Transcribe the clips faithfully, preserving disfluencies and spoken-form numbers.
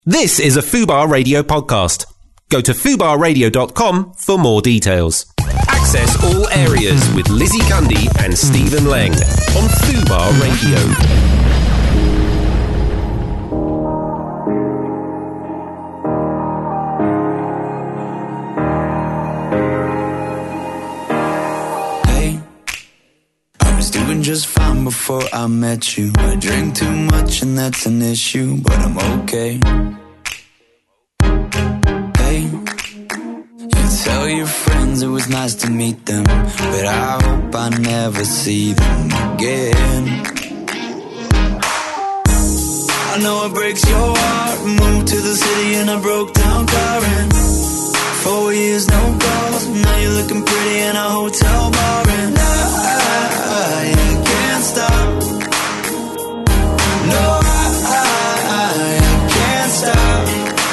This is a Fubar Radio podcast. Go to fubar radio dot com for more details. Access all areas with Lizzie Cundy and Stephen Lang on Fubar Radio. Just fine before I met you. I drink too much and that's an issue, but I'm okay. Hey, you tell your friends it was nice to meet them, but I hope I never see them again. I know it breaks your heart. Moved to the city and I broke down crying. Four years, no calls. Now you're looking pretty in a hotel bar, and I, I, I can't stop. No, I, I, I can't stop.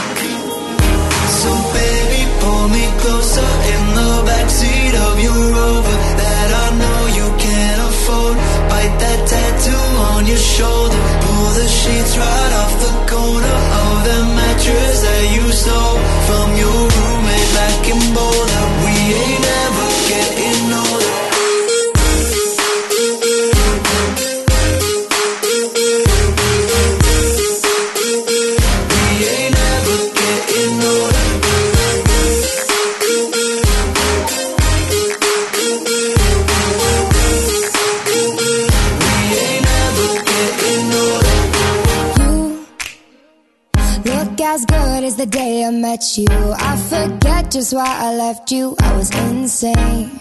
So baby, pull me closer in the backseat of your Rover that I know you can't afford. Bite that tattoo on your shoulder. Pull the sheets right off the corner of the mattress that you stole from your roommate back in Boulder. We ain't ever getting older. As good as the day I met you. I forget just why I left you. I was insane.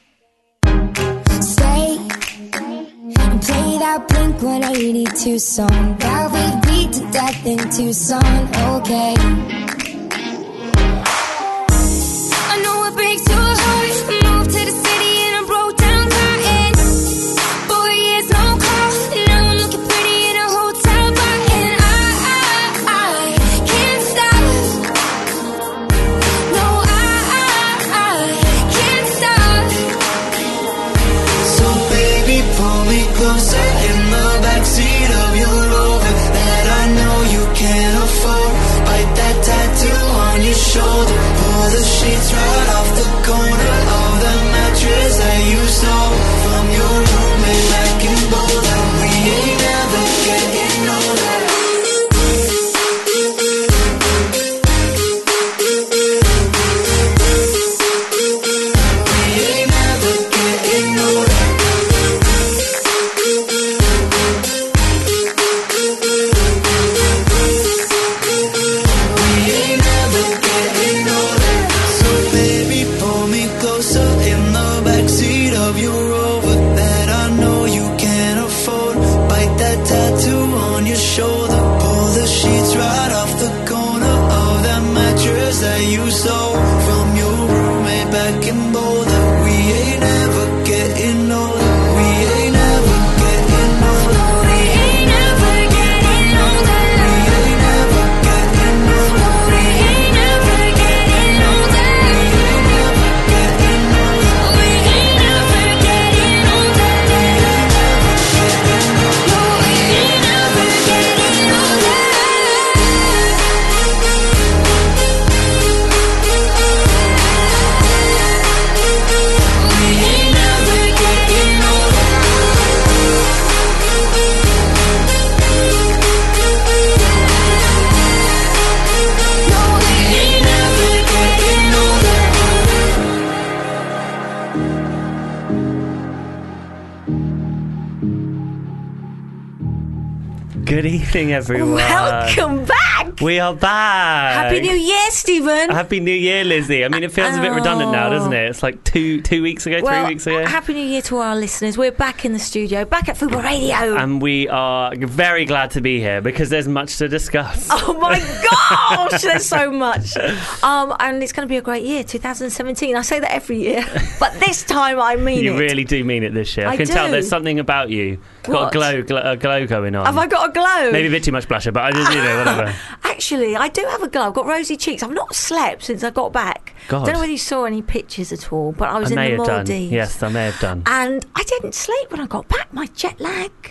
Stay and play that Blink one eighty-two song that we beat to death in Tucson. Okay, I know it breaks your heart. Moved to the city and I broke down crying. Four years no call. Now I'm looking pretty in a hotel bar, and I, I, I can't stop. No, I, I, I can't stop. So baby, pull me closer in the backseat of your Rover that I know you can't afford. Bite that tattoo on your shoulder. Pull the sheets right off the corner of the mattress that you stole from your roommate back in Boulder. We ain't ever getting older. We ain't ever getting older. We ain't ever getting older. So baby, pull me closer in the backseat of your Rover that I know you can't afford. Bite that tattoo on your shoulder. Pull the sheets right off the corner of that mattress that you stole from your roommate back in Boulder. We ain't ever getting older. We ain't ever getting older. We ain't ever getting older. We ain't ever getting older. We ain't ever getting older. We ain't ever getting older. No, we ain't ever getting older. We ain't ever getting older. No, we ain't ever getting older. Good evening, everyone. Welcome back. We are back. Happy New Year, Stephen. Happy New Year, Lizzie. I mean, it feels a bit redundant now, doesn't it? It's like two two weeks ago, well, three weeks ago. Happy New Year to our listeners. We're back in the studio, back at Fubar Radio. And we are very glad to be here because there's much to discuss. Oh my gosh, there's so much. Um, and it's going to be a great year, two thousand seventeen. I say that every year, but this time I mean You it. really do mean it this year. I, I can tell do. there's something about you. Got What? a glow, glow, a glow going on. Have I got a glow? Maybe a bit too much blusher, but I just, you know, whatever. Actually, I do have a glow. I've got rosy cheeks. I've not slept since I got back. God. Don't know whether you saw any pictures at all, but I was I may in the have done. Maldives. Yes, I may have done. And I didn't sleep when I got back. My jet lag.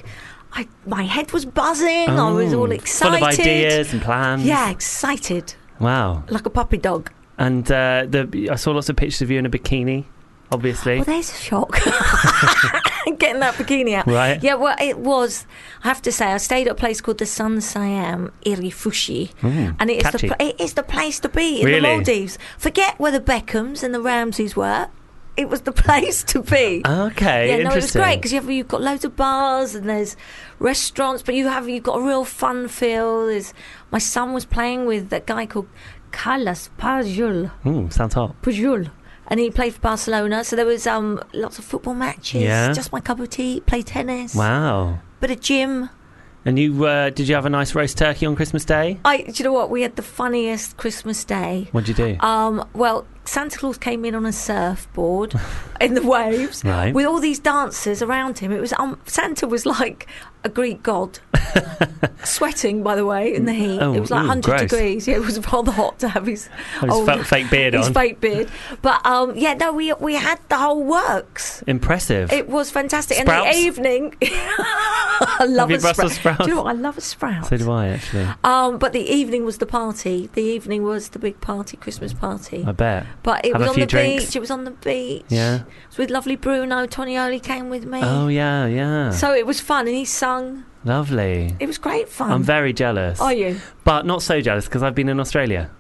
I, my head was buzzing. I was all Oh, excited. Full of ideas and plans. Yeah, excited. Wow. Like a puppy dog. And uh, the I saw lots of pictures of you in a bikini, obviously. Well, there's a shock. Getting that bikini out. Right. Yeah, well, it was, I have to say, I stayed at a place called the Sun Siam Irifushi. Mm, and it is, the, catchy. pla- it is the place to be in Really? the Maldives. Forget where the Beckhams and the Ramseys were. It was the place to be. Okay, Yeah, no, it was interesting. great because you've, you've got loads of bars and there's restaurants, but you have you've got a real fun feel. There's, my son was playing with that guy called Carlos Pujol, Ooh, sounds hot. Pujol, and he played for Barcelona. So there was um lots of football matches. Yeah. Just my cup of tea. Play tennis. Wow. Bit of gym. And you uh, did you have a nice roast turkey on Christmas Day? I, do you know what? We had the funniest Christmas day. What'd you do? Um, well, Santa Claus came in on a surfboard in the waves Right. with all these dancers around him. It was um, Santa was like a Greek god, sweating, by the way, in the heat. Oh, it was like ooh, one hundred gross. degrees. Yeah, it was rather hot to have his, His old- fa- fake beard his on. fake beard. But um, yeah, no, we we had the whole works. Impressive. It was fantastic. Sprouts? And the evening, I love Have you a Brussels sprout. sprouts? Do you know what? I love a sprout. So do I, actually. Um, but the evening was the party. The evening was the big party, Christmas party. I bet. But it Have was a on few the drinks. beach. It was on the beach. Yeah. It was with lovely Bruno. Tonioli came with me. Oh, yeah, yeah. So it was fun, and he sung. Lovely. It was great fun. I'm very jealous. Are you? But not so jealous because I've been in Australia.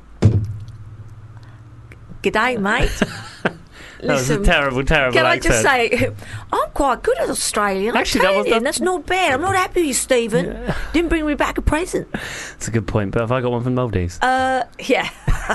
G'day, mate. That was a Listen, terrible, terrible can I accent. just say, I'm quite good at Australian. I'm Actually, that was telling you, the- that's not bad. I'm not happy with you, Stephen. Didn't bring me back a present. It's a good point, but have I got one from Maldives? Uh, yeah.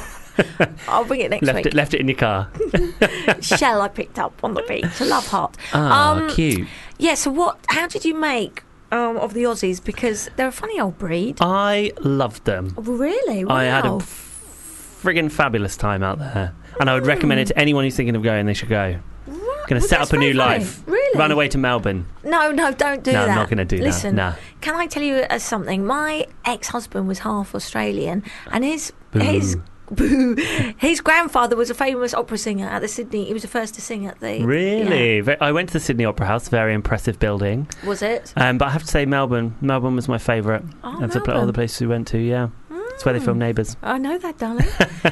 I'll bring it next left week. it, left it in your car. Shell I picked up on the beach. A love heart. Ah, Um, cute. Yeah, so what? How did you make um, of the Aussies? Because they're a funny old breed. I loved them. Really? Wow. I had a friggin' fabulous time out there, and I would recommend it to anyone who's thinking of going. They should go. Going to Well, set that's up a new very funny. life. Really? Run away to Melbourne. No, no, don't do No, that. I'm not gonna do that. Listen, Nah. can I tell you uh, something? My ex-husband was half Australian, and his Boo. his boo, his grandfather was a famous opera singer at the Sydney. He was the first to sing at the. Really? Ve- I went to the Sydney Opera House. Very impressive building. Yeah. Was it? Um, but I have to say, Melbourne. Melbourne was my favourite Oh, of the pla- all Melbourne. the places we went to. Yeah, it's where they filmed Neighbours. I know that, darling.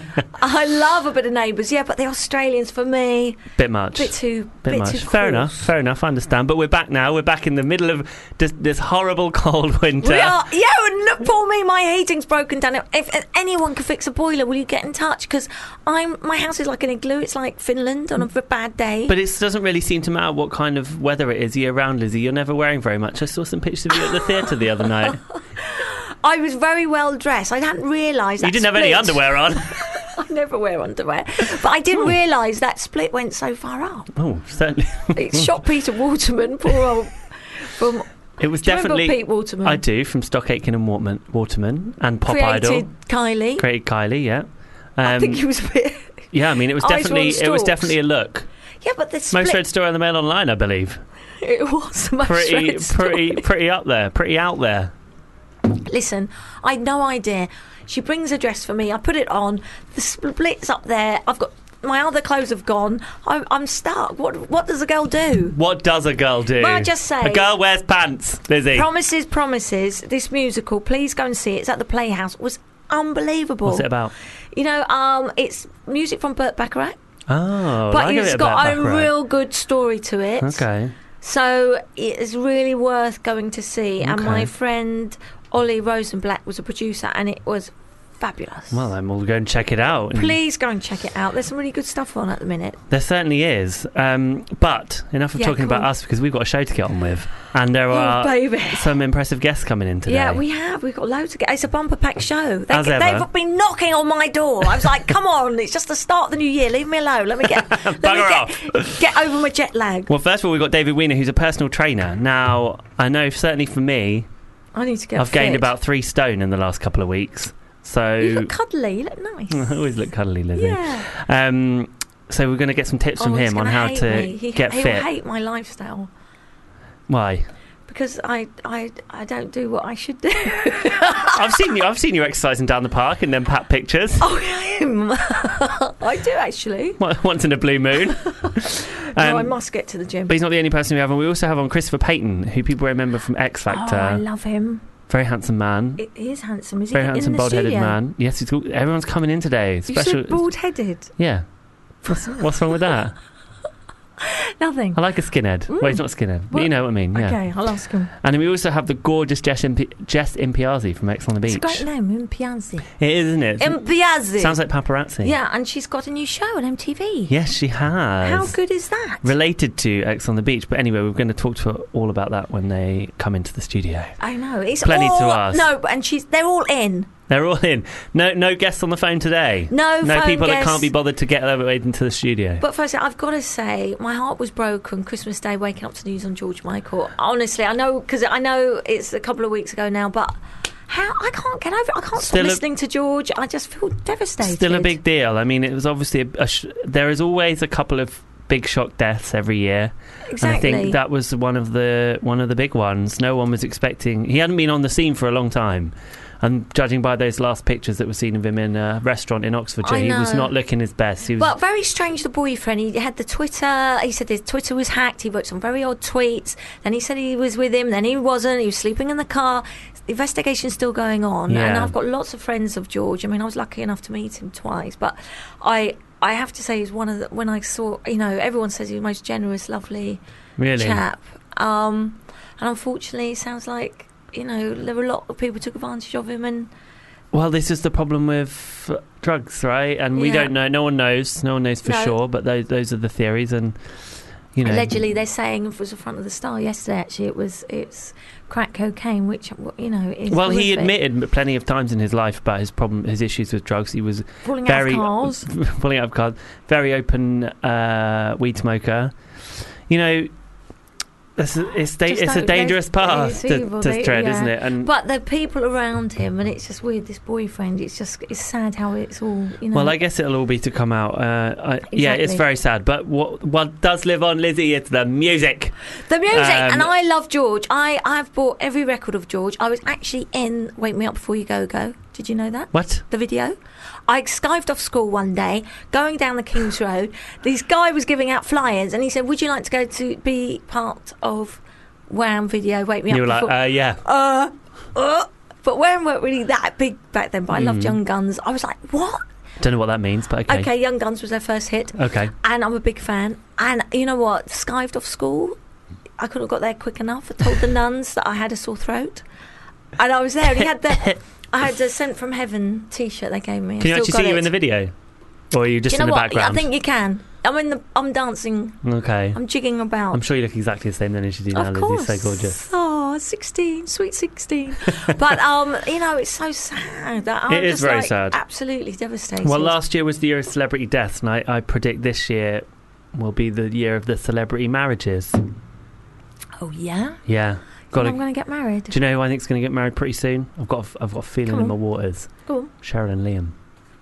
I love a bit of Neighbours, yeah, but the Australians for me, Bit much. bit too, Bit bit much. too Fair coarse. enough. Fair enough. I understand. But we're back now. We're back in the middle of this, this horrible cold winter. We are, yeah, and look, poor me, my heating's broken down. If, if anyone can fix a boiler, will you get in touch? Because I'm, my house is like an igloo. It's like Finland on a v- bad day. But it doesn't really seem to matter what kind of weather it is year round, Lizzie. You're never wearing very much. I saw some pictures of you at the theatre the other night. I was very well dressed. I hadn't realised that You didn't have any split- underwear on. I never wear underwear. But I didn't realise that split went so far up. Oh, certainly. It shot Peter Waterman, poor old... From, It was do you remember definitely. Pete Waterman? I do, from Stock Aitken and Waterman, Waterman and Pop Created Idol. Kylie. Created Kylie, yeah. I Um, think he was a bit... yeah, I mean, it was Eyes were on definitely it was stalks. definitely a look. Yeah, but the split... Most read story on the Mail Online, I believe. It was the most Pretty, read pretty, story. pretty up there. Pretty out there. Listen, I had no idea. She brings a dress for me. I put it on. The split's up there. I've got... My other clothes have gone. I'm, I'm stuck. What What does a girl do? What does a girl do? May I just say- a girl wears pants, Lizzie. Promises, Promises. This musical, please go and see it. It's at the Playhouse. Was unbelievable. What's it about? You know, um, it's music from Burt Bacharach, Oh, but like a it's bit got about a Baccarat. real good story to it. Okay. So it is really worth going to see. And Okay. my friend Ollie Rosenblatt was a producer, and it was fabulous. Well, then we'll go and check it out. And Please go and check it out. There's some really good stuff on at the minute. There certainly is. Um, but enough of Yeah, talking about cool. us, because we've got a show to get on with. And there Oh, are baby. some impressive guests coming in today. Yeah, we have. We've got loads of... Get- it's a bumper-packed show. They, As ever. they've been knocking on my door. I was like, come on, it's just the start of the new year. Leave me alone. Let me get, let me Bugger get, get over my jet lag. Well, first of all, we've got David Weiner, who's a personal trainer. Now, I know certainly for me, I need to get I've gained fit. about three stone in the last couple of weeks. So You look cuddly. You look nice. I always look cuddly, Lizzie. Yeah. Um, so we're going to get some tips from Oh, he's him on gonna how hate to me. He, get he'll fit. hate my lifestyle Why? because I, I, I don't do what I should do. I've seen you. I've seen you exercising down the park and then pat pictures. Oh, I am. I do actually. Once in a blue moon. No, I Um, must get to the gym. But he's not the only person we have on. We also have on Christopher Payton, who people remember from X Factor. Oh, I love him. Very handsome man. It, he is handsome. Is Very he handsome, in the bald-headed studio? man. Yes, he's cool. Everyone's coming in today. You Special. said bald-headed. Yeah. What's, what's wrong with that? Nothing. I like a skinhead. Well, he's not a skinhead, but Well, you know what I mean. Yeah. Okay, I'll ask him. And then we also have the gorgeous Jess, Impi- Jess Impiazzi from X on the Beach. It's a great name, Impiazzi. It is, isn't it? Impiazzi. Sounds like paparazzi. Yeah, and she's got a new show on M T V. Yes, she has. How good is that? Related to X on the Beach, but anyway, we're going to talk to her all about that when they come into the studio. I know. It's Plenty all, to ask. No, and she's they're all in. They're all in. No, no guests on the phone today. No, no phone people that guests. can't be bothered to get their way into the studio. But first, I've got to say, my heart was broken Christmas Day, waking up to news on George Michael. Honestly, I know because I know it's a couple of weeks ago now, but how I can't get over it. I can't Still stop a- listening to George. I just feel devastated. Still a big deal. I mean, it was obviously a, a sh- there is always a couple of big shock deaths every year. Exactly. And I think that was one of the one of the big ones. No one was expecting. He hadn't been on the scene for a long time. And judging by those last pictures that were seen of him in a restaurant in Oxfordshire, I he was know. not looking his best. He was But very strange, the boyfriend. He had the Twitter. He said his Twitter was hacked. He wrote some very odd tweets. Then he said he was with him. Then he wasn't. He was sleeping in the car. The investigation's still going on. Yeah. And I've got lots of friends of George. I mean, I was lucky enough to meet him twice. But I I have to say he's one of the... When I saw... You know, everyone says he's the most generous, lovely really. chap. Um, and unfortunately, it sounds like, you know, there were a lot of people who took advantage of him and... Well, this is the problem with drugs, right? And we Yeah. don't know. No one knows. No one knows for No. sure. But those those are the theories, and you know, Allegedly, they're saying it was the front of the Star yesterday. Actually, it was it's crack cocaine, which you know is Well, he horrific. admitted plenty of times in his life about his problem, his issues with drugs. He was Pulling very out of cars. pulling out of cars. Very open uh, weed smoker. You know, it's, it's, da- Just it's a don't- dangerous path it's to, evil, to they- tread, yeah. isn't it? And But the people around him, and it's just weird. This boyfriend, it's just it's sad how it's all you know. well, I guess it'll all be to come out. Uh, I, Yeah, it's Exactly. very sad. But what what does live on, Lizzie? It's the music. the music, um, and I love George. I I've bought every record of George. I was actually in Wake Me Up Before You Go Go. Did you know that? What? The video. I skived off school one day, going down the King's Road. This guy was giving out flyers, and he said, "Would you like to go to be part of Wham video? Wake Me You Up were like, Before." uh, yeah. uh, uh. But Wham weren't really that big back then. But I loved Mm. Young Guns. I was like, "What?" Don't know what that means, but okay. Okay, Young Guns was their first hit, Okay. and I'm a big fan. And you know what? Skived off school. I couldn't have got there quick enough. I told the nuns that I had a sore throat, and I was there. And he had the. I had a Sent from Heaven T-shirt they gave me. I Can you still actually got see you it. in the video? Or are you just Do you in know the what? background? I think you can. I'm in the. I'm dancing. Okay. I'm jigging about. I'm sure you look exactly the same then as you do now, of Lizzie. course. So gorgeous. Oh, sixteen, sweet sixteen. But um, you know, it's so sad. That I'm It is just, very like, sad. Absolutely devastated. Well, last year was the year of celebrity deaths, and I, I predict this year will be the year of the celebrity marriages. Oh yeah. Yeah. Got I'm to. going to get married. Do you know who I think's going to get married pretty soon? I've got a, I've got a feeling Come in on. my waters. Go on. Cheryl and Liam.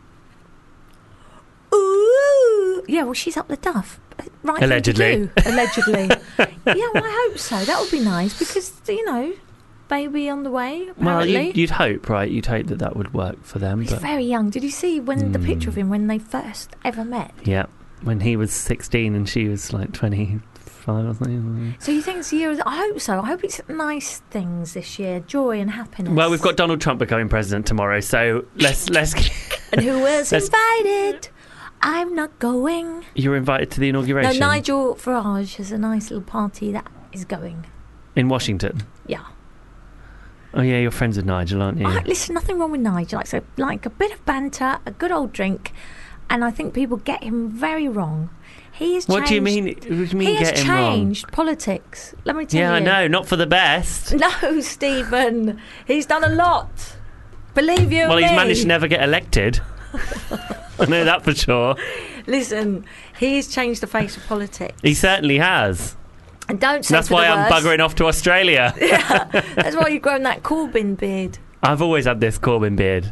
Ooh. Yeah. Well, she's up the duff. Right. thing to Allegedly. do. Allegedly. Yeah. Well, I hope so. That would be nice because you know, baby on the way. Well, Apparently. you'd, you'd hope, right? You'd hope that that would work for them. He's But very young. Did you see when the Mm. picture of him when they first ever met? yeah, when he was sixteen and she was like twenty-five or something. So you think it's the year of the, I hope so. I hope it's nice things this year, joy and happiness. Well, we've got Donald Trump becoming president tomorrow, so let's let's. And who was Let's- invited? I'm not going. You're invited to the No, inauguration Nigel Farage has a nice little party that is going. in Washington. Yeah. Oh yeah, you're friends with Nigel, aren't you? I, listen, nothing wrong with Nigel. Like, so, like a bit of banter, a good old drink, and I think people get him very wrong. He has What do you changed- mean? What do you mean He has get him wrong? changed politics. Let me tell Yeah, I you. know, not for the best. No, Stephen. He's done a lot. Believe you Well, me. he's managed to never get elected. I know that for sure. Listen, he's changed the face of politics. He certainly has. And don't say That's for why the I'm worst. buggering off to Australia. Yeah, that's why you've grown that Corbyn beard. I've always had this Corbyn beard.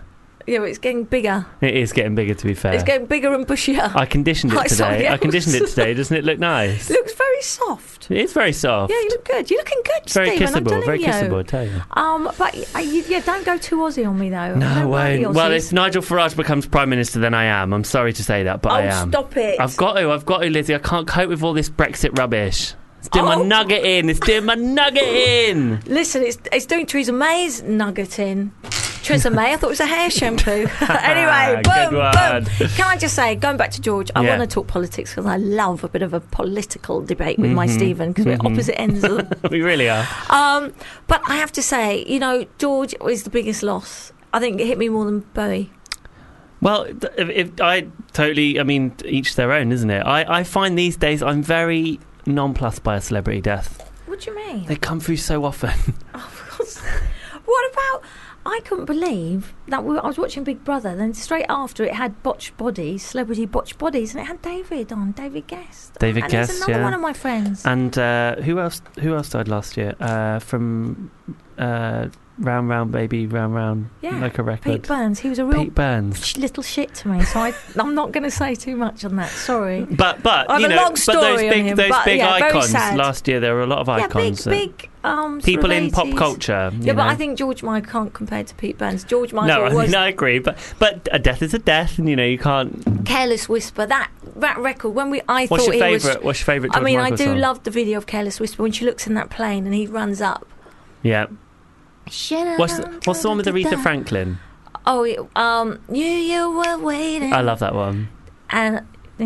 Yeah, it's getting bigger. It is getting bigger, to be fair. It's getting bigger and bushier. I conditioned it Like today. something I conditioned it else. today. Doesn't it look nice? It looks very soft. It is very soft. Yeah, you look good. You're looking good, It's very Stephen. I'm kissable. telling Very you. kissable, I tell you. Um, but uh, you, yeah, don't go too Aussie on me though. I No don't like way. the Well, Aussies. if Nigel Farage becomes Prime Minister, then I am. I'm sorry to say that, but oh, I am. stop it! I've got to. I've got to, Lizzie. I can't cope with all this Brexit rubbish. It's doing Oh. my nugget in. It's doing my nugget in. Listen, it's it's doing Theresa May's nugget in. Theresa May, I thought it was a hair shampoo. Anyway, boom, Good one. boom. Can I just say, going back to George, I Yeah. want to talk politics because I love a bit of a political debate with my Mhm. Stephen because Mhm. we're opposite ends of the We really are. Um, but I have to say, you know, George is the biggest loss. I think it hit me more than Bowie. Well, th- if, if I totally. I mean, each their own, isn't it? I, I find these days I'm very nonplussed by a celebrity death. What do you mean? They come through so often. Of course. What about? I couldn't believe that we were, I was watching Big Brother. Then straight after it had botched bodies, celebrity botched bodies, and it had David on, David Guest. David and Guest, he's another yeah. one of my friends. And uh, who else? Who else died last year? Uh, from uh, Round Round Baby Round Round, Yeah, like a record. Pete Burns. He was a real Pete Burns. sh- little shit to me, so I, I'm not going to say too much on that. Sorry. But but I have you a know, long but story those on big him, those but, big yeah, very icons sad. last year. There were a lot of Yeah, icons. big, that- big. Um, sort people of in pop eighties. culture. Yeah, you but know. I think George Michael can't compare to Pete Burns. George No, Michael I was mean I agree, but but a death is a death, and you know you can't. Careless Whisper. That that record when we I What's thought your he was. favourite? What's your favourite? I George mean, Michael I do song? love the video of Careless Whisper when she looks in that plane and he runs up. Yeah. What's the, what's the one with Aretha Franklin? Oh, it- um, you you were waiting. I love that one. And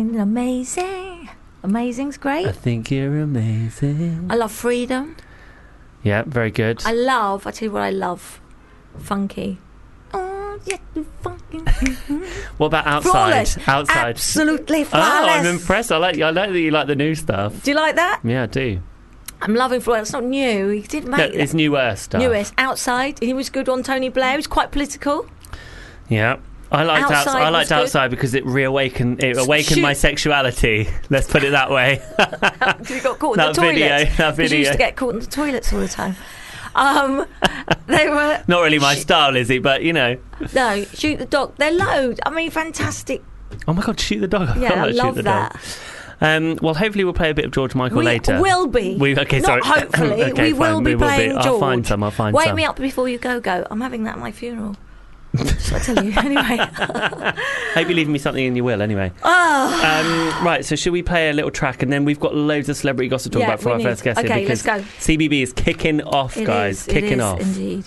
amazing, amazing's great. I think you're amazing. I love Freedom. Yeah, very good. I love. I tell you what, I love funky. Oh, yeah, you fucking What about outside? flawless. Outside. Absolutely Oh, flawless. I'm impressed. I like. I like that you like the new stuff. Do you like that? Yeah, I do. I'm loving Flawless. It's not new. He did No, make it's newer stuff. newest. Outside. He was good on Tony Blair. He was quite political. Yeah. I liked Outside outside. I was liked good. outside because it reawakened. It awakened Shoot. my sexuality. Let's put it that way. He got caught in That the toilets. video, that 'Cause you used video. to get caught in the toilets all the time. Um, they were Not really my style, is it? But you know. no shoot the dog. They're loads. I mean, fantastic. Oh my God! Shoot the dog. Yeah, forgot I about Shoot love the that. Dog. Um, well, hopefully we'll play a bit of George Michael We later. will be. We, okay, Not sorry. hopefully. Okay, we will fine, be we will playing be. George. I'll find some. I'll find Wake some. me up before you go. Go. I'm having that at my funeral. Shall I tell you? Anyway. Hope you're leaving me something in your will. Anyway. Oh. Um, right, so should we play a little track and then we've got loads of celebrity gossip to talk Yeah, about for we our need- first guest here okay, because let's go. C B B is kicking off, It guys. is, it kicking is off. Indeed.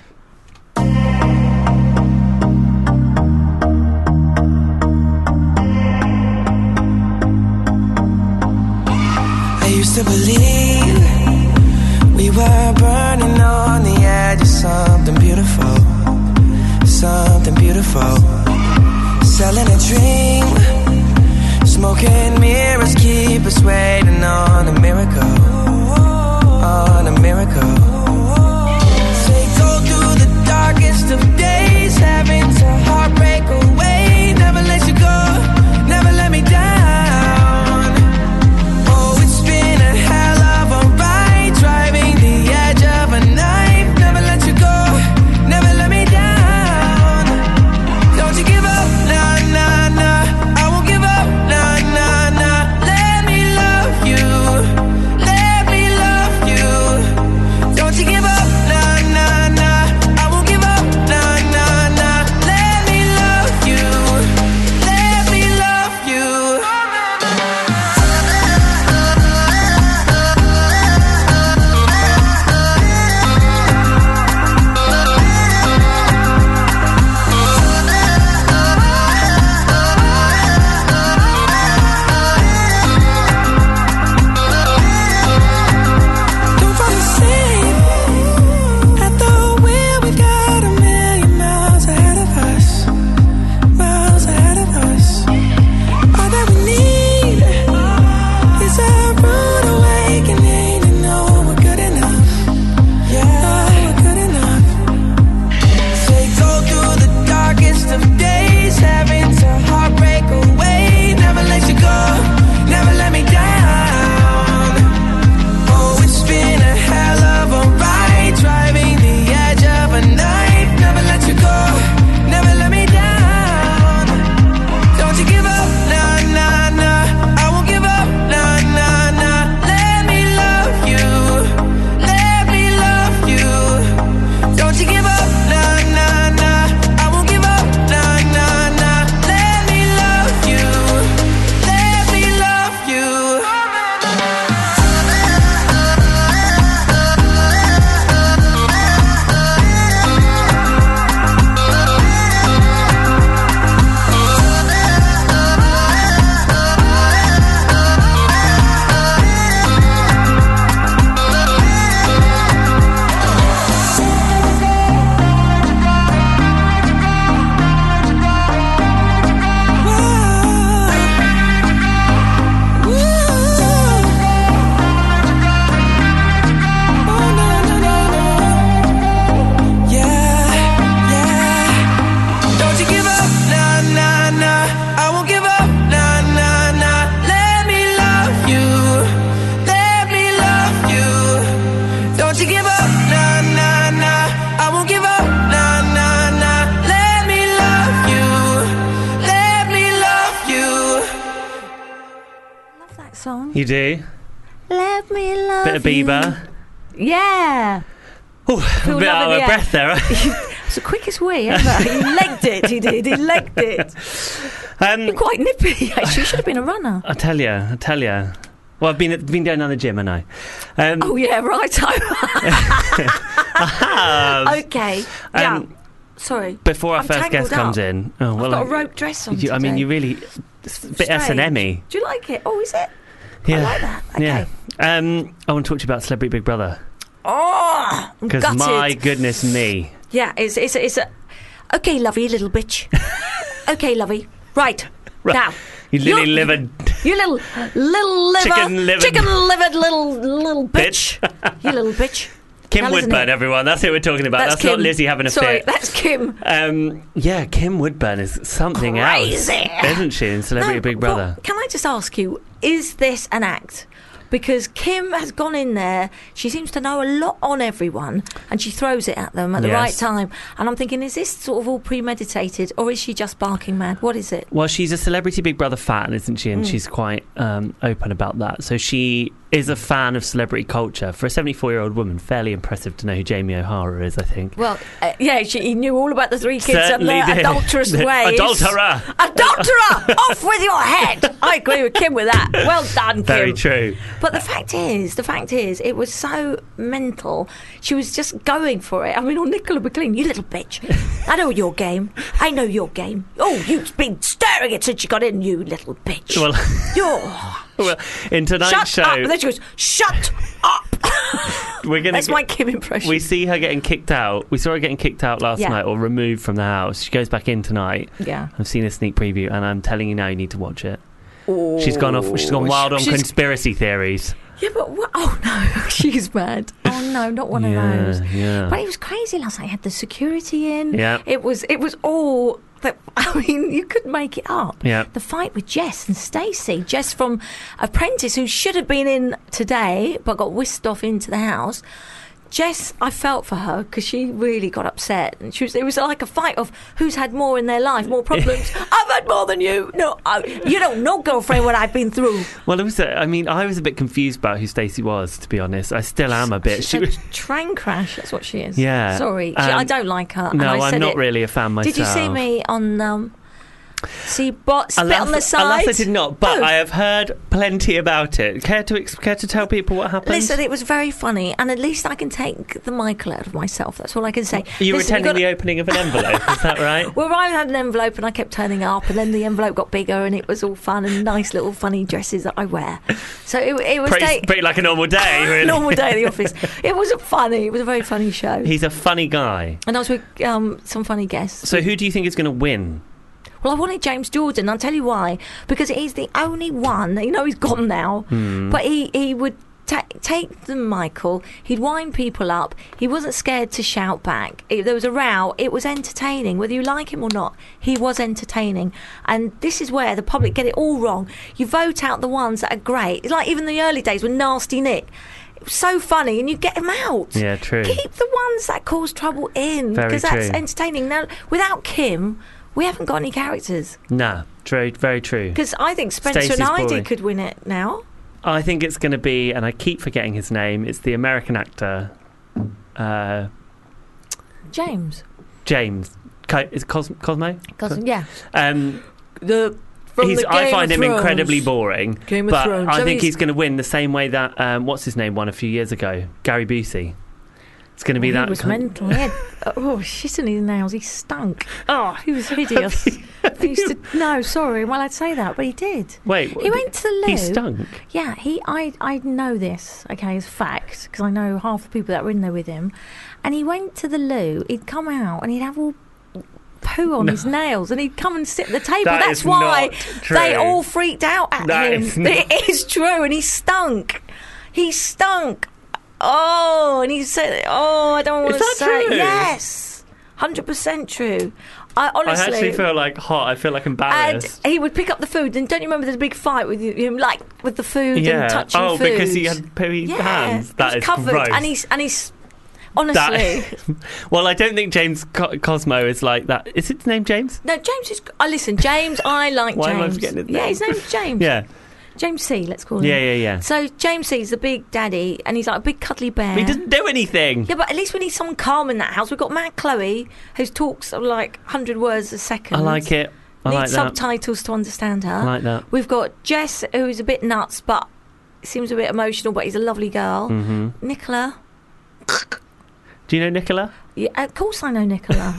I used to believe we were burning on the edge of something beautiful, something beautiful. Selling a dream, smoking mirrors keep us waiting on a miracle, on a miracle. Say go through the darkest of days, having to heartbreak away. Never let you go, never let me down. Oh, it's been a hell of a ride, driving the edge of a knife. Never let you go, never let me down. Don't you give up, nah, nah, nah. I won't give up, nah, nah, nah. Let me love you, let me love you. Don't you give up, nah, nah, nah. I won't give up, nah, nah, song? You do? Let me love Bit of you. Bieber. Yeah. Ooh, a Feel bit out love in of the breath there. It's the quickest wee ever. He legged it. He did. He legged it. um, Quite nippy. Actually, you should have been a runner. I tell you, I tell you. Well, I've been been down to the gym, haven't I? Um, Oh yeah, right. I have. Okay. Yeah. Um, Sorry. Before our I'm first guest tangled comes up. in, oh well, I've got a I- rope dress on you, I mean, today. you really it's a bit S and M y. Do you like it? Oh, is it? Yeah, I like that. Okay. yeah. Um, I want to talk to you about Celebrity Big Brother Oh, I'm because gutted. my goodness me, Yeah, it's it's it's a. Okay, lovey, little bitch. Okay, lovey. Right. Right. Now. you lily You're- livered You little little liver, Chicken livered- chicken livered little little bitch. You little bitch. Kim Now listen Woodburn. here. Everyone, that's who we're talking about. That's, not Kim. Lizzie having a Sorry, fit. that's Kim. Um, yeah, Kim Woodburn is something Crazy. else, isn't she? In Celebrity No, Big Brother. well, can I just ask you, is this an act? Because Kim has gone in there, she seems to know a lot on everyone, and she throws it at them at the Yes. right time. And I'm thinking, is this sort of all premeditated, or is she just barking mad? What is it? Well, she's a Celebrity Big Brother fan, isn't she? And Mm. she's quite um, open about that. So she is a fan of celebrity culture. For a seventy-four-year-old woman, fairly impressive to know who Jamie O'Hara is, I think. Well, uh, yeah, she he knew all about the three kids Certainly and their did. adulterous The ways. adulterer. Adulterer! Off with your head! I agree with Kim with that. Well done, Kim. Very true. But the fact is, the fact is, it was so mental. She was just going for it. I mean, oh, Nicola McLean, you little bitch. I know your game. I know your game. Oh, you've been stirring it since you got in, you little bitch. Well, You're... well in tonight's Shut show, up. And then she goes, shut up. we're going That's to my Kim impression. we see her getting kicked out. We saw her getting kicked out last Yeah. night or removed from the house. She goes back in tonight. Yeah. I've seen a sneak preview, and I'm telling you now, you need to watch it. Oh, She's gone off. She's gone wild on she's- conspiracy theories. Yeah, but what? Oh no, she's mad. Oh no, not one yeah, of those. yeah. But it was crazy last night. He had the security in. Yeah. It was. It was all. That, I mean, you couldn't make it up. Yeah. The fight with Jess and Stacey. Jess from Apprentice, who should have been in today, but got whisked off into the house. Jess, I felt for her because she really got upset, and she was. It was like a fight of who's had more in their life, more problems. I've had more than you. No, I, you don't know, girlfriend, what I've been through. Well, it was. A, I mean, I was a bit confused about who Stacey was, to be honest. I still am a bit. She's She a was. train crash. That's what she is. Yeah. Sorry, she, Um, I don't like her. and No, I I'm said not it. really a fan myself. Did you see me on? Um, see, bot spit Alas, on the side. alas, I did not. But Oh. I have heard plenty about it. Care to ex- care to tell people what happened? Listen, it was very funny, and at least I can take the Michael out of myself. That's all I can say. you were Listen, attending gotta- the opening of an envelope. Is that right? Well, I had an envelope, and I kept turning up, and then the envelope got bigger, and it was all fun and nice little funny dresses that I wear. So it, it was Pretty, day, pretty like a normal day. Really. normal day at the office. It was funny. It was a very funny show, He's a funny guy. and I was with um, some funny guests. So who do you think is going to win? Well, I wanted James Jordan. I'll tell you why. Because he's the only one. You know, he's gone now. Hmm. But he, he would ta- take the Michael. He'd wind people up. He wasn't scared to shout back. If there was a row, it was entertaining. Whether you like him or not, he was entertaining. And this is where the public get it all wrong. You vote out the ones that are great. It's like even the early days with Nasty Nick. It was so funny, and you get him out. Yeah, true. Keep the ones that cause trouble in. Very Because that's true. entertaining. Now, without Kim, we haven't got any characters. Nah, true, very true. Because I think Spencer Stacey's and Heidi boring. could win it now. I think it's going to be, and I keep forgetting his name. It's the American actor, uh, James. James. Co- is it Cos- Cosmo? Cos- yeah. Um, The from he's, the I Game find of him Thrones. incredibly boring. Game of but Thrones. I So think he's- he's going to win the same way that um, what's his name won a few years ago, Gary Busey. It's going to be Oh, that. He was kind- mental. He had, oh, shit in his nails. He stunk. Oh, he was hideous. He used to, no, sorry. Well, I'd say that, but he did. Wait, He went to the loo. He stunk. Yeah, he. I. I know this. Okay, as fact, because I know half the people that were in there with him. And he went to the loo. He'd come out and he'd have all poo on No. his nails, and he'd come and sit at the table. That That's is why not true. they all freaked out at That him. is not- It is true, and he stunk. He stunk. Oh, and he said, "Oh, I don't want Is to that say." true? Yes, hundred percent true. I honestly. I actually feel like hot. I feel like and embarrassed. he would pick up the food, and don't you remember there's a big fight with him, like with the food yeah. and touching oh, food? because he had pooey yeah, hands. it That was is covered, gross. and he's and he's honestly. That- well, I don't think James Co- Cosmo is like that. Is his name James? No, James is. I listen, James. I like Why am I James. forgetting his Yeah, name? his name's James. Yeah. James C, let's call him. Yeah, yeah, yeah. So James C's the big daddy, and he's like a big cuddly bear. He doesn't do anything. Yeah, but at least we need someone calm in that house. We've got Matt Chloe, who talks like one hundred words a second. I like it. I Need like that. subtitles to understand her. I like that. We've got Jess, who's a bit nuts, but seems a bit emotional, but he's a lovely girl. Mm-hmm. Nicola. Do you know Nicola? Yeah, of course I know Nicola.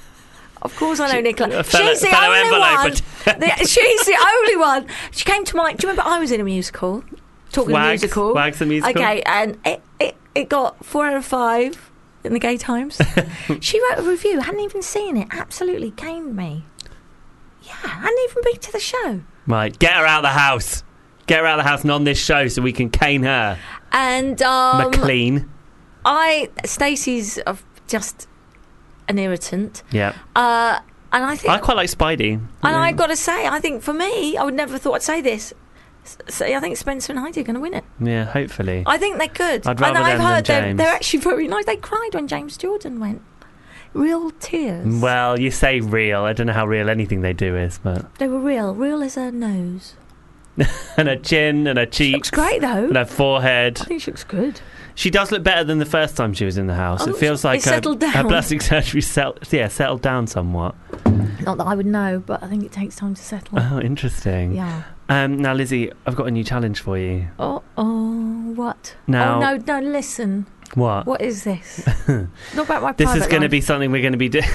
Of course I know Nicola. A fellow- she's the fellow only envelope. one. the, she's the only one. She came to my... Do you remember I was in a musical? Talking Wags, musical. Wags the musical. Okay, and it, it, it got four out of five in the Gay Times. She wrote a review. Hadn't even seen it. Absolutely caned me. Yeah, hadn't even been to the show. Right, get her out of the house. Get her out of the house and on this show so we can cane her. And um, McLean. I... Stacey's of just an irritant. Yeah. Uh, and I think... I quite like Spidey. And Yeah. I've got to say, I think for me, I would never have thought I'd say this. So I think Spencer and Heidi are going to win it. Yeah, hopefully. I think they could. I'd rather and I've them than heard they're, James. they're actually very nice. They cried when James Jordan went. Real tears. Well, you say real. I don't know how real anything they do is, but... They were real. Real as her nose. And her chin and her cheeks. Looks great, though. And her forehead. I think she looks good. She does look better than the first time she was in the house. Oh, it feels like it her, settled her down. plastic surgery sell, yeah, settled down somewhat. Not that I would know, but I think it takes time to settle. Oh, interesting. Yeah. Um, now, Lizzie, I've got a new challenge for you. Oh, oh, what? Now- oh, no, no, listen. What? What is this? Not about my This private is going to life. be something we're going to be doing.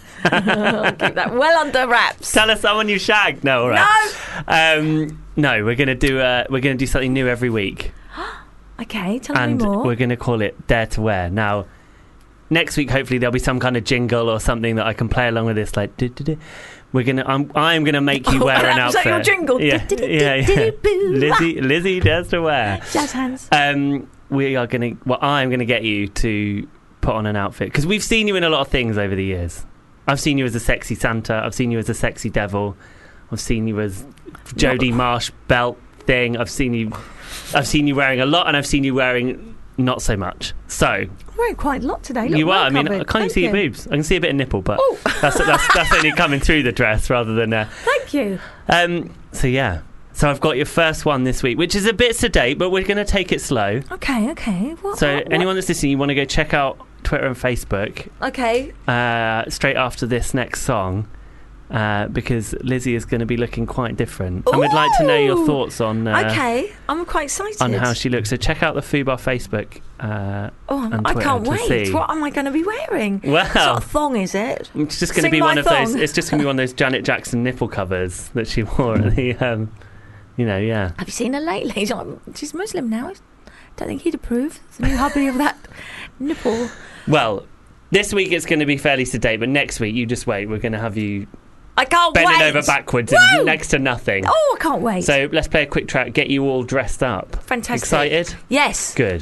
I'll keep that well under wraps. Tell us someone you shagged. No, all right. No. Um, no, we're going to do. Uh, we're going to do something new every week, Okay, tell and me more. we're going to call it Dare to Wear. Now, next week, hopefully, there'll be some kind of jingle or something that I can play along with this. Like, du- du- du. we're gonna. I'm. I'm going to make you Oh, wear an is that outfit. your jingle? Yeah, yeah, yeah. Lizzie, Lizzie dares to wear. Jazz hands. Um, we are going to. Well, I'm going to get you to put on an outfit because we've seen you in a lot of things over the years. I've seen you as a sexy Santa. I've seen you as a sexy devil. I've seen you as Jodie Marsh belt thing. I've seen you. I've seen you wearing a lot, and I've seen you wearing not so much. So I'm wearing quite a lot today. Look, you well are. I mean, covered. I can't Thank see your you. boobs. I can see a bit of nipple, but Oh. that's, that's that's only coming through the dress rather than. Uh, Thank you. um. So yeah. So I've got your first one this week, which is a bit sedate, but we're going to take it slow. Okay, okay. What, So what, what? anyone that's listening, you want to go check out Twitter and Facebook Okay. uh, straight after this next song uh, because Lizzie is going to be looking quite different. And we'd like to know your Ooh. thoughts on uh, Okay, I'm quite excited. on how she looks. So check out the Fubar Facebook. Uh, Oh, I'm- and I Twitter can't to wait. see. What am I going to be wearing? Well, It's not a thong, is it? it's just going to Sing be my one of those. thong. It's just going to be one of those Janet Jackson nipple covers that she wore at the. Um, you know, yeah. Have you seen her lately? She's like- She's Muslim now. I don't think he'd approve. It's the new hubby of that nipple. Well, this week it's going to be fairly sedate, but next week you just wait. We're going to have you I can't bending wait. over backwards Woo! and next to nothing. Oh, I can't wait. So let's play a quick track, get you all dressed up. Fantastic. Excited? Yes. Good.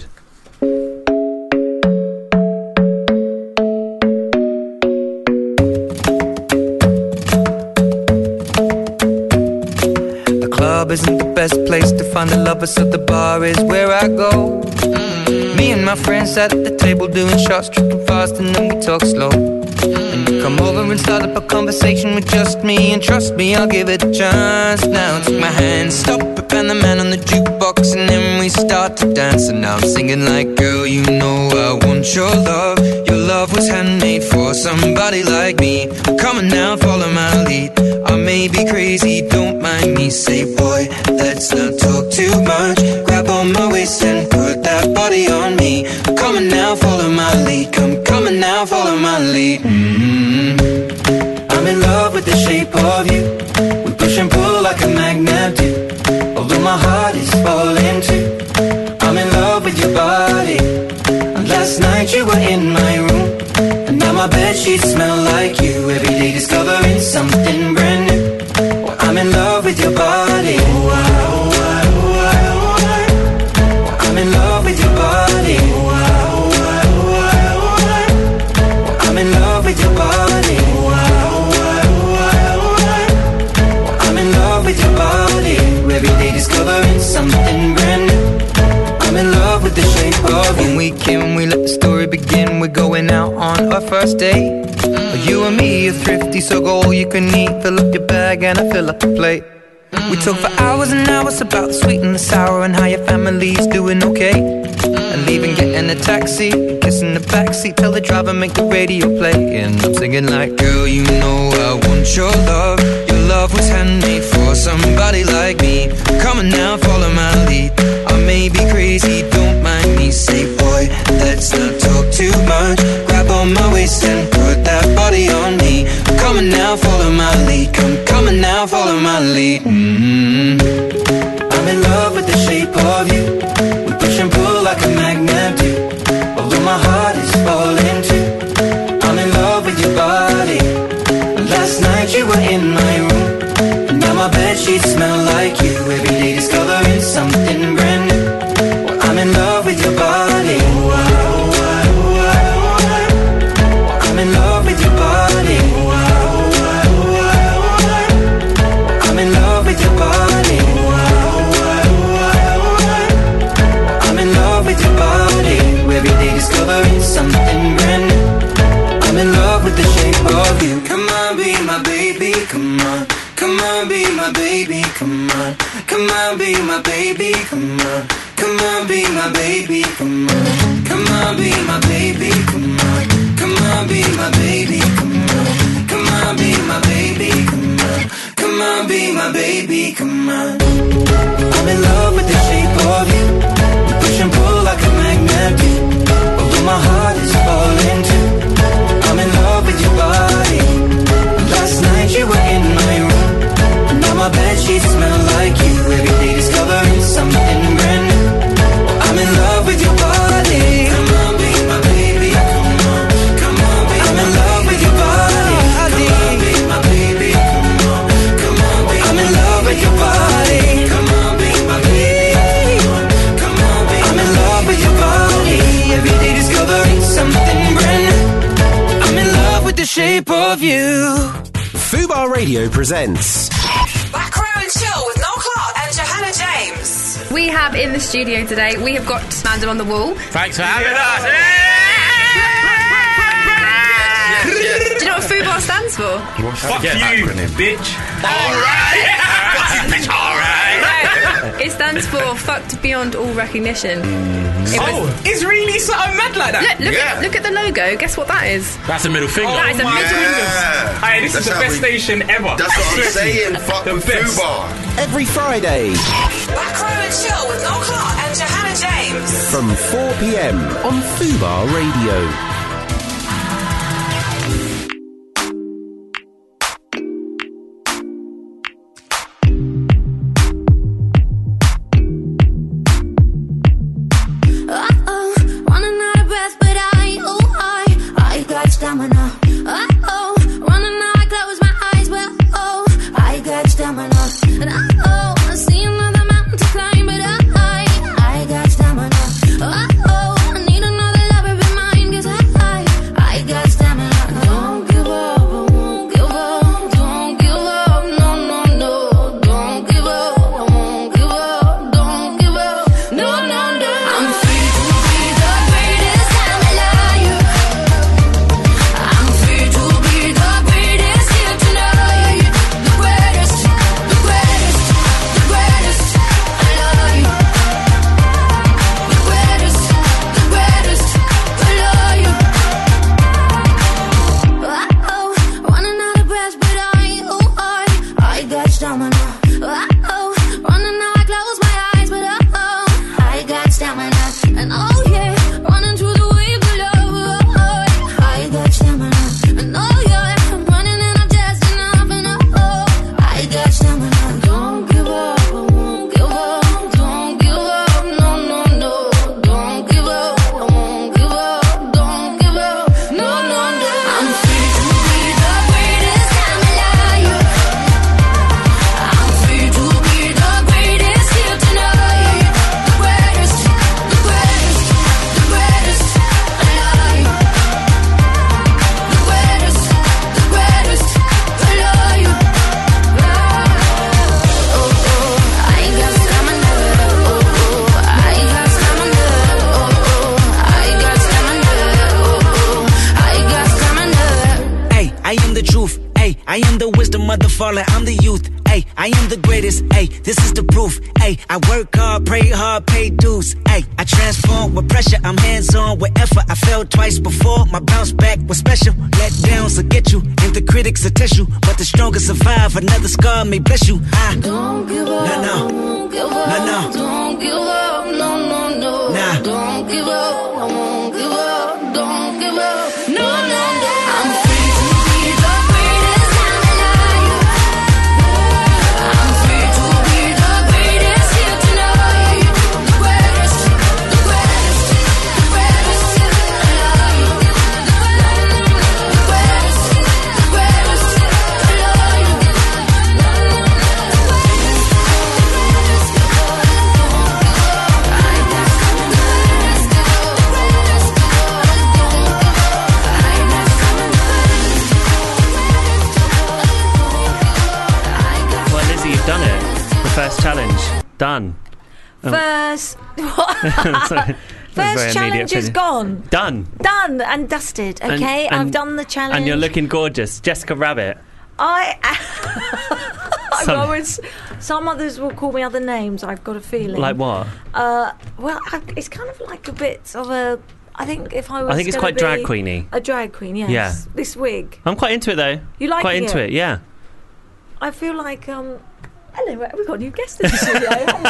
The club isn't the best place to find a lover, so the bar is where I go. Me and my friends at the table doing shots, tripping fast, and then we talk slow. And you come over and start up a conversation with just me, and trust me, I'll give it a chance. Now take my hand, stop it, and the man on the jukebox, and then we start to dance. And now I'm singing like, girl, you know I want your love. Your love was handmade for somebody like me. Come on now, follow my lead. I may be crazy, don't mind me. Say, boy, let's not talk too much. Grab on my waist and put that body on me. Come on now, follow my lead. Come, come on now, follow my lead. Mm-hmm. I'm in love with the shape of you. We push and pull like a magnet do. Although my heart is falling too. I'm in love with your body. And last night you were in my room. And now my bedsheets smell like you. Every day discovering something brand new. Well, I'm in love with your body. Oh, I, oh, I, oh, I, oh, I. Well, I'm in love with your body. Oh, I, oh, I, oh, I, oh, I. Well, I'm in love with your body. Oh, I, oh, I, oh, I, oh, I. Well, I'm in love with your body. Every day discovering something brand new. I'm in love with the shape of you. When we came, we let the story begin. We're going out on our first date. You and me are thrifty, so go all you can eat. Fill up your bag and I fill up the plate. We talk for hours and hours about the sweet and the sour and how your family's doing okay. And leaving, getting a taxi, kissing the backseat, tell the driver make the radio play. And I'm singing like, girl, you know I want your love. Your love was handmade for somebody like me. Come on now, follow my lead. I may be crazy, don't mind me. Say, boy, let's not talk too much. Grab on my waist and put that body on me. Come on now, follow my lead. Come, come on now, follow my lead. Mm-hmm. I'm in love with the shape of you. We push and pull like a magnet do. Although my heart is falling too. I'm in love with your body. Last night you were in my room, and now my bedsheets smell like you. Every day discovering something brand new. Well, I'm in love with your body. I'm in love with your body. I'm in love with your body. I'm in love with your body. Every day discovering something brand new. I'm in love with the shape of you. Come on, be my baby, come on. Come on, be my baby, come on. Come on, be my baby, come on. Come on, be my baby, come on. Come on, be my baby, come on. Come on, be my baby, come on. Come on, be my baby, come on. Come on, be my baby, come on. I'm in love with the shape of you. We push and pull like a magnet do. Although my heart is falling too. I'm in love with your body. Last night you were in my room, and now my bedsheets smell like you. Every day discovering something brand new. I'm in love with your body. Come on, be my baby. Come on, come on, be I'm in love with your body. Come on, be my baby. Come on, come on, be I'm in love with your body. Come on, be my baby. Come on, be I'm in love with your body. Every day discovering something brand new. I'm in love with the shape of you. Fubar Radio presents Back Row and Chill with Noel Clark and Johanna James. We have in the studio today, we have got Mandem on the Wall. Thanks for having us. Do you know what Fubar stands for? Fuck you, bitch. Alright. Fuck you, bitch. Alright. It stands for Fucked Beyond All Recognition. It was- Oh, it's really something mad like that. Look, look, Yeah. at, look at the logo. Guess what that is? That's a middle finger. That is a my middle goodness. Yeah. Hey, this That's is the how best we- station ever. That's what I'm saying. Fuck The with best. Fubar. every Friday Back Row and Chill with Noel Clark and Johanna James. from four p.m. on Fubar Radio. Uh-oh, running out of breath, but I, oh, I, I got stamina. Uh-oh, running out, I close my eyes, but oh, I got stamina. And uh-oh, I see another mountain to climb, but I, I got stamina. Uh-oh, I need another lover in mine, 'cause I, I, I got stamina. Don't give up, I won't give up. Don't give up, no, no, no. Don't give up, I won't give up. Don't give up, no, no, no. I'm free to be the greatest I'm alive. I'm free to be the greatest here tonight. The greatest, the greatest, the greatest alive. The greatest, the greatest alive. Uh-oh, running out of breath, but I, oh, I, I got stamina. Uh-oh, running out, I close my eyes, but uh-oh, I got stamina. And oh yeah, running through the wave of love, oh, I got stamina. And oh yeah, I'm running and I'm just enough, and oh, I got stamina. Don't give up, I won't give up. Don't give up, no, no, no. Don't give up, I won't give up. Don't give up, no, no, no. I'm free to be the greatest I'm alive. I'm free to be the greatest here tonight. The greatest, the greatest, the greatest alive. The greatest, the greatest alive. Oh, oh, I got stamina. Oh, oh, I got stamina. Oh, oh, I got stamina. Oh, oh, I got stamina. Hey, I am the truth. Hey, I am the wisdom of the fallen. I'm the youth. Hey, Ay, I am the greatest. Ay, this is the proof. Ay, I work hard, pray hard, pay dues. Ay, I transform with pressure. I'm hands on with effort. I failed twice before. My bounce back was special. Let downs will get you, and the critics will test you. But the strongest survive. Another scar may bless you. I Don't give up. No, no. Don't give up. No, no. Don't give up. No, no, no. Nah. Don't give up. I won't give up. Don't give up. No, no, no. I'm free to be the greatest I'm alive. I'm free to be the greatest here tonight. The greatest, the greatest, the greatest alive. The greatest, the greatest alive. Well, Lizzie, you've done it. The first challenge. Done. Oh. First, Sorry. Very first immediate challenge is finish. gone. Done. Done and dusted, And- okay? and- I've done the challenge. And you're looking gorgeous. Jessica Rabbit. I... I Some- always, some others will call me other names, I've got a feeling. Like what? Uh, well, I, it's kind of like a bit of a... I think if I was I think it's gonna quite drag be queeny. A drag queen, yes. Yeah. This wig. I'm quite into it, though. You like Quite into it, yeah. I feel like... um. Hello, we've got a new guest in the studio.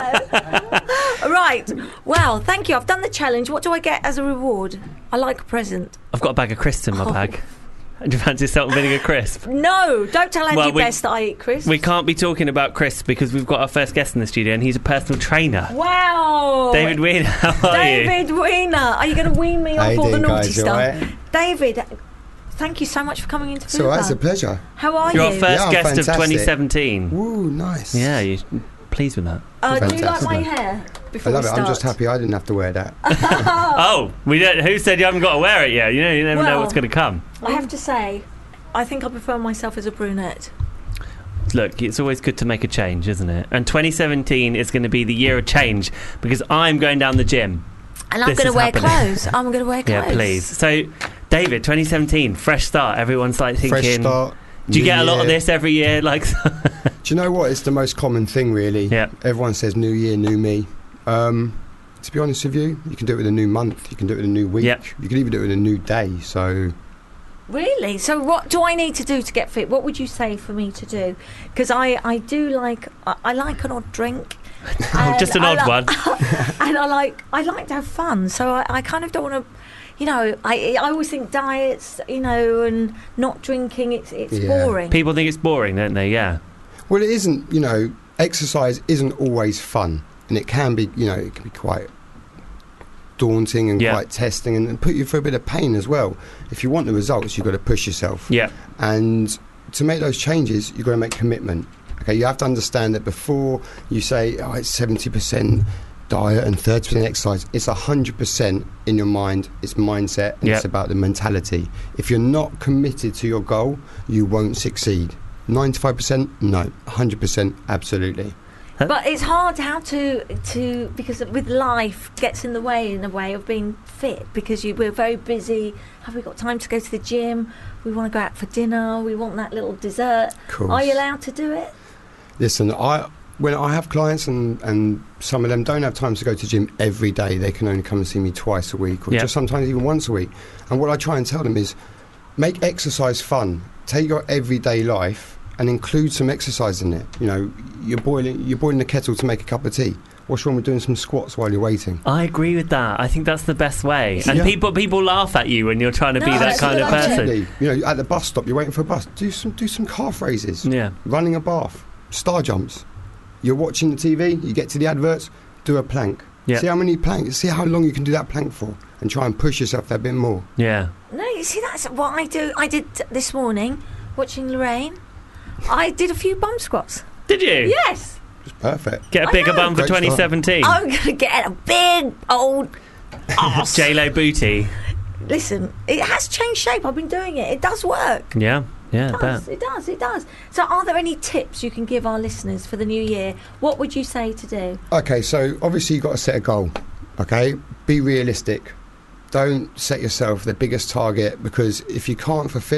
Hello. Right. Well, thank you. I've done the challenge. What do I get as a reward? I like a present. I've got a bag of crisps in my Oh. bag. Do you fancy salt and vinegar crisp? No, don't tell Andy Well, we- Best that I eat crisps. We can't be talking about crisps because we've got our first guest in the studio and he's a personal trainer. Wow. David Weiner, how are you? David Weiner. Are you going to wean me How off you all the doing, naughty guys? You stuff? alright? David, thank you so much for coming into So it's a Fubar. pleasure. How are You're you? our first Yeah, I'm guest of fantastic. twenty seventeen. Ooh, nice. Yeah, you pleased with that? Uh, do you like Fantastic. my hair? I Before love we it. start? I'm just happy I didn't have to wear that. Oh, we don't. Who said you haven't got to wear it yet? You know, you never know Well- what's going to come. I have to say, I think I prefer myself as a brunette. Look, it's always good to make a change, isn't it? And twenty seventeen is going to be the year of change because I'm going down the gym. And I'm This going is to wear happening. clothes. I'm going to wear clothes. Yeah, please. So, David, twenty seventeen, fresh start. Everyone's like thinking. Fresh start. Do you new get a lot of year. this every year? Like, Do you know what? It's the most common thing, really. Yeah. Everyone says new year, new me. Um, to be honest with you, you can do it with a new month. You can do it with a new week. Yep. You can even do it with a new day. So Really? So what do I need to do to get fit? What would you say for me to do? Because I, I do like I, I like an odd drink. oh, and just an I odd li- one. and I like I like to have fun. So I, I kind of don't want to, you know. I I always think diets, you know, and not drinking. It's it's Yeah. boring. People think it's boring, don't they? Yeah. well, it isn't. You know, exercise isn't always fun, and it can be. You know, it can be quite daunting and Yeah. quite testing, and, and put you through a bit of pain as well. If you want the results, you've got to push yourself. Yeah. And to make those changes, you've got to make commitment. Okay, you have to understand that before you say, oh, it's seventy percent diet and thirty percent exercise, it's one hundred percent in your mind, it's mindset, and Yep. it's about the mentality. If you're not committed to your goal, you won't succeed. ninety-five percent, no. one hundred percent, absolutely. But it's hard how to to because with life gets in the way in a way of being fit because you we're very busy. Have we got time to go to the gym? We want to go out for dinner. We want that little dessert. Course. Are you allowed to do it? Listen, I when I have clients and, and some of them don't have time to go to the gym every day, they can only come and see me twice a week or Yeah. just sometimes even once a week. And what I try and tell them is make exercise fun. Take your everyday life and include some exercise in it. You know, you're boiling you're boiling the kettle to make a cup of tea. What's wrong with doing some squats while you're waiting? I agree with that. I think that's the best way. And Yeah. people people laugh at you when you're trying to be No, that kind of person. Absolutely. You know, at the bus stop, you're waiting for a bus. Do some do some calf raises. Yeah. Running a bath, star jumps. You're watching the T V. You get to the adverts. Do a plank. Yeah. See how many planks. See how long you can do that plank for, and try and push yourself that bit more. Yeah. No, you see that's what I do. I did this morning watching Lorraine. I did a few bum squats. Did you? Yes. It's perfect. Get a I bigger know. bum for Great start. twenty seventeen. I'm gonna get a big old ass. J Lo booty. Listen, it has changed shape. I've been doing it. It does work. Yeah. Yeah. I It does, bet. it does, it does. So are there any tips you can give our listeners for the new year? What would you say to do? Okay, so obviously you've got to set a goal. Okay, be realistic. Don't set yourself the biggest target because if you can't fulfil it,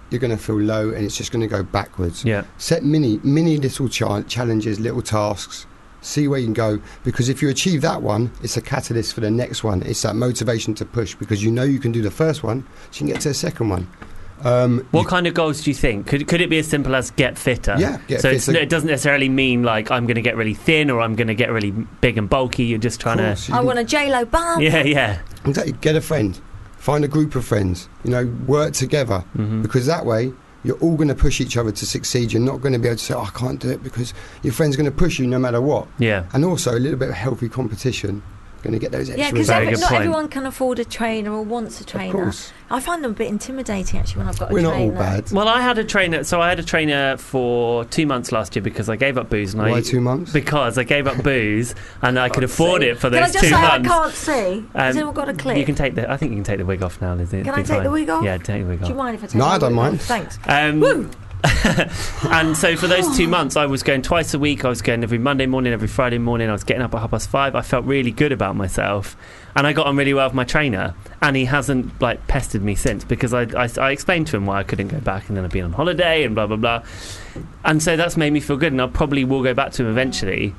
you're going to feel low, and it's just going to go backwards. Yeah. Set mini, mini little cha- challenges, little tasks. See where you can go, because if you achieve that one, it's a catalyst for the next one. It's that motivation to push, because you know you can do the first one, so you can get to the second one. Um, what kind of goals do you think? Could could it be as simple as get fitter? Yeah, get so it's, fitter. it doesn't necessarily mean like I'm going to get really thin or I'm going to get really big and bulky. You're just trying to. I want a J-Lo bum. Yeah, yeah. Exactly. Get a friend, find a group of friends. You know, work together, mm-hmm. because that way you're all going to push each other to succeed. You're not going to be able to say, oh, I can't do it, because your friend's going to push you no matter what. Yeah. And also a little bit of healthy competition. Going to get those extra Yeah, because results. every, not point. everyone can afford a trainer or wants a trainer. Of course. I find them a bit intimidating, actually, when I've got a We're not trainer. all bad. Well, I had a trainer. So I had a trainer for two months last year because I gave up booze. And Why I, two months? Because I gave up booze and I could afford See. it for Can those I just two say months. I can't see? Has Um, anyone got a clip? You can take the. I think you can take the wig off now, Lizzie. Can It'll I be take fine. the wig off? Yeah, take the wig off. Do you mind if I take No, the I don't wig mind. off? Thanks. Um, Woo! and so for those two months, I was going twice a week. I was going every Monday morning, every Friday morning. I was getting up at half past five. I felt really good about myself, and I got on really well with my trainer. And he hasn't like pestered me since, because I, I, I explained to him why I couldn't go back, and then I've been on holiday and blah blah blah. And so that's made me feel good, and I probably will go back to him eventually.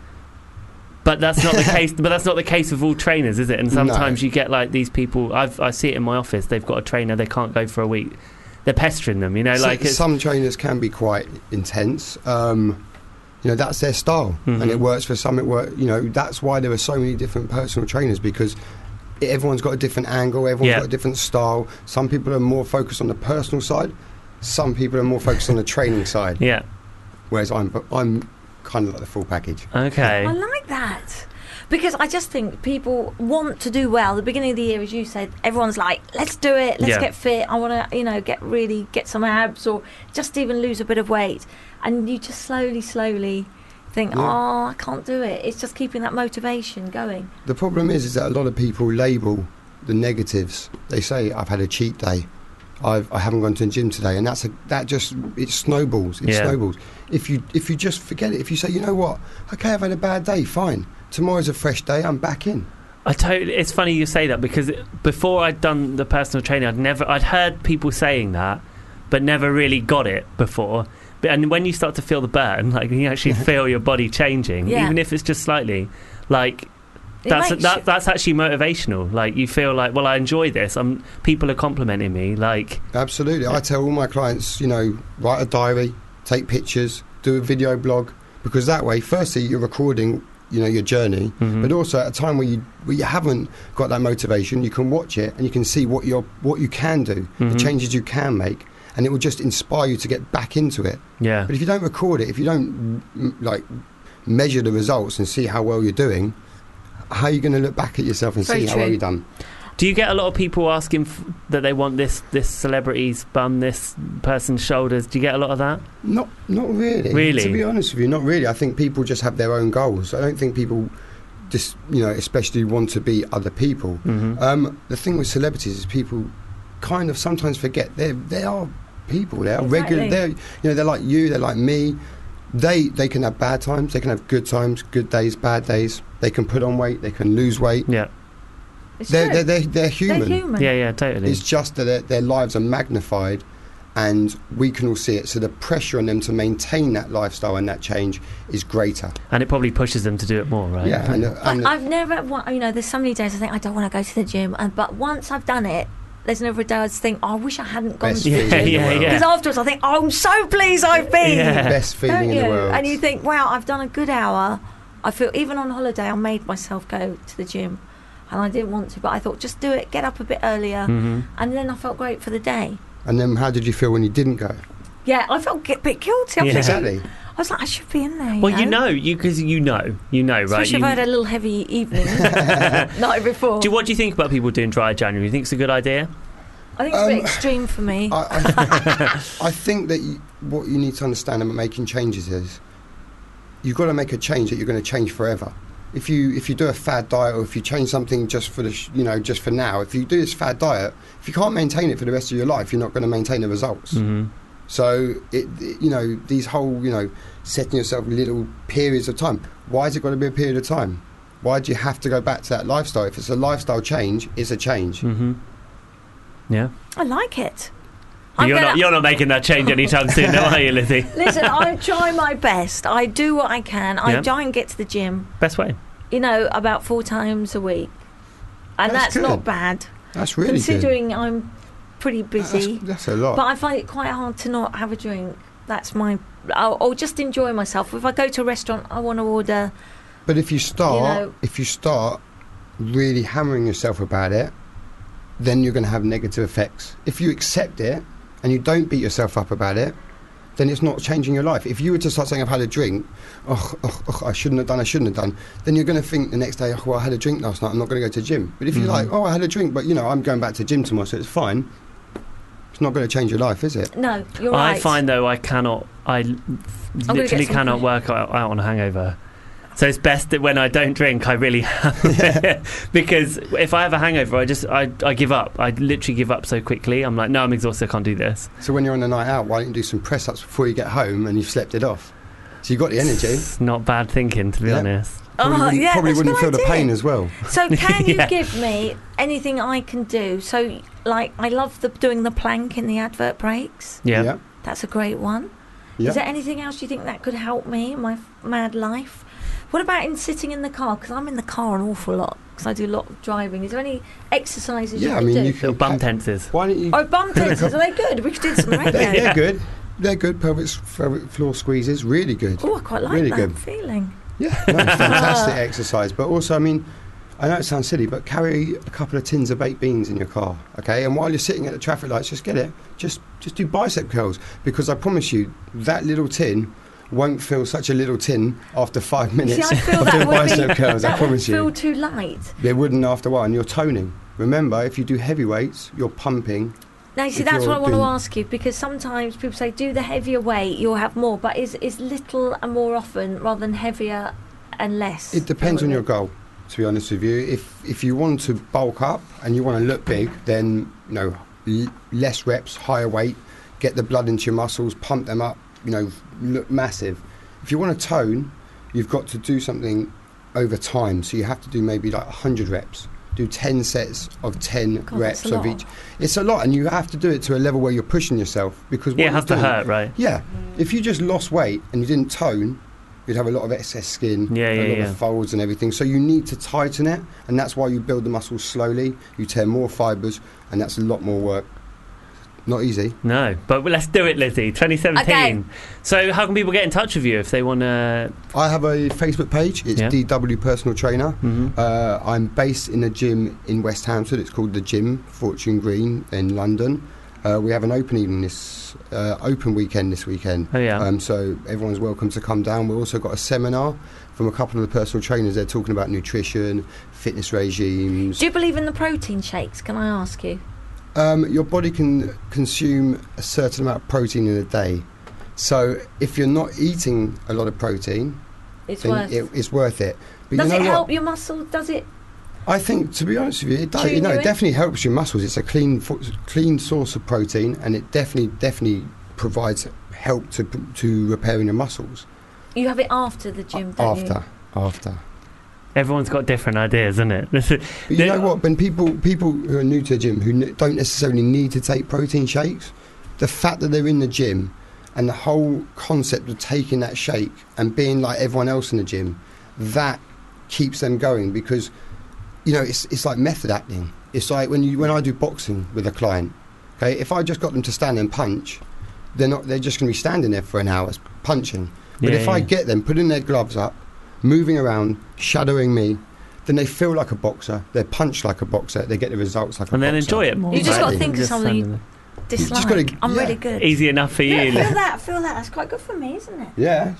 But that's not the case. But that's not the case with all trainers, is it? And sometimes No. you get like these people. I've, I see it in my office. They've got a trainer. They can't go for a week. They're pestering them, you know. So- Like it's, some trainers can be quite intense. Um, you know, that's their style, Mhm. and it works for some. It work. You know, that's why there are so many different personal trainers, because everyone's got a different angle. Everyone's Yeah. got a different style. Some people are more focused on the personal side. Some people are more focused on the training side. yeah. Whereas I'm, I'm kind of like the full package. Okay. I like that. Because I just think people want to do well. At the beginning of the year, as you said, everyone's like, let's do it, let's Yeah. get fit. I want to, you know, get really, get some abs or just even lose a bit of weight. And you just slowly, slowly think, Yeah. oh, I can't do it. It's just keeping that motivation going. The problem is, is that a lot of people label the negatives. They say, I've had a cheat day. I've, I haven't gone to the gym today, and that's a, that just it snowballs. It Yeah. snowballs. If you if you just forget it, if you say, you know what, okay, I've had a bad day, fine. Tomorrow's a fresh day. I'm back in. I totally. It's funny you say that, because before I'd done the personal training, I'd never. I'd heard people saying that, but never really got it before. But and when you start to feel the burn, like you actually feel your body changing, Yeah. even if it's just slightly, like. It That's makes that, you- that's actually motivational. Like you feel like, well, I enjoy this. I'm people are complimenting me. Like Absolutely. I tell all my clients, you know, write a diary, take pictures, do a video blog, because that way, firstly, you're recording, you know, your journey, Mhm. but also at a time where you where you haven't got that motivation, you can watch it and you can see what you're what you can do, the Mhm. changes you can make, and it will just inspire you to get back into it. yeah, But if you don't record it, if you don't mm, like measure the results and see how well you're doing, how are you going to look back at yourself and Very see how true. well you've done? do you get a lot of people asking f- that they want this this celebrity's bum, this person's shoulders? Do you get a lot of that? Not, not really. Really? To be honest with you, not really. I think people just have their own goals. I don't think people just, you know, especially want to be other people. Mm-hmm. Um, the thing with celebrities is people kind of sometimes forget they they are people. They are Exactly. regular. They're, you know, they're like you. They're like me. They they can have bad times. They can have good times, good days, bad days. They can put on weight. They can lose weight. Yeah, It's They're, true. they're, they're, they're human. They're human. yeah, yeah, totally. It's just that their, their lives are magnified, and we can all see it. So the pressure on them to maintain that lifestyle and that change is greater. And it probably pushes them to do it more, right? Yeah, and, But and I've never, wa- you know, there's so many days I think I don't want to go to the gym, and but once I've done it, there's never a day I think, oh, I wish I hadn't gone Best to the feeling gym. in the Yeah, world. yeah. Because afterwards I think, oh, I'm so pleased I've been. Yeah. best Don't feeling in you? the world. And you think, wow, I've done a good hour. I feel, even on holiday, I made myself go to the gym. And I didn't want to, but I thought, just do it, get up a bit earlier. Mm-hmm. And then I felt great for the day. And then how did you feel when you didn't go? Yeah, I felt a bit guilty. I was, Yeah. thinking- Exactly. I was like, I should be in there. You Well, know? you know, you because you know, you know, right? Especially You- if I had a little heavy evening night before. do you, what do you think about people doing dry January? You think it's a good idea? I think it's a bit Um, extreme for me. I, I, I think that you, what you need to understand about making changes is you've got to make a change that you're going to change forever. If you if you do a fad diet, or if you change something just for the sh- you know just for now, if you do this fad diet, if you can't maintain it for the rest of your life, you're not going to maintain the results. Mm-hmm. So it, it you know these whole you know setting yourself little periods of time. Why has it got to be a period of time? Why do you have to go back to that lifestyle? If it's a lifestyle change, it's a change. Mm-hmm. Yeah. I like it. I'm You're gonna- not. You're not making that change anytime soon, though, are you, Lizzie? Listen, I try my best. I do what I can. I Yeah. try and get to the gym, Best way. you know, about four times a week. And That's that's, not good. bad. That's really good. Considering I'm pretty busy. That's, that's a lot. But I find it quite hard to not have a drink. That's my... Or, or just enjoy myself. If I go to a restaurant, I want to order... But if you start, You know- if you start really hammering yourself about it, then you're going to have negative effects. If you accept it and you don't beat yourself up about it, then it's not changing your life. If you were to start saying, I've had a drink, oh, oh, oh I shouldn't have done, I shouldn't have done, then you're going to think the next day, oh, well, I had a drink last night, I'm not going to go to gym. But if you're Mhm. like, oh, I had a drink, but, you know, I'm going back to gym tomorrow, so it's fine, it's not going to change your life, is it? No, you're right. I find though I cannot. I l- get literally some cannot coffee. work out, out on a hangover. So it's best that when I don't drink, I really have it. Because if I have a hangover, I just I, I give up. I literally give up so quickly. I'm like, no, I'm exhausted. I can't do this. So when you're on a night out, why don't you do some press-ups before you get home and you've slept it off? So you've got the energy. It's not bad thinking, to be Yeah. honest. Probably Oh, wouldn't, yeah, probably that's a wouldn't good feel the idea. pain as well. So can you Yeah. give me anything I can do? So, like, I love the doing the plank in the advert breaks. Yeah. Yeah. That's a great one. Yeah. Is there anything else you think that could help me in my f- mad life? What about in sitting in the car? Because I'm in the car an awful lot because I do a lot of driving. Is there any exercises you Yeah, I can mean, do? you can Little bum tenses. Why don't you? Oh, bum tenses, are they good? We did some radio. They're, they're good. They're good. Pelvic, pelvic floor squeezes, really good. Oh, I quite like Really that good. feeling. Yeah, no, it's fantastic exercise. But also, I mean, I know it sounds silly, but carry a couple of tins of baked beans in your car, okay? And while you're sitting at the traffic lights, just get it. Just, just do bicep curls, because I promise you, that little tin won't feel such a little tin after five minutes See, I feel of that doing would bicep be, curls. I that would promise feel you, too light. they wouldn't after a while. And you're toning. Remember, if you do heavy weights, you're pumping. Now, you see, If that's you're what I want to doing- ask you, because sometimes people say do the heavier weight, you'll have more, but is is little and more often rather than heavier and less? It depends on your goal, to be honest with you. If if you want to bulk up and you want to look big, then you know l- less reps, higher weight, get the blood into your muscles, pump them up, you know, look massive. If you want to tone, you've got to do something over time. So you have to do maybe like one hundred reps. Do ten sets of ten God, reps that's a of lot. each. It's a lot, and you have to do it to a level where you're pushing yourself, because what Yeah, it has to you're doing- hurt, right? Yeah, if you just lost weight and you didn't tone, you'd have a lot of excess skin, Yeah, a yeah, lot yeah. of folds and everything. So you need to tighten it, and that's why you build the muscles slowly. You tear more fibres, and that's a lot more work. Not easy. No, but let's do it, Lizzie. twenty seventeen. Okay. So, how can people get in touch with you if they want to? I have a Facebook page. It's Yeah. D W Personal Trainer. Mhm. Uh, I'm based in a gym in West Hampstead. It's called The Gym, Fortune Green in London. Uh, we have an open evening this uh, open weekend this weekend. Oh yeah. Um, so everyone's welcome to come down. We've also got a seminar from a couple of the personal trainers. They're talking about nutrition, fitness regimes. Do you believe in the protein shakes? Can I ask you? Um, your body can consume a certain amount of protein in a day. So if you're not eating a lot of protein, It's then worth. it, it's worth it. But Does you know it what? help your muscle? Does it? I think, to be honest with you, it does. Tune You know, you it in? definitely helps your muscles. It's a clean, fo- clean source of protein, and it definitely, definitely provides help to to repairing your muscles. You have it after the gym, don't after, you? after. Everyone's got different ideas, isn't it? This is- But you know what? When people people who are new to the gym who n- don't necessarily need to take protein shakes, the fact that they're in the gym and the whole concept of taking that shake and being like everyone else in the gym, that keeps them going, because you know it's it's like method acting. It's like when you when I do boxing with a client. Okay, if I just got them to stand and punch, they're not. They're just going to be standing there for an hour punching. But Yeah, if I yeah. get them putting their gloves up, moving around, shadowing me, then they feel like a boxer. They're punched like a boxer. They get the results like a and boxer. then enjoy it more. You just got to Exactly. think of Just something you standing dislike. just gotta- I'm yeah. really good. there. Easy enough for Feel, you. feel that, feel that. That's quite good for me, isn't it? Yeah.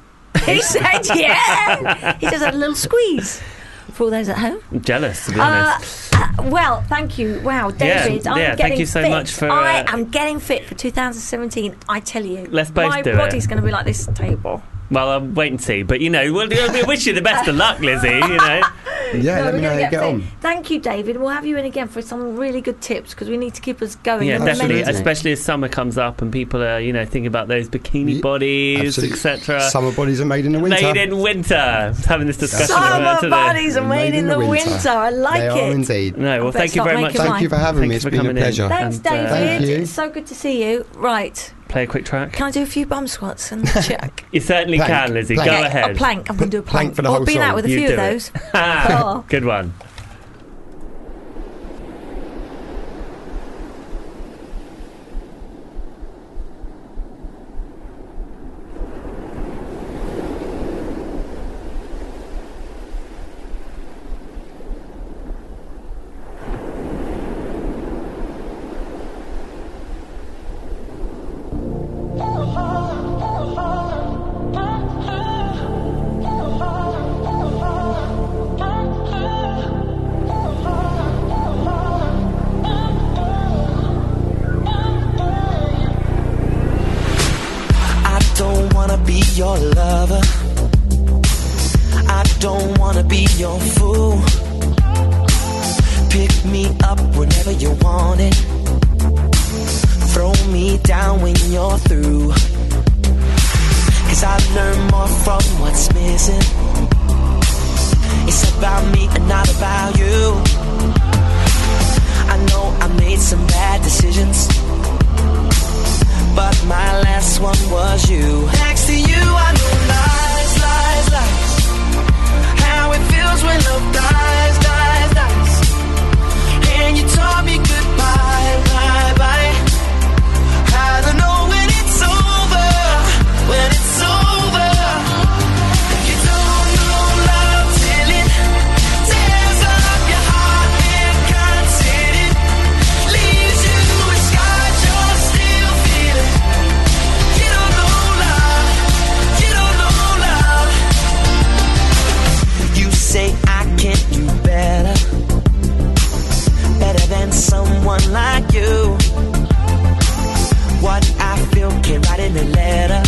He said, yeah. He just had a little squeeze for all those at home. I'm jealous, to be Uh, honest. uh, well, thank you. Wow, Yeah, David, I'm yeah, thank getting you so fit. much for, I uh, am getting fit for two thousand seventeen. I tell you, Let's both my do it. body's going to be like this table. Well, I'll wait and see. But, you know, we'll, we wish you the best of luck, Lizzie, you know. Yeah, No, let we're me know gonna how you get fit. on. Thank you, David. We'll have you in again for some really good tips because we need to keep us going. Yeah, and definitely. momentum. Especially as summer comes up and people are, you know, thinking about those bikini Ye- bodies, absolutely. et cetera. Summer bodies are made in the winter. Made in winter. I was having this discussion. Summer about today. bodies are made, in the winter. I like they it. are indeed. No, well, I thank bet you stop very much. making Thank mine. you for having Thank me. you It's for been a coming in. pleasure. Thanks, And, uh, David. Thank you. It's so good to see you. Right. Play a quick track. Can I do a few bum squats and check? You certainly Plank. can, Lizzie. Plank. Go Okay, ahead. A plank. I'm going to do a plank. Plank for the oh, whole I've been song. out with a You few do of it. those. Oh. Good one. I don't wanna be your lover. I don't wanna be your fool. Pick me up whenever you want it. Throw me down when you're through. Cause I learn more from what's missing. It's about me and not about you. I know I made some bad decisions, but my last one was you. Next to you, I know lies, lies, lies. How it feels when love dies, dies, dies. And you taught me goodbye, bye, bye. I don't know when it's over, when it's over. You don't know love till it tears up your heart and can't hit it. Leaves you with scars you're still feeling. You don't know love, you don't know love. You say I can't do better, better than someone like you. What I feel can't write in a letter,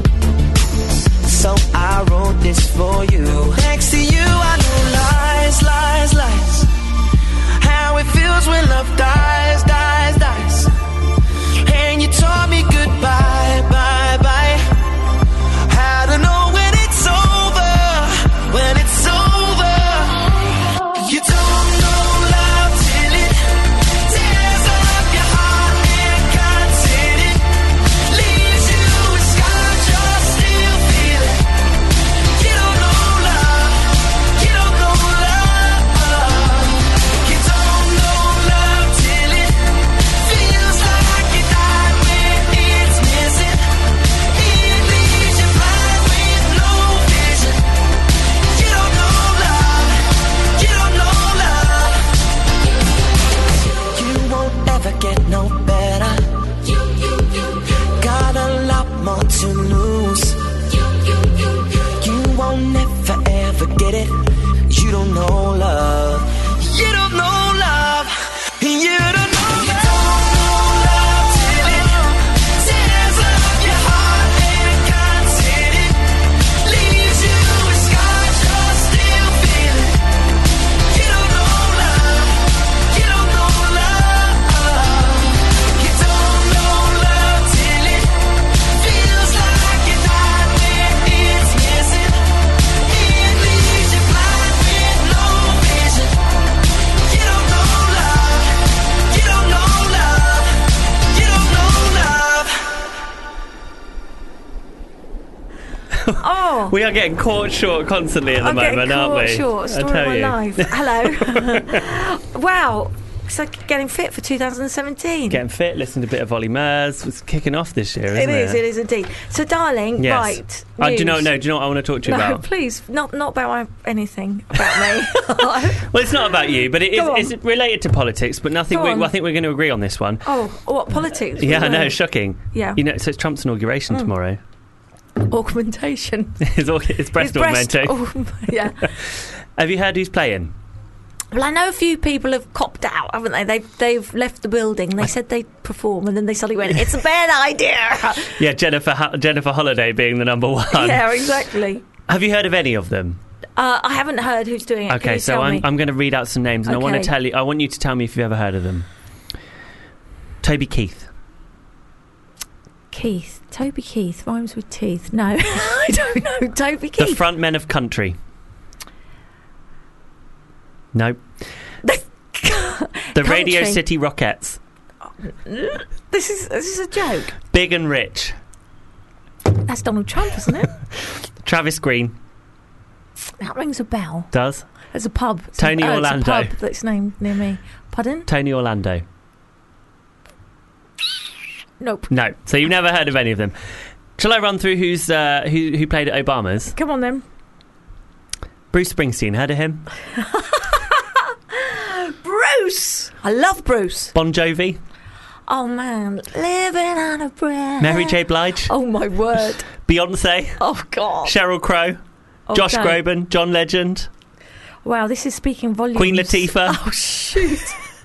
so I wrote this for you. Next to you, I know lies, lies, lies. How it feels when love dies, dies, dies. And you taught me goodbye, bye, bye. I don't know when it's over, when it's over. You don't know love till it tears up your heart and can't hit it. Leaves you with scars you're still feeling. You don't know love, you don't know love. You don't know love till it feels like you died when it's missing. It leaves you blind with no vision. You don't know love, you don't know love. You won't ever get no better. Got a lot more to lose. You won't never ever get it. You don't know love. You don't know love. You don't know love. You don't know love till it tears up your heart and can't hit it. Leaves you with scars you're still feeling. You don't know love. You don't know love. You don't know love till it feels like you died when it's missing. It leaves you blind with no vision. You don't know love. You don't know love. You don't know love. Oh. We are getting caught short constantly at the I'm getting moment, aren't caught we? short. I Story of tell my you. life. Hello. Wow. So getting fit for two thousand seventeen. Getting fit, listening to a bit of Ollie Murs. It's kicking off this year, It isn't it? is, it is indeed. So, darling, Yes. right. Uh, do you know? news. No. Do you know what I want to talk to you No, about? please, not not about my, anything about me. Well, it's not about you, but it is. Go on. It's related to politics, but nothing. Go We, on. well, I think we're going to agree on this one. Oh, what politics? Yeah, I know. Wait. Shocking. Yeah. You know, so it's Trump's inauguration Mm. tomorrow. Augmentation. it's, all, it's breast His breast- augmentation. oh, yeah. Have you heard who's playing? Well, I know a few people have copped out, haven't they? They've they've left the building. They said they'd perform, and then they suddenly went, "It's a bad idea." Yeah, Jennifer Ho- Jennifer Holliday being the number one. Yeah, exactly. Have you heard of any of them? Uh, I haven't heard who's doing it. Can Okay, you so tell I'm me? I'm going to read out some names, and I want to Okay. tell you. I want you to tell me if you've ever heard of them. Toby Keith. Keith. Toby Keith rhymes with teeth. No, I don't know. Toby The Keith. front men of country. Nope. The Radio Country. City Rockettes. This is this is a joke. Big and Rich. That's Donald Trump, isn't it? Travis Green. That rings a bell. Does. There's a pub. It's Tony a, oh, Orlando. It's a pub that's named near me. Pardon? Tony Orlando. Nope. No. So you've never heard of any of them. Shall I run through who's uh, who who played at Obama's? Come on then. Bruce Springsteen. Heard of him? Bruce. I love Bruce. Bon Jovi. Oh man, living on a prayer. Mary J. Blige. Oh my word. Beyonce. Oh god. Sheryl Crow. Oh, Josh don't. Groban. John Legend. Wow, this is speaking volumes. Queen Latifah. Oh shoot.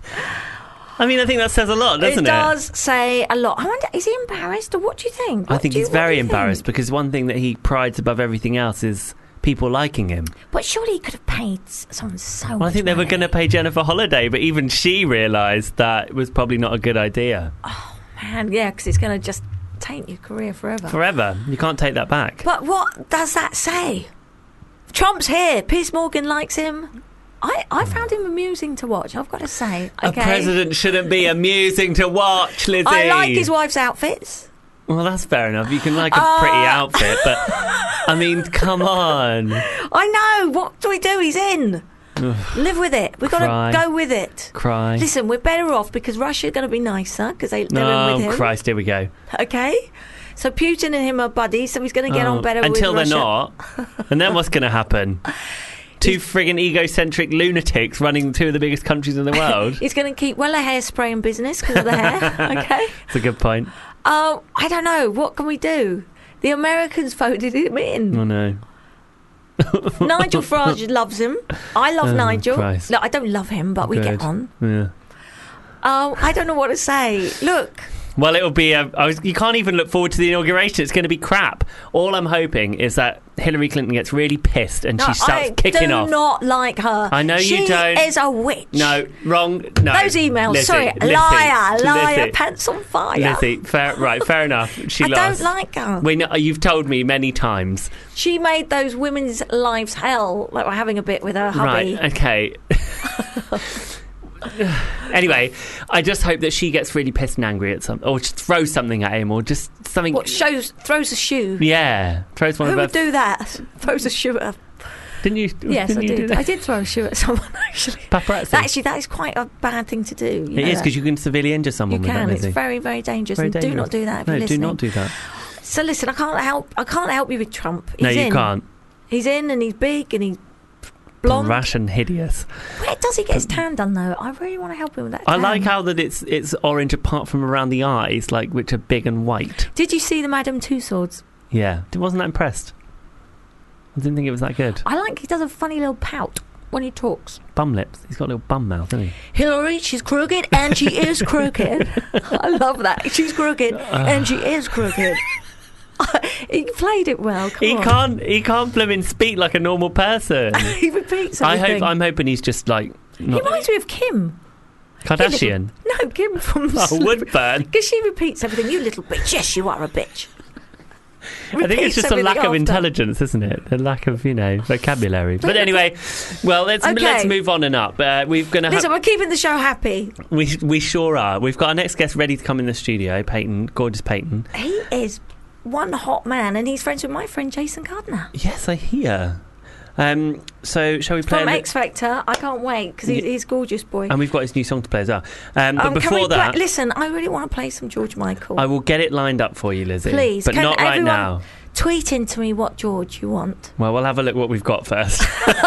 I mean, I think that says a lot, doesn't it? It does say a lot. I wonder, is he embarrassed or what do you think? I What think do you- he's what do very you embarrassed think? because one thing that he prides above everything else is people liking him. But surely he could have paid s- someone so much Well, I think they were money. going to pay Jennifer Holliday, but even she realised that it was probably not a good idea. Man, yeah, because it's going to just taint your career forever. Forever. You can't take that back. But what does that say? Trump's here. Piers Morgan likes him. I, I found him amusing to watch, I've got to say. A Okay? president shouldn't be amusing to watch, Lizzie. I like his wife's outfits. Well, that's fair enough. You can like a Uh, pretty outfit, but I mean, come on. I know. What do we do? He's in. Live with it. We've got Cry. to go with it. Cry. Listen, we're better off because Russia's going to be nicer because they, they're in Oh, with him. Christ, here we go. Okay? So Putin and him are buddies, so he's going to get Oh, on better until with they're Russia. not. And then what's going to happen? Two friggin' egocentric lunatics running two of the biggest countries in the world. He's going to keep well a hairspray in business because of the hair. Okay? That's a good point. Oh, I don't know. What can we do? The Americans voted him in. Oh, no. Nigel Farage loves him. I love Oh, Nigel. Christ. No, I don't love him, but we Good. get on. Yeah. Oh, I don't know what to say. Look, Well, it'll be. A, I was, you can't even look forward to the inauguration. It's going to be crap. All I'm hoping is that Hillary Clinton gets really pissed and no, she starts I kicking do off. not like her. I know you she don't. She is a witch. No, wrong. No. Those emails. Lizzie, sorry, Lizzie, liar, liar, Lizzie, pants on fire. Lizzie, fair, right, fair enough. She I lost. don't like her. We know, you've told me many times. She made those women's lives hell. Like we're having a bit with her hubby. Right, okay. Anyway, I just hope that she gets really pissed and angry at something, or just throws something at him, or just something. What shows? Throws a shoe. Yeah, throws one Who of her. would do that? Throws a shoe at her. Didn't you? Yes, didn't I you did. Do that? I did throw a shoe at someone actually. Paparazzi. Actually, that is quite a bad thing to do. You It know is that? because you can severely injure someone You with can. that. It's Lizzie. very, very dangerous. Very and do dangerous. not do that. If No, you're do listening. not do that. So listen, I can't help. I can't help you with Trump. He's No, you in. can't. He's in, and he's big, and he's blonde. Brash and hideous. Where does he get his tan done though? I really want to help him with that. I tan. like how that it's it's orange apart from around the eyes, like which are big and white. Did you see the Madame Tussauds? Yeah, I wasn't that impressed. I didn't think it was that good. I like he does a funny little pout when he talks. Bum lips. He's got a little bum mouth, doesn't he? Hillary, she's crooked, and she is crooked. I love that. She's crooked, and she is crooked. He played it well. Come He on. can't. He can't blooming speak like a normal person. He repeats I everything. hope. I'm hoping he's just like He not reminds me of Kim. Kardashian. No, Kim from Oh, Woodburn. Because she repeats everything. You little bitch. Yes, you are a bitch. I think it's Repeats just a lack everything of after. intelligence, isn't it? A lack of, you know, vocabulary. But anyway, well, let's Okay. let's move on and up. Uh, we're gonna Listen, have, we're keeping the show happy. we we sure are. We've got our next guest ready to come in the studio. Peyton, gorgeous Peyton. He is one hot man, and he's friends with my friend Jason Gardner. Yes, I hear. Um, so shall we play? From a li- X Factor. I can't wait because he's, Yeah. he's gorgeous boy. and we've got his new song to play as well. Um, but Um, can before we that, play, listen, I really want to play some George Michael. I will get it lined up for you, Lizzie. Please, but can not right everyone now. tweet into me what George you want. Well, we'll have a look what we've got first.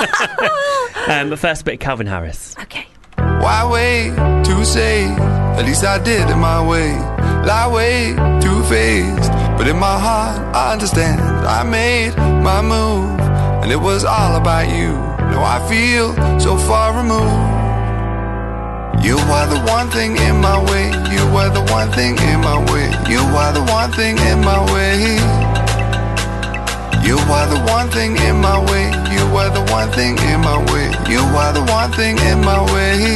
um, but first, a bit of Calvin Harris. Okay. Why wait to say? At least I did it my way. Lie way too faced, but in my heart I understand. I made my move, and it was all about you. Now I feel so far removed. You were the one thing in my way. You were the one thing in my way. You were the one thing in my way. You were the one thing in my way. You were the one thing in my way. You were the one thing in my way.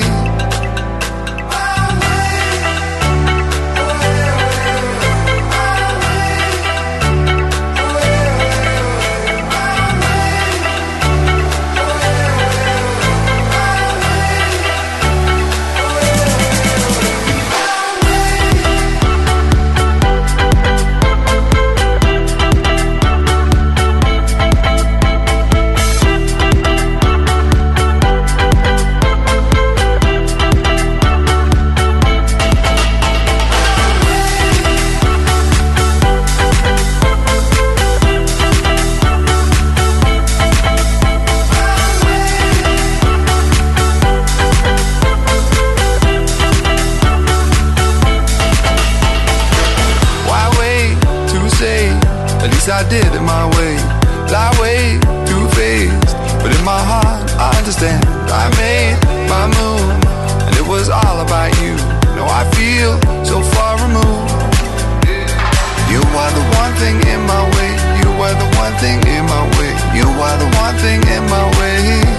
I did it my way, lie way too faced. But in my heart, I understand. I made my move, and it was all about you. No, I feel so far removed. You were the one thing in my way. You were the one thing in my way. You were the one thing in my way.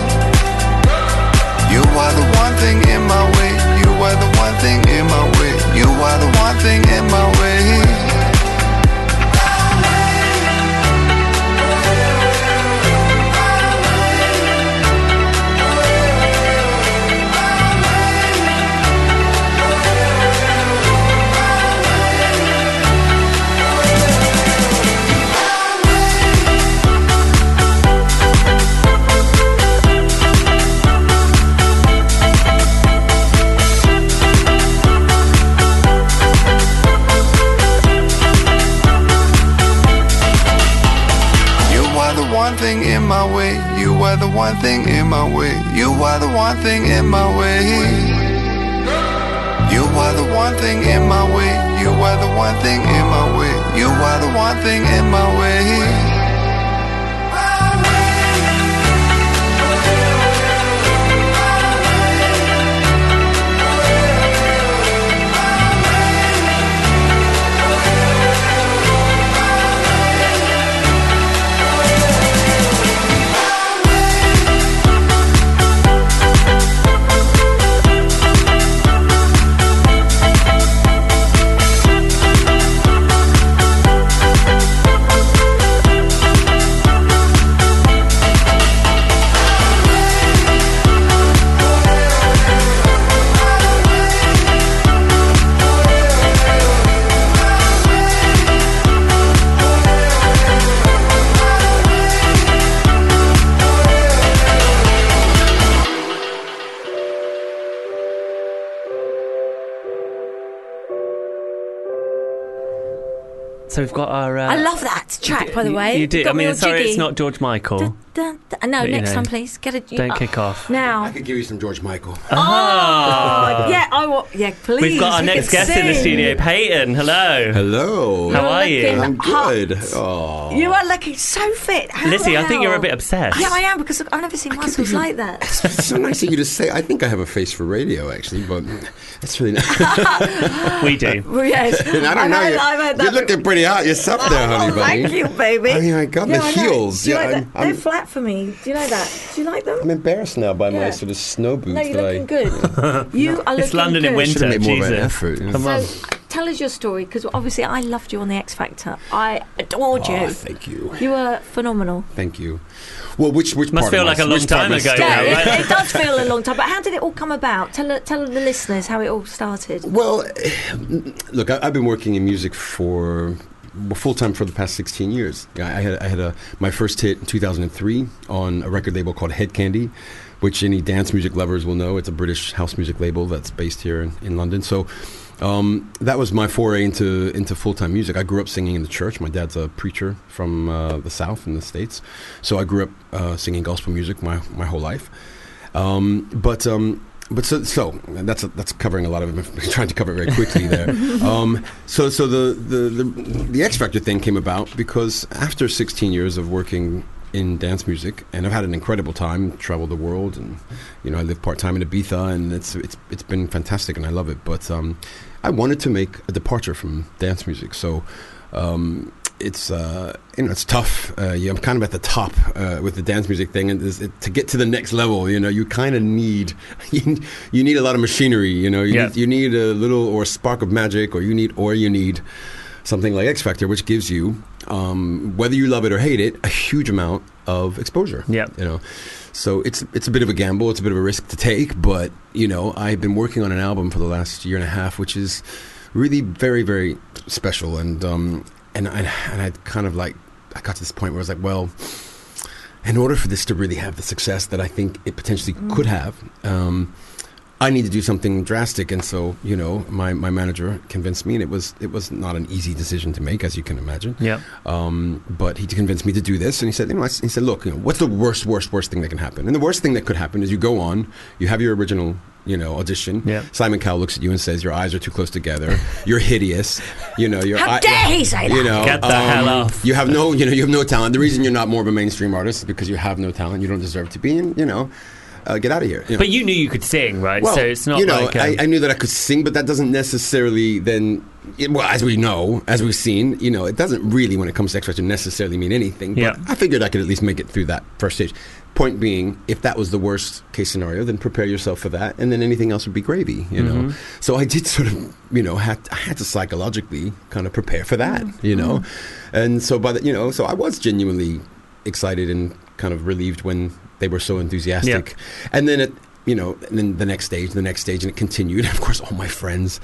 You were the one thing in my way. You were the one thing in my way. You were the one thing in my way. One thing in my way, you were the one thing in my way. You were the one thing in my way. You were the one thing in my way. You were the one thing in my way. You were the one thing in my way. So we've got our... Uh, I love that track, by the way. You do. Got I mean, me all sorry, jiggy. it's not George Michael. Dun, dun, dun. No, But, you next know, time, please. Get a. Don't uh, kick off. Now. I could give you some George Michael. Ah. Oh, yeah, I want. Yeah, please. We've got our we next can guest in the sing. studio, Peyton. Hello. Hello. How You're are you? looking I'm hot. good. Oh. You are looking so fit. How Lizzie, the I think you're a hell? bit obsessed. Yeah, I am, because I've never seen muscles like that. It's so nice of you to say. I think I have a face for radio, actually, but that's really nice. We do. Well, yes. And I don't I've know. heard- you're I've heard that you're looking pretty hot yourself there, honey Oh, bunny. thank you, baby. I mean, I got Yeah, the I know. heels. Do you Yeah, like I'm, that? They're I'm, flat for me. Do you know that? Do you like them? I'm embarrassed now by my Yeah. sort of snow boots. No, you're that looking I, good. You are looking It's London good. in winter. Should have made more of an Jesus. effort. yeah. Come on. So, tell us your story, because obviously I loved you on the X Factor. I adored Oh, you. thank you. You were phenomenal. Thank you. Well, which which Must part feel of like my, a long which part time of my ago story? now, Yeah, right? it, it does feel a long time. But how did it all come about? Tell tell the listeners how it all started. Well, look, I, I've been working in music for full time for the past sixteen years. I I had I had a my first hit in two thousand three on a record label called Head Candy, which any dance music lovers will know. It's a British house music label that's based here in, in London. So um, that was my foray into into full time music. I grew up singing in the church. My dad's a preacher from uh, the South in the States, so I grew up uh, singing gospel music my my whole life. Um, but um, But so, so that's a, that's covering a lot of it. I'm trying to cover it very quickly there. um, so, so the, the, the the X Factor thing came about because after sixteen years of working in dance music, and I've had an incredible time, traveled the world, and you know I live part time in Ibiza, and it's it's it's been fantastic, and I love it. But um, I wanted to make a departure from dance music, so. Um, it's uh, you know it's tough. Uh, yeah, I'm kind of at the top uh, with the dance music thing, and this, it, to get to the next level, you know, you kind of need you, you need a lot of machinery. You know, you, Yeah. need, you need a little or a spark of magic, or you need or you need something like X Factor, which gives you, um, whether you love it or hate it, a huge amount of exposure. Yeah, you know. So it's it's a bit of a gamble, it's a bit of a risk to take, but you know, I've been working on an album for the last year and a half, which is really very, very special, and um, and I, and I kind of like I got to this point where I was like, well, in order for this to really have the success that I think it potentially Mm. could have, um, I need to do something drastic. And so, you know, my, my manager convinced me, and it was it was not an easy decision to make, as you can imagine. Yeah. Um, but he convinced me to do this, and he said, you know, I, he said, look, you know, what's the worst, worst, worst thing that can happen? And the worst thing that could happen is you go on, you have your original, you know, audition. Yeah. Simon Cowell looks at you and says, your eyes are too close together. You're hideous. You know, your How eye- dare he say You that? know, Get the um, hell off. You have no, you know, you have no talent. The reason you're not more of a mainstream artist is because you have no talent. You don't deserve to be. And you know, uh, get out of here. You know? But you knew you could sing, right? Well, so it's not you know, like um, I, I knew that I could sing, but that doesn't necessarily then, it- well, as we know, as we've seen, you know, it doesn't really, when it comes to X Factor, necessarily mean anything. But Yeah. I figured I could at least make it through that first stage. Point being, if that was the worst case scenario, then prepare yourself for that, and then anything else would be gravy, you know. Mhm. So I did sort of, you know, had I had to psychologically kind of prepare for that, you know. And so by the, you know, so I was genuinely excited and kind of relieved when they were so enthusiastic. And then it, you know, and then the next stage, the next stage, and it continued. Of course, all my friends,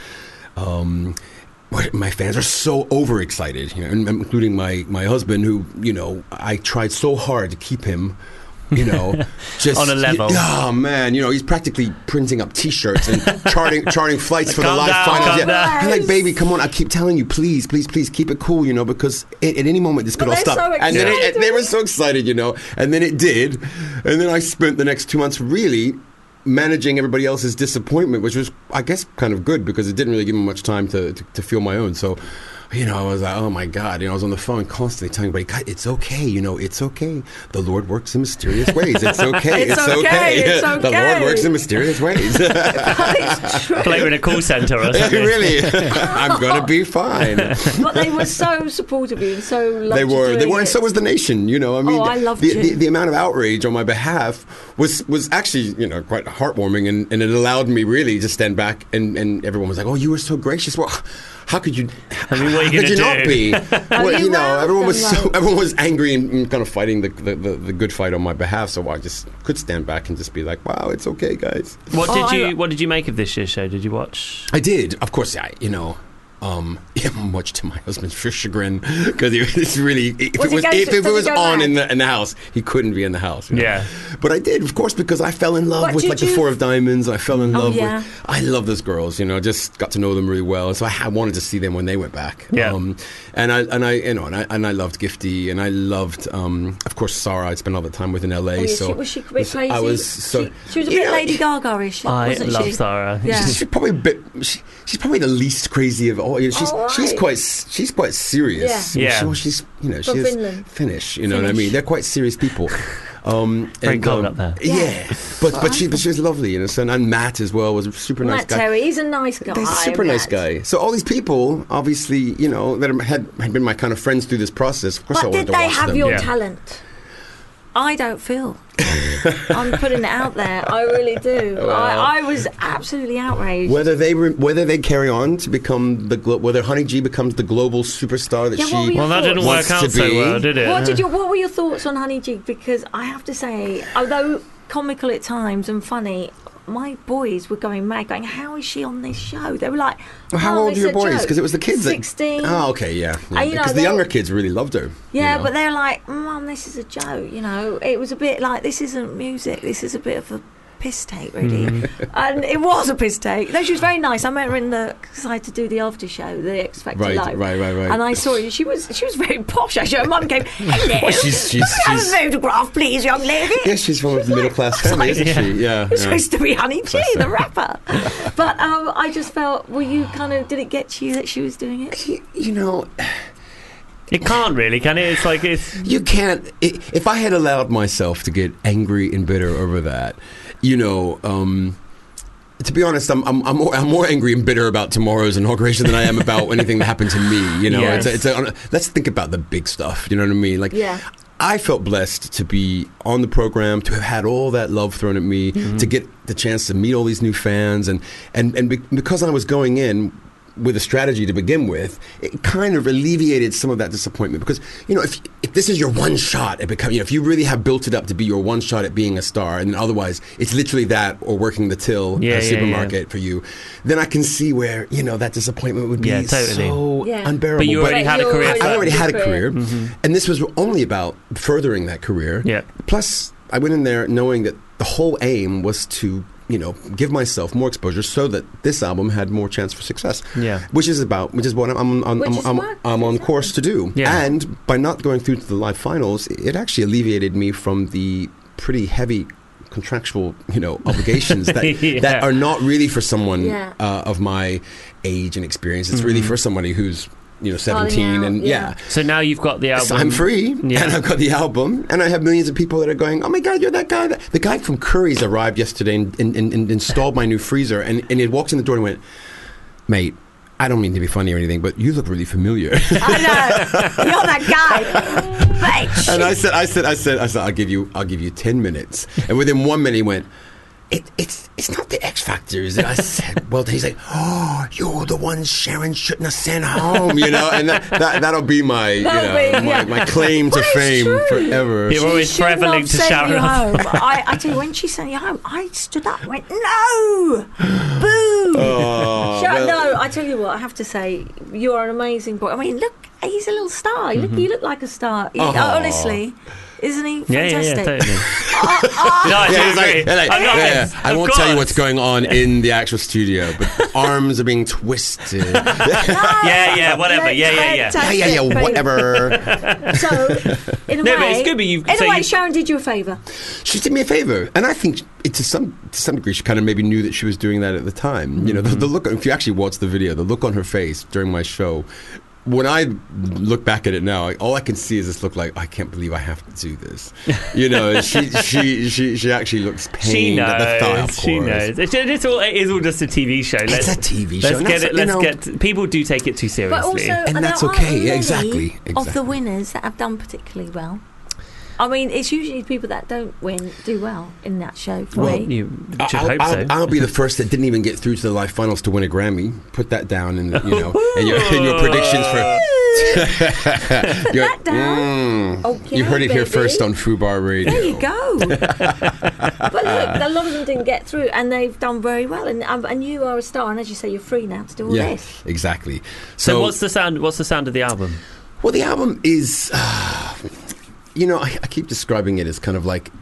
um, my fans are so overexcited, you know, and including my my husband, who, you know, I tried so hard to keep him, you know, just On a level. Oh man, you know, he's practically printing up T-shirts and charting charting flights for the Calm live down, finals. calm Yeah. down. I'm like, baby, come on! I keep telling you, please, please, please, keep it cool, you know, because at, at any moment this could But all they're stop. so and then it, excited. they were so excited, you know, and then it did, and then I spent the next two months really managing everybody else's disappointment, which was, I guess, kind of good because it didn't really give me much time to, to, to feel my own. So, you know, I was like, oh my God, you know, I was on the phone constantly telling everybody, God, it's okay, you know, it's okay. The Lord works in mysterious ways. It's okay. It's okay, it's The Lord okay. works in mysterious ways. It's true. play in a call centre or something. Really, I'm gonna be fine. But they were so supportive of you and so loved They you were, doing they were, and it. so was the nation. You know, I mean, Oh, I loved the, you. the the amount of outrage on my behalf was was actually, you know, quite heartwarming, and, and it allowed me really to stand back, and, and everyone was like, "Oh, you were so gracious." Well, how could you? I mean, what are how you could you gonna not do? be? Well, you you know, wowed everyone was them, so like- everyone was angry and, and kind of fighting the, the, the, the good fight on my behalf. So I just could stand back and just be like, "Wow, it's okay, guys." What Oh, did I- you What did you make of this year's show? Did you watch? I did, of course. I, you know, um, yeah, much to my husband's chagrin, because it was really, if Was it he was going if to- it does he was go on mad? in the in the house, he couldn't be in the house. you know. Yeah. But I did, of course, because I fell in love What with did like the you- Four of Diamonds. I fell in Oh, love yeah. with. I love those girls. You know, just got to know them really well. So I, I wanted to see them when they went back. Yeah. Um, and I and I you know and I and I loved Gifty, and I loved um, of course Sarah. I'd spent all the time with in L A. Oh, yeah, so she, was she a bit crazy? I was so. She, she was a you bit know, Lady Gaga-ish, I wasn't love she? Sarah. Yeah. She's probably a bit. She, she's probably the least crazy of all. You know, she's Oh, right. she's quite she's quite serious. Yeah. You know, Yeah. she- well, she's you know From she's Finland. Finnish. You know what I Finnish. mean? They're quite serious people. Um, Very and, cold um, up there. Yeah, but but she but she was lovely. You know, so, and Matt as well was a super nice Matt guy. Terry, he's a nice guy. He's a super nice Matt. guy. So all these people, obviously, you know, that had had been my kind of friends through this process. Of course, I But wanted did to they watch have them. your Yeah. talent? I don't feel. I'm putting it out there. I really do. Well. I, I was absolutely outraged. Whether they re- whether they carry on to become the glo- whether Honey G becomes the global superstar that Yeah, what were she your Well, that didn't wants work out to so be. well, did it? What did you? What were your thoughts on Honey G? Because I have to say, although comical at times and funny, my boys were going mad, going, "How is she on this show?" They were like, Well, how "Oh, old are it's your a boys? joke." Because it was the kids. Sixteen. That, oh, okay, yeah. yeah. And, you know, because the they- younger kids really loved her. Yeah, you know. but they're like, "Mum, this is a joke." You know, it was a bit like, "This isn't music. This is a bit of a piss take, really." Mm. And it was a piss take. No, she was very nice. I met her in the because I had to do the after show, the X Factor Right, Live. right, right, right. And I saw her. She was she was very posh. Actually, her mum came, "Hello, Well, she's- she's- have she's- a photograph, please, young lady." Yeah, she's from a middle class family, isn't Yeah. she? Yeah. It's yeah. supposed to be Honey G, Bless her. the rapper. But um, I just felt, were you kind of, did it get to you that she was doing it? You, you know, It can't really, can it? It's like it's. you can't. I if I had allowed myself to get angry and bitter over that, you know, um, to be honest, I'm, I'm I'm more I'm more angry and bitter about tomorrow's inauguration than I am about anything that happened to me. You know, Yes. it's a, it's a, let's think about the big stuff. You know what I mean? Like, Yeah. I felt blessed to be on the program, to have had all that love thrown at me, Mm-hmm. to get the chance to meet all these new fans, and and and be, because I was going in with a strategy to begin with, it kind of alleviated some of that disappointment. Because, you know, if if this is your one shot at becoming, you know, if you really have built it up to be your one shot at being a star, and otherwise it's literally that or working the till Yeah, at a yeah, supermarket yeah. for you, then I can see where, you know, that disappointment would be Yeah, totally. so Yeah. unbearable. But you already had a you're career. already- I already had a career, Mm-hmm. and this was only about furthering that career. Yeah. Plus, I went in there knowing that the whole aim was to, you know, give myself more exposure so that this album had more chance for success. Yeah. Which is about, which is what I'm, I'm, I'm, Which I'm, is I'm, what- I'm on course to do. Yeah. And by not going through to the live finals, it actually alleviated me from the pretty heavy contractual, you know, obligations that Yeah. that are not really for someone Yeah. uh, of my age and experience. It's really for somebody who's, you know, seventeen out, and yeah. yeah. So now you've got the album. So I'm free, Yeah. and I've got the album, and I have millions of people that are going, "Oh my God, you're that guy!" That, the guy from Curry's arrived yesterday and, and, and, and installed my new freezer, and, and he walked in the door and went, "Mate, I don't mean to be funny or anything, but you look really familiar." I know. You're that guy. Bitch. And I said, "I said, I said, I said, I'll give you, I'll give you ten minutes." And within one minute, he went, It, it's it's not the X Factor, is it? I said, well, he's like, oh, you're the one Sharon shouldn't have sent home, you know, and that, that that'll be my you That'll know be, my, yeah. my claim to Well, it's fame true. forever. You're always She forever shouldn't linked to have sent Sharon. you home. I, I tell you, when she sent you home, I stood up and went, no! Boo! Oh, Sharon, well- no, I tell you what, I have to say, you're an amazing boy. I mean, look, he's a little star. Look, you look like a star. You- Oh. honestly. Isn't he Yeah, yeah, yeah, fantastic? totally. Oh, oh. No, I do Yeah, he's like, agree. yeah, like, I'm not- yeah, yeah. I of won't tell you course. what's going on in the actual studio, but arms are being twisted. Yeah, yeah, whatever. Yeah, yeah, yeah. yeah, yeah, yeah, whatever. So, in a No, way, but it's good, but you- in so a way, you- Sharon did you a favour. She did me a favor, and I think it, to some to some degree she kind of maybe knew that she was doing that at the time. You know, the, the look. If you actually watch the video, the look on her face during my show. When I look back at it now, I- all I can see is this look like I can't believe I have to do this. You know, she she she she actually looks pained She knows. at the thought. Of She course. knows. It's, it's all, it is all just a T V show. Let's, It's a T V show. Let's and get that's- it. you Let's know, get. People do take it too seriously. But also, And there that's aren't okay. Yeah, many exactly, Of the exactly. winners that have done particularly well. I mean, it's usually people that don't win do well in that show. For Well, me. you should I'll, hope I'll, so. I'll be the first that didn't even get through to the live finals to win a Grammy. Put that down, and you know, and your, and your predictions for. Put Your- that down. Mm. Okay, You heard it here baby. first on Fubar Radio. There you go. But look, a lot of them didn't get through, and they've done very well. And um, and you are a star, and as you say, you're free now to do all Yeah, this. exactly. so, So, what's the sound? What's the sound of the album? well, the album is, uh, you know, I, I keep describing it as kind of like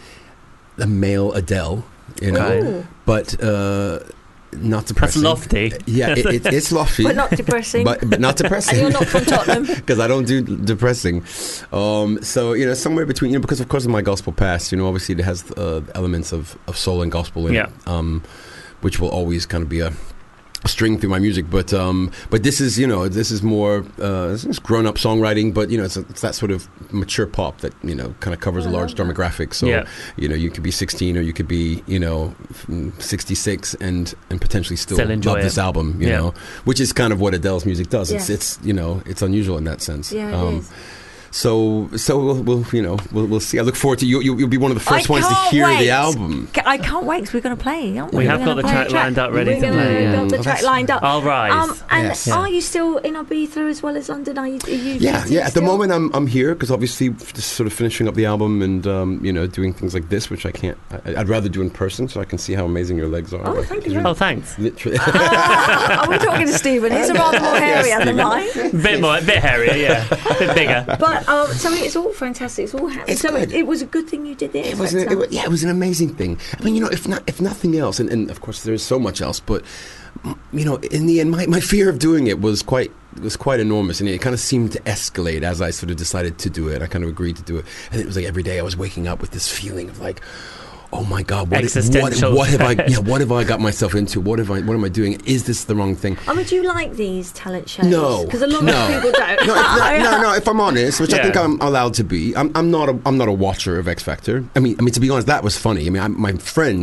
the male Adele, you know, Ooh. but uh, not That's depressing. lofty. Yeah, it, it, it's lofty, But not depressing. but, but not depressing. And you're not from Tottenham. Because I don't do depressing. Um, so, you know, somewhere between, you know, because of course of my gospel past, you know, obviously it has uh, elements of, of soul and gospel in Yeah. it, um, which will always kind of be a, a string through my music. But um, but this is, you know, this is more, uh, this is grown up songwriting, but, you know, it's, a, it's that sort of mature pop that, you know, kind of covers Oh, a I large love that. demographic. So, Yeah. you know, you could be sixteen or you could be, you know, f- sixty-six and, and potentially still, Still enjoy love it. this album, you Yeah. know, which is kind of what Adele's music does. It's, Yes. it's, you know, it's unusual in that sense. Yeah, it um, is. So, so we'll, we'll, you know, we'll, we'll see. I look forward to you. You'll, you'll be one of the first I ones to can't hear wait. the album. Ca- I can't wait because we're going to play, aren't we? We We're have got gonna the play a track lined up, ready We're to gonna play, yeah. got the Oh, track that's- lined up. I'll rise. Um, and Yes. are you still in Ibiza as well as London? Are you? Are you Yeah, visiting yeah. At the still? moment, I'm I'm here because obviously f- just sort of finishing up the album and um, you know doing things like this, which I can't. I, I'd rather do in person so I can see how amazing your legs are. Oh, Like, thank you you're very Oh, thanks. Literally. Ah, are we talking to Stephen? He's a rather more hairier than mine. Bit more, bit hairier, yeah, bit bigger. But um, so it's all fantastic. It's all happening. It's So it, good. it was a good thing you did this. It was, an, it was, yeah, it was an amazing thing. I mean, you know, if not, if nothing else, and, and of course there is so much else, but mm, you know, in the end, my, my fear of doing it was quite was quite enormous, and it kind of seemed to escalate as I sort of decided to do it. I kind of agreed to do it, and it was like every day I was waking up with this feeling of like, oh my God, what, is, what, Existential what have I? threat. Yeah, what have I got myself into? What have I? What am I doing? Is this the wrong thing? I mean, do you like these talent shows? No, because a lot no. of people don't. No, if, no, no, no. If I'm honest, which I Yeah. think I'm allowed to be, I'm, I'm not. A, I'm not a watcher of X Factor. I mean, I mean to be honest, that was funny. I mean, I, my friends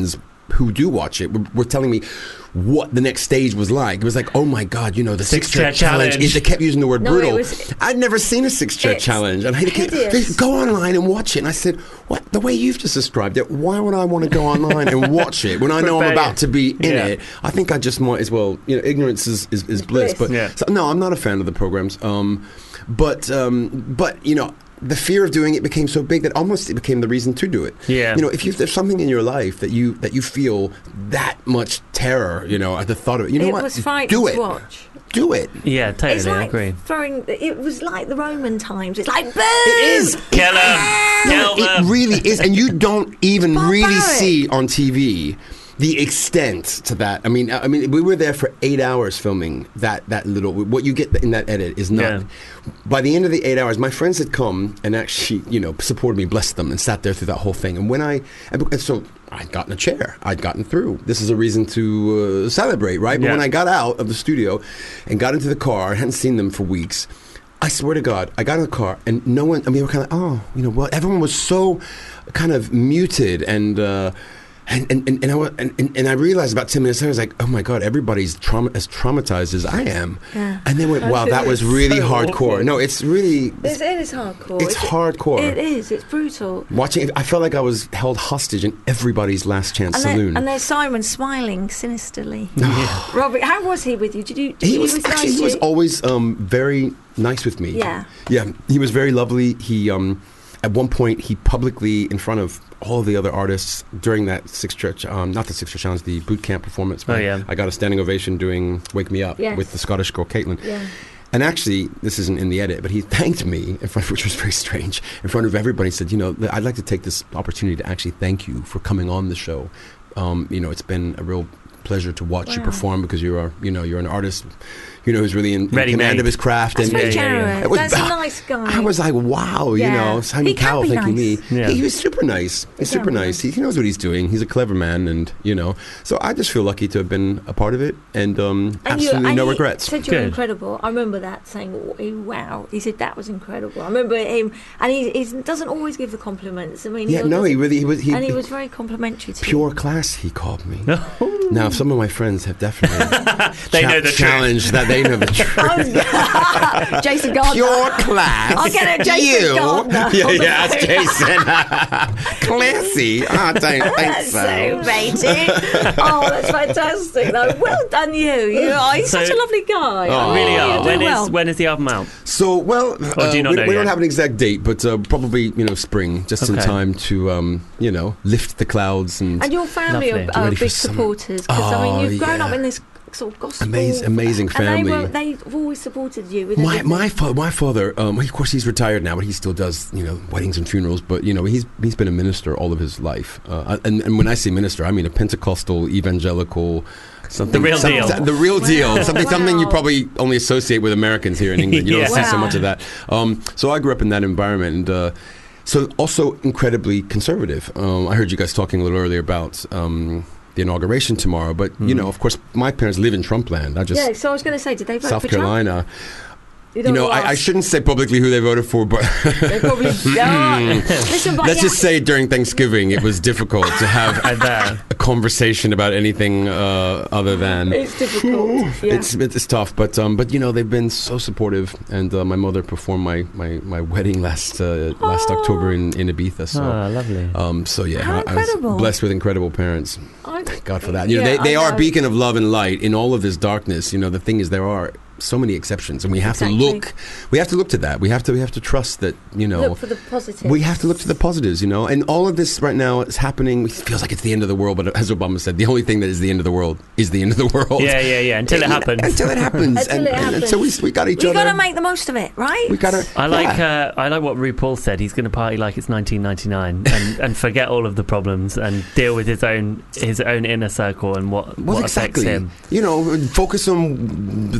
who do watch it were, were telling me what the next stage was like. It was like, oh my God, you know, the six, Six chair chair challenge. challenge. They kept using the word No, brutal. it was- I'd never seen a six chair It's challenge. And I they kept- hideous. they go online and watch it. And I said, what? The way you've just described it, why would I want to go online and watch it when I know I'm Prepare about you. to be in Yeah. it? I think I just might as well, you know, ignorance is, is, is bliss. bliss. But Yeah. so, no, I'm not a fan of the programs. Um, but, um, but, you know, the fear of doing it became so big that almost it became the reason to do it. Yeah. You know, if you, there's something in your life that you that you feel that much terror, you know, at the thought of it, you know it what? was frightening do to it. watch. Do it. Yeah, totally. It's I like agree. throwing. It was like the Roman times. It's like boo. It is. Kill him. No, Kill it them. really is, and you don't even really Barbaric. see on T V the extent to that. I mean, I mean, we were there for eight hours filming that that little. What you get in that edit is not. Yeah. By the end of the eight hours, my friends had come and actually, you know, supported me, blessed them, and sat there through that whole thing. And when I, and and so I'd gotten a chair, I'd gotten through. This is a reason to uh, celebrate, right? But Yeah. when I got out of the studio and got into the car, I hadn't seen them for weeks. I swear to God, I got in the car and no one, I mean, we were kind of, oh, you know, well, everyone was so kind of muted and, uh, and, and, and, and, I, wa- and, and, and I realized about ten minutes later, I was like, oh my God, everybody's trauma, as traumatized as I am. Yeah. And then went, I wow, feel that was it's really so hardcore. awful. No, it's really, It's, it is hardcore. it's hardcore. It is. It's brutal. Watching it, I felt like I was held hostage in everybody's Last Chance And, there, saloon. and there's Simon smiling sinisterly. Robbie, how was he with you? Did you? Did He he was was actually nice he to was you? always um, very nice with me. Yeah. yeah. He was very lovely. He um, at one point he publicly in front of all the other artists during that six church, um, not the six church challenge, the boot camp performance. Oh, yeah. I got a standing ovation doing "Wake Me Up" Yes. with the Scottish girl Caitlin. Yeah. And actually, this isn't in the edit, but he thanked me in front, which was very strange, in front of everybody. He said, "You know, I'd like to take this opportunity to actually thank you for coming on the show. Um, you know, it's been a real pleasure to watch you Wow. perform because you are, you know, you're an artist, you know, who's really in, in Ready command made. of his craft." That's and very yeah, yeah, yeah. generous. It was That's a ba- nice guy. I was like, wow, you Yeah. know, Simon He can Cowell be thanking nice. me. Yeah. He, he was super nice. He's He can super be nice. nice. He, he knows what he's doing. He's a clever man, and you know, so I just feel lucky to have been a part of it, and um, And you- absolutely and no he regrets. said you were Good. incredible. I remember that saying, "Oh, "Wow." He said that was incredible. I remember him, and he, he doesn't always give the compliments. I mean, Yeah, no, he really, he was, he, and he he- was very complimentary to pure you. class. He called me. Now, some of my friends have definitely They cha- know the truth. challenged that they know the truth. Jason Gardner. Pure class. I'll get it, Jason you. Gardner. Yeah, on the yeah, that's phone. Jason. Classy. I don't think That's so. so matey. Oh, that's fantastic. though. Well done, you. You are he's So- such a lovely guy. Oh. Really You're are. doing When is well. when is the album out? So, well, uh, do you not we, know we don't yet? have an exact date, but uh, probably, you know, spring, just in Okay. time to, um, you know, lift the clouds and, And your family Lovely. are, are Ready for big summer. supporters because I mean Oh, you've grown yeah. up in this sort of gospel, Amazing- amazing and family. they were, they've always supported you with My everything. my, fa- my father, um, of course, he's retired now, but he still does, you know, weddings and funerals. But you know, he's he's been a minister all of his life. Uh, and and when I say minister, I mean a Pentecostal evangelical. Something, The real some- deal. The real Wow. deal. Something, something you Wow. probably only associate with Americans here in England. You don't Yeah. see so Wow. much of that. Um, so I grew up in that environment, and uh, so also incredibly conservative. Um, I heard you guys talking a little earlier about um, the inauguration tomorrow, but you know, of course, my parents live in Trump land. I just yeah, so I was going to say, did they vote South for Carolina. Trump? You don't know, wanna I, I ask. shouldn't say publicly who they voted for, but They probably don't. Listen, but let's yeah, just say during Thanksgiving it was difficult to have I bet. a conversation about anything uh, other than it's difficult. Yeah. it's it's tough. But um, but you know, they've been so supportive, and uh, my mother performed my, my, my wedding last uh, last Oh. October in, in Ibiza. So Oh, lovely. um, so yeah, How I, I was incredible. blessed with incredible parents. I- Thank God for that. You know, Yeah, they they I are a know. beacon of love and light in all of this darkness. You know, the thing is, there are so many exceptions, and we have Exactly. to look. We have to look to that. We have to. We have to trust that. You know, Look for the positive. we have to look to the positives. You know, and all of this right now is happening. It feels like it's the end of the world, but as Obama said, the only thing that is the end of the world is the end of the world. Yeah, yeah, yeah. Until it You know, happens. Until it happens. Until and, it and happens. until we we got each You other. got to make the most of it, right? we got to. I like uh, I like what RuPaul said. He's going to party like it's nineteen ninety-nine and, and forget all of the problems and deal with his own his own inner circle and what Well, what exactly. affects him. You know, focus on the things that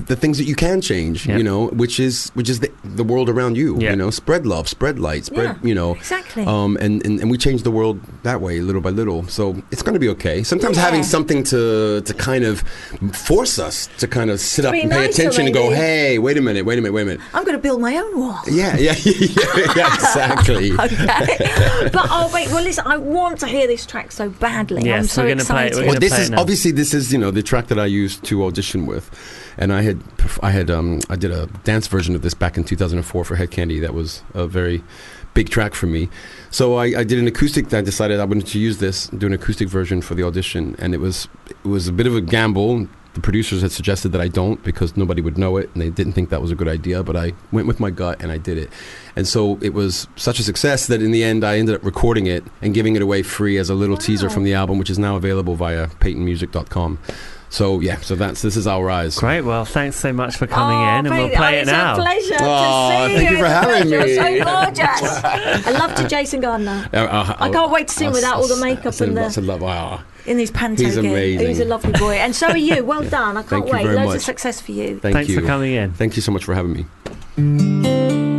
you can change, Yep. you know, which is which is the, the world around you. Yep. You know, spread love, spread light, spread, Yeah, you know, exactly. Um, and, and and we change the world that way, little by little. So it's going to be okay. Sometimes Yeah. having something to to kind of force us to kind of sit up be and pay nicer, attention and go, maybe. hey, wait a minute, wait a minute, wait a minute. I'm going to build my own wall. Yeah, yeah, yeah, yeah, exactly. Okay. But oh wait, well listen, I want to hear this track so badly. Yes, I'm so we're gonna play it, excited. we're Well, gonna this play is it now. obviously this is you know the track that I used to audition with, and I had perf- I had um I did a dance version of this back in two thousand four for Head Candy. That was a very big track for me. So I, I did an acoustic. I decided I wanted to use this, do an acoustic version for the audition, and it was it was a bit of a gamble. The producers had suggested that I don't because nobody would know it, and they didn't think that was a good idea. But I went with my gut and I did it, and so it was such a success that in the end I ended up recording it and giving it away free as a little teaser from the album, which is now available via Peyton Music dot com. So yeah, so that's this is Our Rise. Great. Well, thanks so much for coming Oh, in, and we'll baby, play oh, it now. It's a pleasure Oh, to see thank you for It's a having pleasure. me. So gorgeous. I love to Jason Gardner. Uh, uh, I can't wait to see him I'll- without all the I'll- makeup I'll- and the- I'll- I'll love- wow. In his panto He's gear. amazing. He's a lovely boy. And so are you. Well done. I can't Thank you wait. very Loads much. of success for you. Thank Thanks you for coming in. Thank you so much for having me.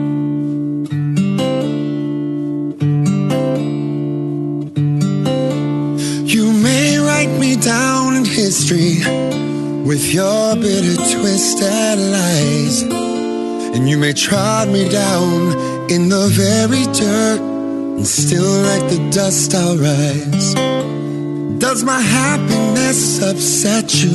You may write me down in history with your bitter twisted lies, and you may trod me down in the very dirt, and still like the dust I'll rise. Does my happiness upset you?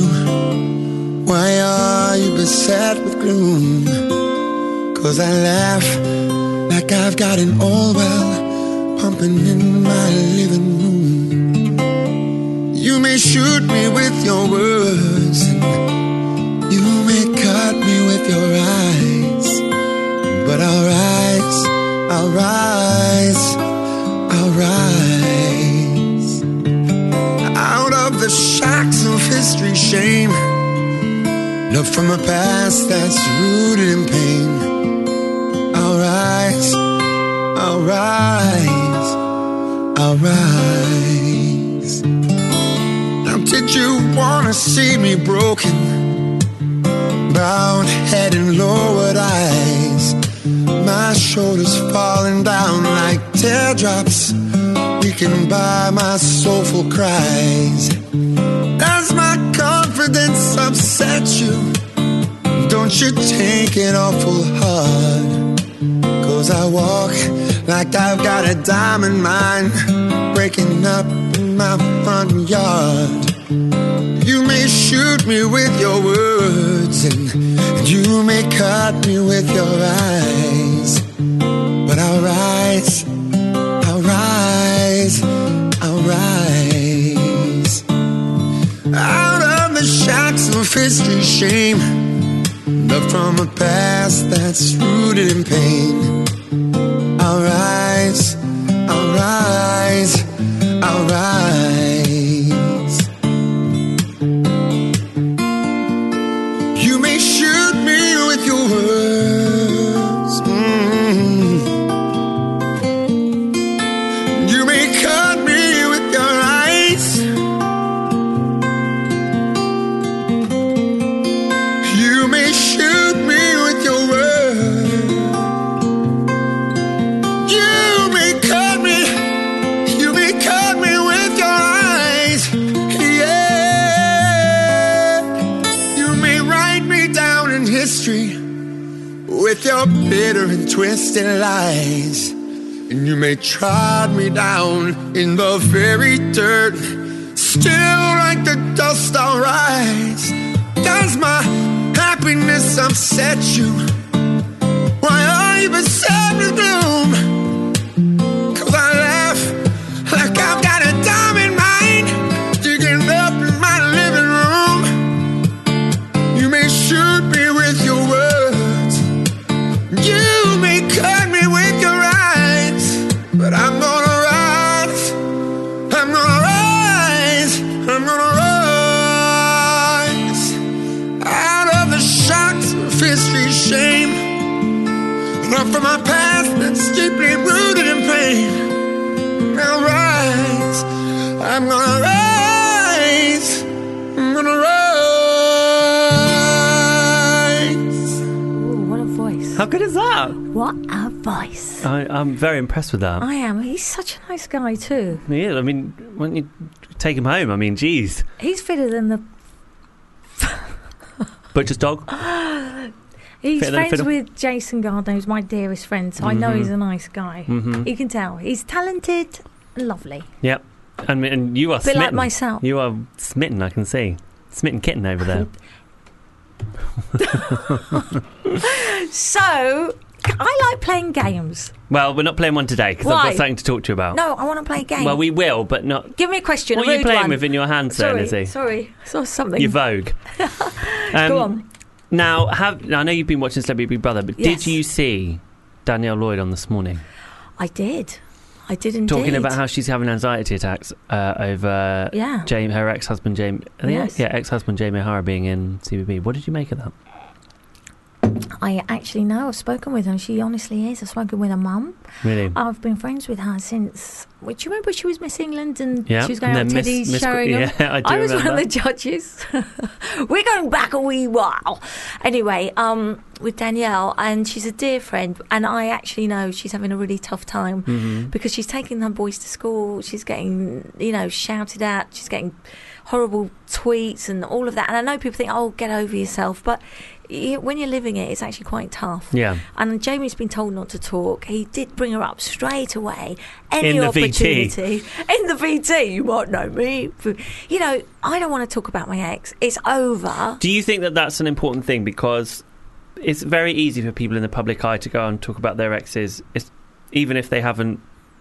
Why are you beset with gloom? 'Cause I laugh like I've got an oil well pumping in my living room. You may shoot me with your words, and you may cut me with your eyes, but I'll rise, I'll rise, I'll rise out of the shacks of history, shame, love from a past that's rooted in pain. I'll rise, I'll rise, I'll rise. Now did you wanna see me broken, bowed head and lowered eyes, my shoulders falling down like teardrops, leaking by my soulful cries? Does my confidence upset you? Don't you take it awful hard? 'Cause I walk like I've got a diamond mine breaking up in my front yard. You may shoot me with your words, and, and you may cut me with your eyes, but I'll rise, I'll rise, I'll rise out of the shacks of history, shame, love from a past that's rooted in pain. I'll rise, I'll rise, I'll rise. You may shoot me with your words, mm. You may cut me with your eyes, you may shoot me with your words, you may cut me, you may cut me with your eyes, yeah. You may write me down in history with your bitter and twisted lies, and you may trod me down in the very dirt, still like the dust I'll rise. Does my happiness upset you? Why are you beset with gloom? 'Cause I laugh like I've got a diamond mine digging up in my living room. You may shoot me with your words, you may cut me with your eyes, but I'm gonna rise, I'm gonna rise, I'm gonna rise out of the shocks of history's shame, love from my past that's deeply What a voice. I, I'm very impressed with that. I am. He's such a nice guy too. Yeah, I mean, why don't you take him home? I mean, geez. He's fitter than the... Butcher's dog? He's Fitter than a friends fiddle? with Jason Gardner, who's my dearest friend, so I know Mhm. he's a nice guy. Mhm. You can tell. He's talented and lovely. Yep. And, and you are Bit like smitten. myself. You are smitten, I can see. Smitten kitten over there. So, I like playing games. Well, we're not playing one today because I've Why? got something to talk to you about. No, I want to play a game. Well, we will, but not... Give me a question. What a are you rude playing one. with in your hands there, Sorry, Lizzie? sorry. I saw something. Your Vogue. Um, Go on. Now, have now, I know you've been watching Celebrity Big Brother, but Yes. did you see Danielle Lloyd on this morning? I did. I did indeed. Talking about how she's having anxiety attacks uh, over Yeah. Jamie, her ex-husband, Jamie... Yes. Yeah, ex-husband Jamie O'Hara being in C B B. What did you make of that? I actually know. I've spoken with her. She honestly is. I've spoken with her mum. Really? I've been friends with her since. Well, do you remember she was Miss England and Yeah, she was going and out then Teddy's Miss- Miss- showing yeah, them? I do was one of remember. the judges. We're going back a wee while. Anyway, um, with Danielle, and she's a dear friend, and I actually know she's having a really tough time Mhm. because she's taking her boys to school. She's getting, you know, shouted at. She's getting horrible tweets and all of that. And I know people think, "Oh, get over yourself," but y- when you're living it, it's actually quite tough. Yeah. And Jamie's been told not to talk. He did bring her up straight away. Any In the V T. opportunity. In the V T. You might know me. You know, I don't want to talk about my ex. It's over. Do you think that that's an important thing? Because it's very easy for people in the public eye to go and talk about their exes, it's, even if they haven't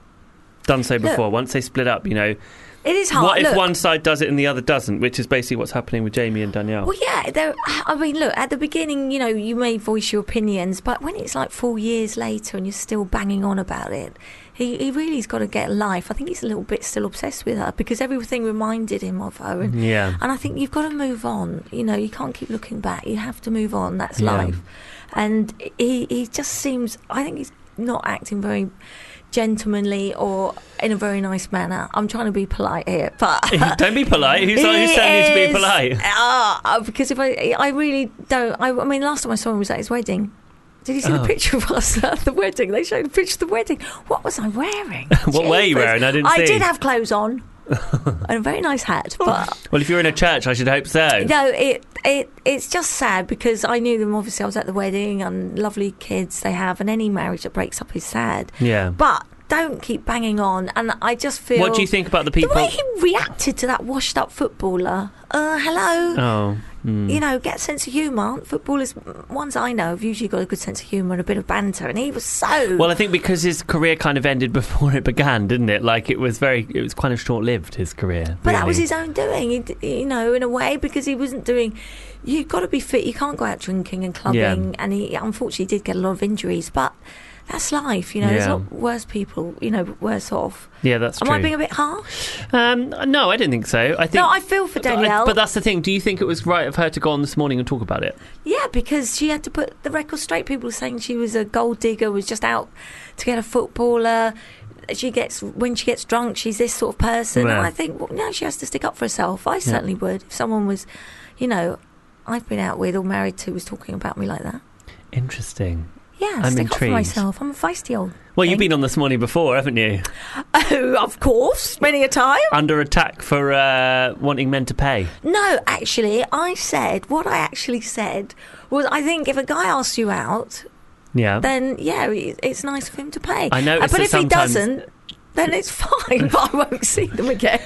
done so before. Look. Once they split up, you know... It is hard. What if Look. one side does it and the other doesn't, which is basically what's happening with Jamie and Danielle? Well, yeah, there- I mean, look, at the beginning, you know, you may voice your opinions, but when it's like four years later and you're still banging on about it, he, he really's got to get a life. I think he's a little bit still obsessed with her because everything reminded him of her. And, Yeah. and I think you've got to move on. You know, you can't keep looking back. You have to move on. That's Yeah. life. And he, he just seems, I think he's not acting very gentlemanly or in a very nice manner. I'm trying to be polite here, but Don't be polite. Who's, who's telling you to be is- polite? Ah, because if I, I really don't. I, I mean, last time I saw him was at his wedding. Did you see Oh. the picture of us at the wedding? They showed a picture of the wedding. What was I wearing? What were you Jeepers. wearing? I didn't I see. did have clothes on and a very nice hat, but Well, if you're in a church, I should hope so. no, it it it's just sad because I knew them. Obviously, I was at the wedding and lovely kids they have, and any marriage that breaks up is sad. Yeah. But don't keep banging on. And I just feel. What do you think about the people... The way he reacted to that washed-up footballer. Uh, hello. Oh. mm. You know, get a sense of humour. Footballers, ones I know, have usually got a good sense of humour and a bit of banter, and he was so. Well, I think because his career kind of ended before it began, didn't it? Like, it was very... It was kind of short-lived, his career. but that was really. his own doing, he, d- you know, in a way, because he wasn't doing. You've got to be fit. You can't go out drinking and clubbing, Yeah. and he unfortunately did get a lot of injuries, but. That's life, you know. There's Yeah. a lot worse people, you know, worse off. Yeah, that's Am true. I being a bit harsh? Um, no, I don't think so. I think... No, I feel for Danielle. But that's the thing. Do you think it was right of her to go on this morning and talk about it? Yeah, because she had to put the record straight. People were saying she was a gold digger, was just out to get a footballer. She gets when she gets drunk, she's this sort of person. Yeah. And I think, well, no, she has to stick up for herself. I certainly would. If someone was, you know, I've been out with or married to was talking about me like that. Interesting. Yeah, I'm stick intrigued. up for myself. I'm a feisty old. Well, you've thing. been on this morning before, haven't you? Oh, of course, many a time. Under attack for uh, wanting men to pay. No, actually, I said what I actually said was I think if a guy asks you out, Yeah. then yeah, it- it's nice of him to pay. I noticed but that if he sometimes- doesn't, then it's fine. But I won't see them again.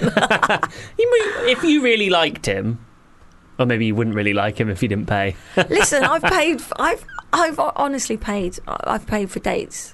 You mean, if you really liked him, or maybe you wouldn't really like him if he didn't pay. Listen, I've paid. f- I've I've honestly paid. I've paid for dates.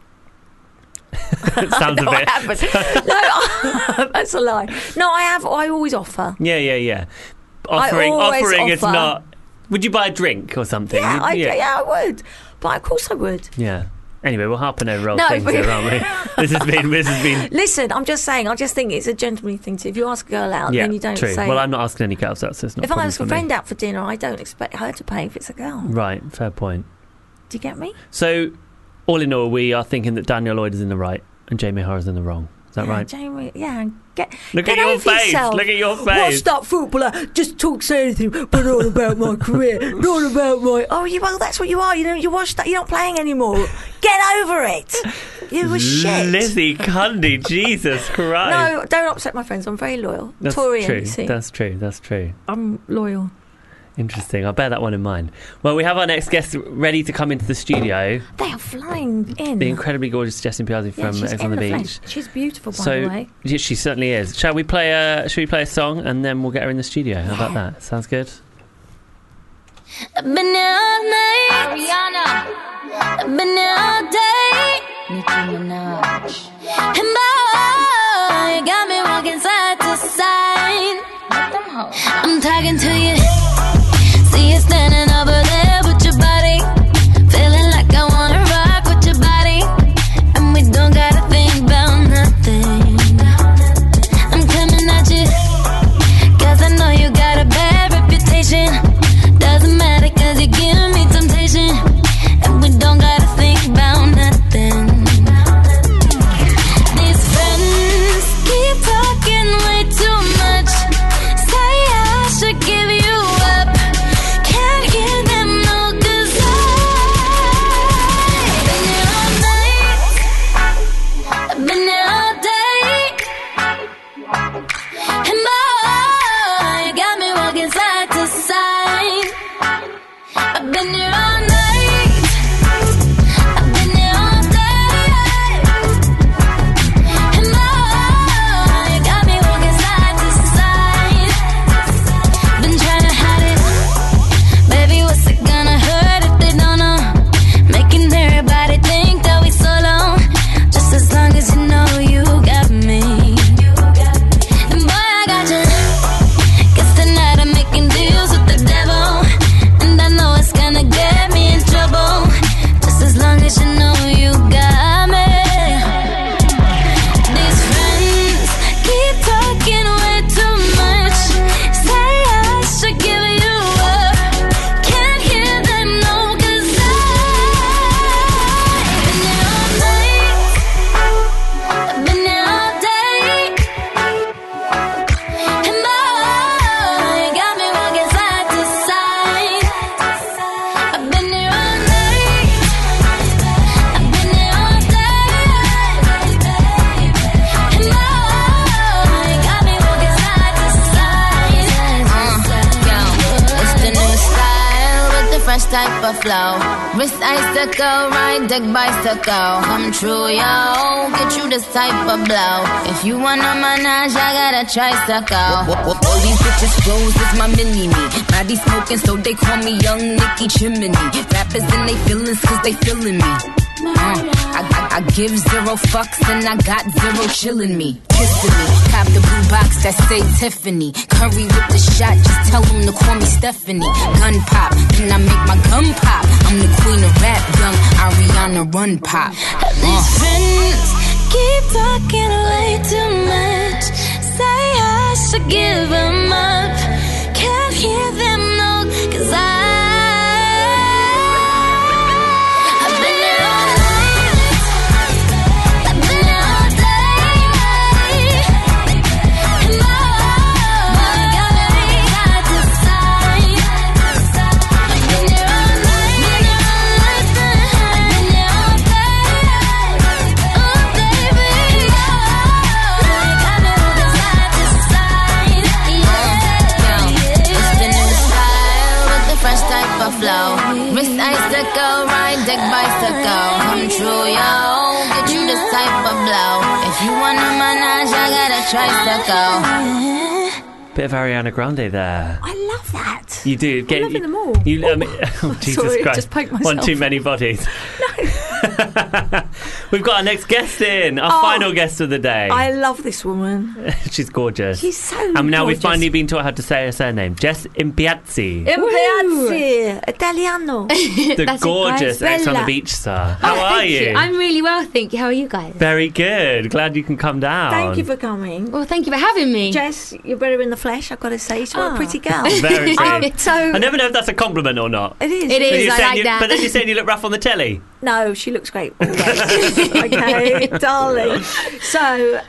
It sounds no, a bit. I haven't. No, that's a lie. No, I have. I always offer. Yeah, yeah, yeah. I Offering, always offering is offer. not. Would you buy a drink or something? Yeah, I, yeah. yeah, I would. But of course I would. Yeah. Anyway, we're harping over old No, things but- here, aren't we? This has been. This has been. Listen, I'm just saying. I just think it's a gentlemanly thing to. If you ask a girl out, Yeah, then you don't true. say. Well, I'm not asking any girls out, so it's not. if a I problem ask for a me. friend out for dinner, I don't expect her to pay if it's a girl. Right. Fair point. Do you get me? So, all in all, we are thinking that Danielle Lloyd is in the right and Jamie O'Hara's in the wrong. that yeah, right? Jamie, yeah. Get, Look get at your over face. yourself. Look at your What's face. that footballer? Just talks anything, but not about my career. Not about my. Oh, you well, that's what you are. You know, you watch that. You're not playing anymore. Get over it. You were shit. Lizzie Cundy, Jesus Christ. No, don't upset my friends. I'm very loyal. That's Tory true. M C. That's true. That's true. I'm loyal. Interesting. I'll bear that one in mind. Well, we have our next guest ready to come into the studio. They are flying in. The incredibly gorgeous Jessie Piazzi yeah, from she's Ex in on the, the Beach. flesh. She's beautiful, by so, the way. yeah, she certainly is. Shall we play a? Shall we play a song and then we'll get her in the studio? How about that? Sounds good. I've been here all night, Ariana. I've been here all day, Nicki Minaj. And boy, you got me walking side to side. I'm talking to you. See you standing over there with your body, feeling like I wanna rock with your body, and we don't gotta think about nothing. I'm coming at you, cause I know you got a bad reputation. Doesn't matter cause you give me temptation, and we don't gotta think about nothing. These friends keep talking way too much, say I should give you up. Can't hear them no, cause I've been here all night, I've been here all day, and boy, you got me walking side to side. I've been here all night, I've been here all day, and boy, you got me walking side to side. Been trying to hide it, baby, what's it gonna hurt if they don't know? Making everybody think that we solo, just as long as you know you got me. And boy, I got you. Guess tonight I'm making deals with the devil, and I know it's gonna get me in trouble, just as long as you know you got me. These friends keep talking way too much, say I should give you up. Can't hear them no, cause I've been here all night, I've been here all day, and boy, you got me walking side to side. I've been here all night, I've been here all day, and boy, you got me walking side to side. Uh, yo, it's the new style with the fresh type of flow. Wrist icicle, ride deck bicycle. Come true, yo. Get you this type of blow. If you wanna manage, I got a tricycle. All these bitches flows is my mini me. Body smoking, so they call me Young Nicky Chimney. Rappers in they feelings, cause they feeling me. Uh, I, I, I give zero fucks and I got zero chillin' me. Kissing me, cop the blue box that say Tiffany. Curry with the shot, just tell them to call me Stephanie. Gun pop, then I make my gun pop. I'm the queen of rap, young Ariana Run Pop. Uh. These friends keep talking way too much, say I should give them up. Can't hear them no, cause I flow. Wrist icicle, ride deck bicycle. Come true, yo. Get you this type of blow. If you wanna manage, I got a tricycle. Bit of Ariana Grande there. I love that. You do. I'm loving them all. You, um, oh, Jesus Sorry, Christ. just poked One myself. too many bodies. We've got our next guest in. Our Oh, final guest of the day. I love this woman. She's gorgeous. She's so And now we've gorgeous. finally been taught how to say her surname. Jess Impiazzi. Impiazzi, Italiano. The That's gorgeous incredible. Ex on the Bella. Beach star. How Oh, are thank you? I'm really well, thank you. How are you guys? Very good. Glad you can come down. Thank you for coming. Well, thank you for having me. Jess, you're better in the flesh, I've got to say. She's Oh. a pretty girl. Very Um, pretty. so I never know if that's a compliment or not. It is. It But is, you're I saying like you- that. But then you're saying you look rough on the telly. No, she looks great always. Okay, darling. So,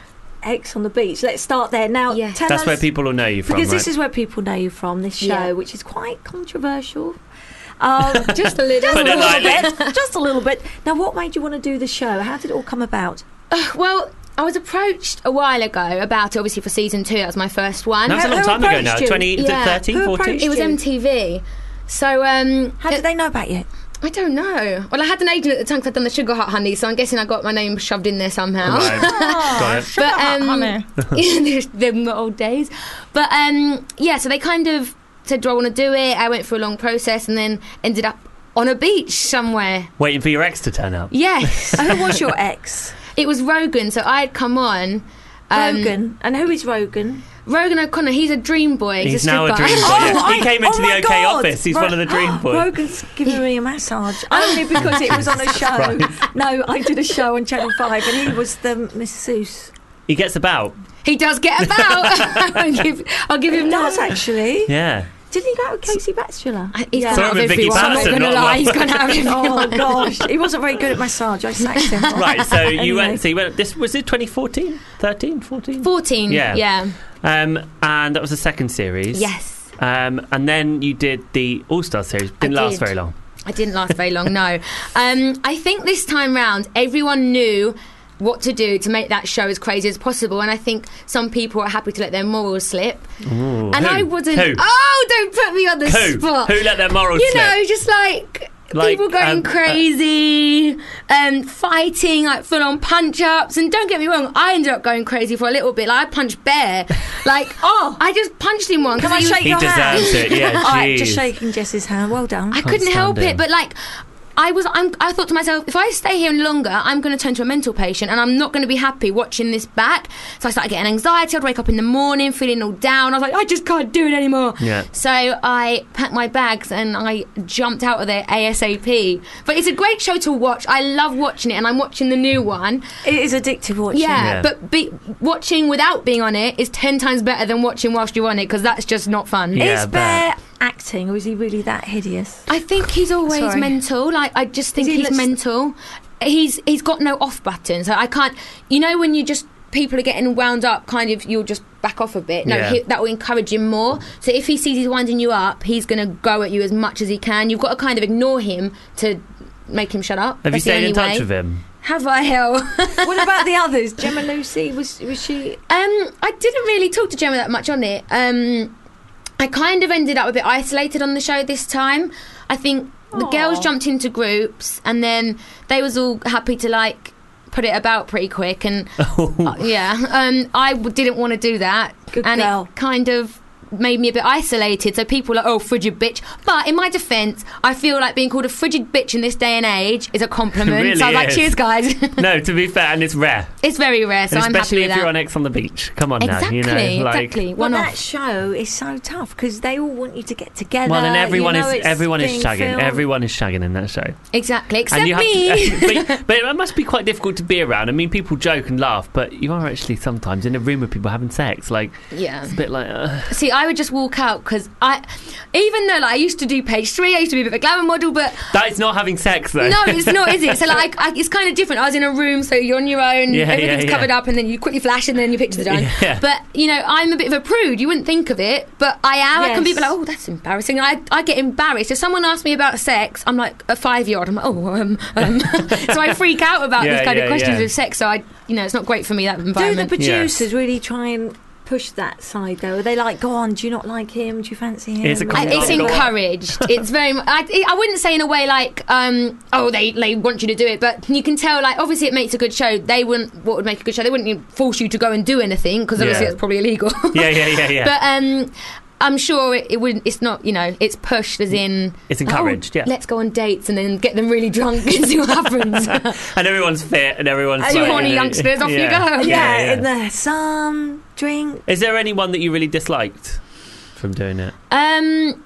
Ex on the Beach. Let's start there now. Tell That's us, where people will know you from, because right? this is where people know you from. This show, Yeah. which is quite controversial. Um, Just a little, just a Put it little lightly. bit. Just a little bit. Now, what made you want to do the show? How did it all come about? Uh, well, I was approached a while ago about it, obviously for season two. That was my first one. That was a long Who time ago approached now. you? twenty, is it Yeah. thirteen, Who fourteen? approached It was you? M T V. So, um, how did they know about you? I don't know. Well, I had an agent at the time because I'd done the Sugar Hut Honey, so I'm guessing I got my name shoved in there somehow. Right. Got it. But um, yeah, them the old days. But um, yeah, so they kind of said, "Do I want to do it?" I went through a long process and then ended up on a beach somewhere. Waiting for your ex to turn up. Yes. Who was your ex? It was Rogan. So I had come on. Um, Rogan. And who is Rogan? Rogan O'Connor. He's a dream boy. He's, He's a now a stripper. dream boy. yeah. He came into oh the my OK God. office. He's Ro- one of the dream boys. Rogan's giving me a massage only because it was on a show. Right. No, I did a show on Channel Five, and he was the masseuse. He gets about. He does get about. I'll, give, I'll give him He that. does actually. Yeah. Didn't he go with Casey Batchelor? He's Yeah. gone out of with Vicky everyone. I'm not Patterson, going to not lie. one. He's gone out of Oh everyone. gosh, he wasn't very good at massage. I sacked him. Right, so you Anyway. went. So you went. This was it. twenty fourteen, thirteen, fourteen. fourteen. Yeah. Yeah. Um, and that was the second series. Yes. Um, and then you did the All Star series. Didn't I last did. very long. I didn't last very long, no. Um, I think this time round, everyone knew what to do to make that show as crazy as possible, and I think some people are happy to let their morals slip. Ooh, and who? I wouldn't. Who? Oh, don't put me on the Who? spot. Who let their morals You slip? know, just like. Like, People going um, uh, crazy, um, fighting, like full on punch ups. And don't get me wrong, I ended up going crazy for a little bit. Like, I punched Bear. Like, oh, I just punched him once. Can I shake He your hand? deserves it, yeah, All right, just jeez. shaking Jess's hand. Well done. I couldn't stand help him. it, but like I was, I'm, I thought to myself, if I stay here longer, I'm going to turn to a mental patient, and I'm not going to be happy watching this back. So I started getting anxiety. I'd wake up in the morning feeling all down. I was like, I just can't do it anymore. Yeah. So I packed my bags and I jumped out of there ASAP. But it's a great show to watch. I love watching it, and I'm watching the new one. It is addictive watching. Yeah, Yeah. but be, watching without being on it is ten times better than watching whilst you're on it, because that's just not fun. Yeah, Is I Bear bet. acting, or is he really that hideous? I think he's always Sorry. mental. Like, I just think Is he he's lis- mental. He's he's got no off button, so I can't. You know, when you just people are getting wound up, kind of, you'll just back off a bit. No, Yeah. he, that will encourage him more. So if he sees he's winding you up, he's going to go at you as much as he can. You've got to kind of ignore him to make him shut up. Have you That's the stayed in only touch way. with him? Have I, hell? What about the others? Gemma Lucy, was was she? Um, I didn't really talk to Gemma that much on it. Um, I kind of ended up a bit isolated on the show this time. I think the Aw. girls jumped into groups, and then they was all happy to like put it about pretty quick. And uh, yeah, um, I w- didn't want to do that, Good and girl. it kind of made me a bit isolated. So people were like, oh, frigid bitch. But in my defence, I feel like being called a frigid bitch in this day and age is a compliment. Really so I was like, is. cheers, guys. No, to be fair, and it's rare. It's very rare, so And I'm happy especially with if that. you're on X on the Beach. Come on exactly, now, you know, like. exactly. Well, One that off. show is so tough because they all want you to get together. Well, and everyone you know is it's everyone is being shagging. filmed. Everyone is shagging in that show. Exactly, except and you me. have to, but, but it must be quite difficult to be around. I mean, people joke and laugh, but you are actually sometimes in a room with people having sex. Like, Yeah. it's a bit like. Uh, See, I would just walk out because I, even though like I used to do page three, I used to be a bit of a glamour model, but that is not having sex, though. no, it's not, is it? So like, I, it's kind of different. I was in a room, so you're on your own, Yeah, everything's yeah, covered yeah. up, and then you quickly flash, and then your pictures are done. Yeah. But you know, I'm a bit of a prude. You wouldn't think of it, but I am. I can be Yes. like, oh, that's embarrassing. I, I get embarrassed if someone asks me about sex. I'm like a five year old. I'm like, oh, um, um. So I freak out about Yeah, these kind yeah, of questions yeah. with sex. So I, you know, it's not great for me, that Do the environment. producers really try and push that side though? Are they like, go on, do you not like him? Do you fancy him? It's a I, it's Go on. encouraged. It's very. mu- I, I wouldn't say in a way like, um, oh, they they want you to do it, but you can tell. Like, obviously, it makes a good show. They wouldn't. What would make a good show? They wouldn't force you to go and do anything because obviously Yeah. it's probably illegal. Yeah, yeah, yeah, yeah. But um, I'm sure it, it wouldn't. It's not. You know, it's pushed as in. It's like, encouraged, oh, yeah. Let's go on dates and then get them really drunk and see what happens. And everyone's fit, and everyone's Two like, horny you know, youngsters, off you yeah. go. Yeah, Yeah, yeah. in the sun, drink. Is there anyone that you really disliked from doing it? Um,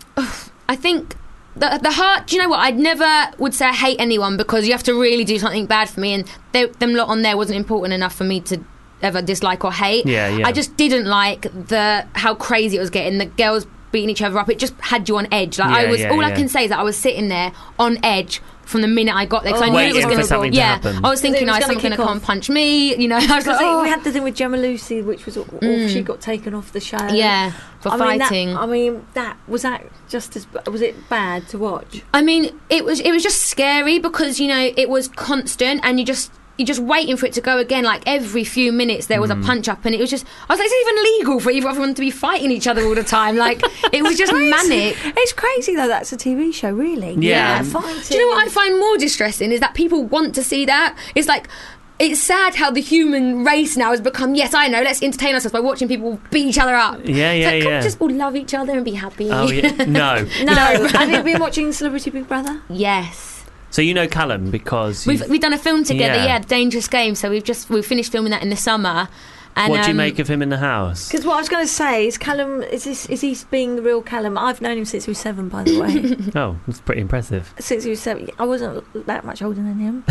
I think the the heart. Do you know what? I'd never would say I hate anyone because you have to really do something bad for me, and they, them lot on there wasn't important enough for me to ever dislike or hate. Yeah, yeah. I just didn't like the how crazy it was getting. The girls beating each other up. It just had you on edge. Like I Yeah, was. yeah, all I yeah. can say is that I was sitting there on edge, from the minute I got there. Because Oh, I knew it was waiting going for something to yeah, happen. I was thinking, It was oh, is gonna someone going to kick come off. punch me? You know, I was like, Because oh. we had the thing with Gemma Lucy, which was awful. Mm. She got taken off the show. Yeah, for I mean, that- fighting. I mean, that was that just as was it bad to watch? I mean, it was it was just scary because you know it was constant, and you just you're just waiting for it to go again. Like every few minutes, there was Mm. a punch up, and it was just I was like, it's even legal for either everyone to be fighting each other all the time. Like it was just manic. It's crazy though. That's a T V show, really. Yeah. fighting. Do you know what I find more distressing is that people want to see that. It's like. It's sad how the human race now has become, yes, I know, let's entertain ourselves by watching people beat each other up. Yeah, It's yeah, like, can yeah. we just all love each other and be happy? Oh, yeah. No. No, have you been watching Celebrity Big Brother? Yes. So you know Callum because We've, you've- we've done a film together, Yeah. yeah, The Dangerous Game, so we've just we've finished filming that in the summer. And, what do you um, make of him in the house? Because what I was going to say is Callum. Is this is he being the real Callum? I've known him since he was seven, by the way. Oh, that's pretty impressive. Since he was seven, I wasn't that much older than him.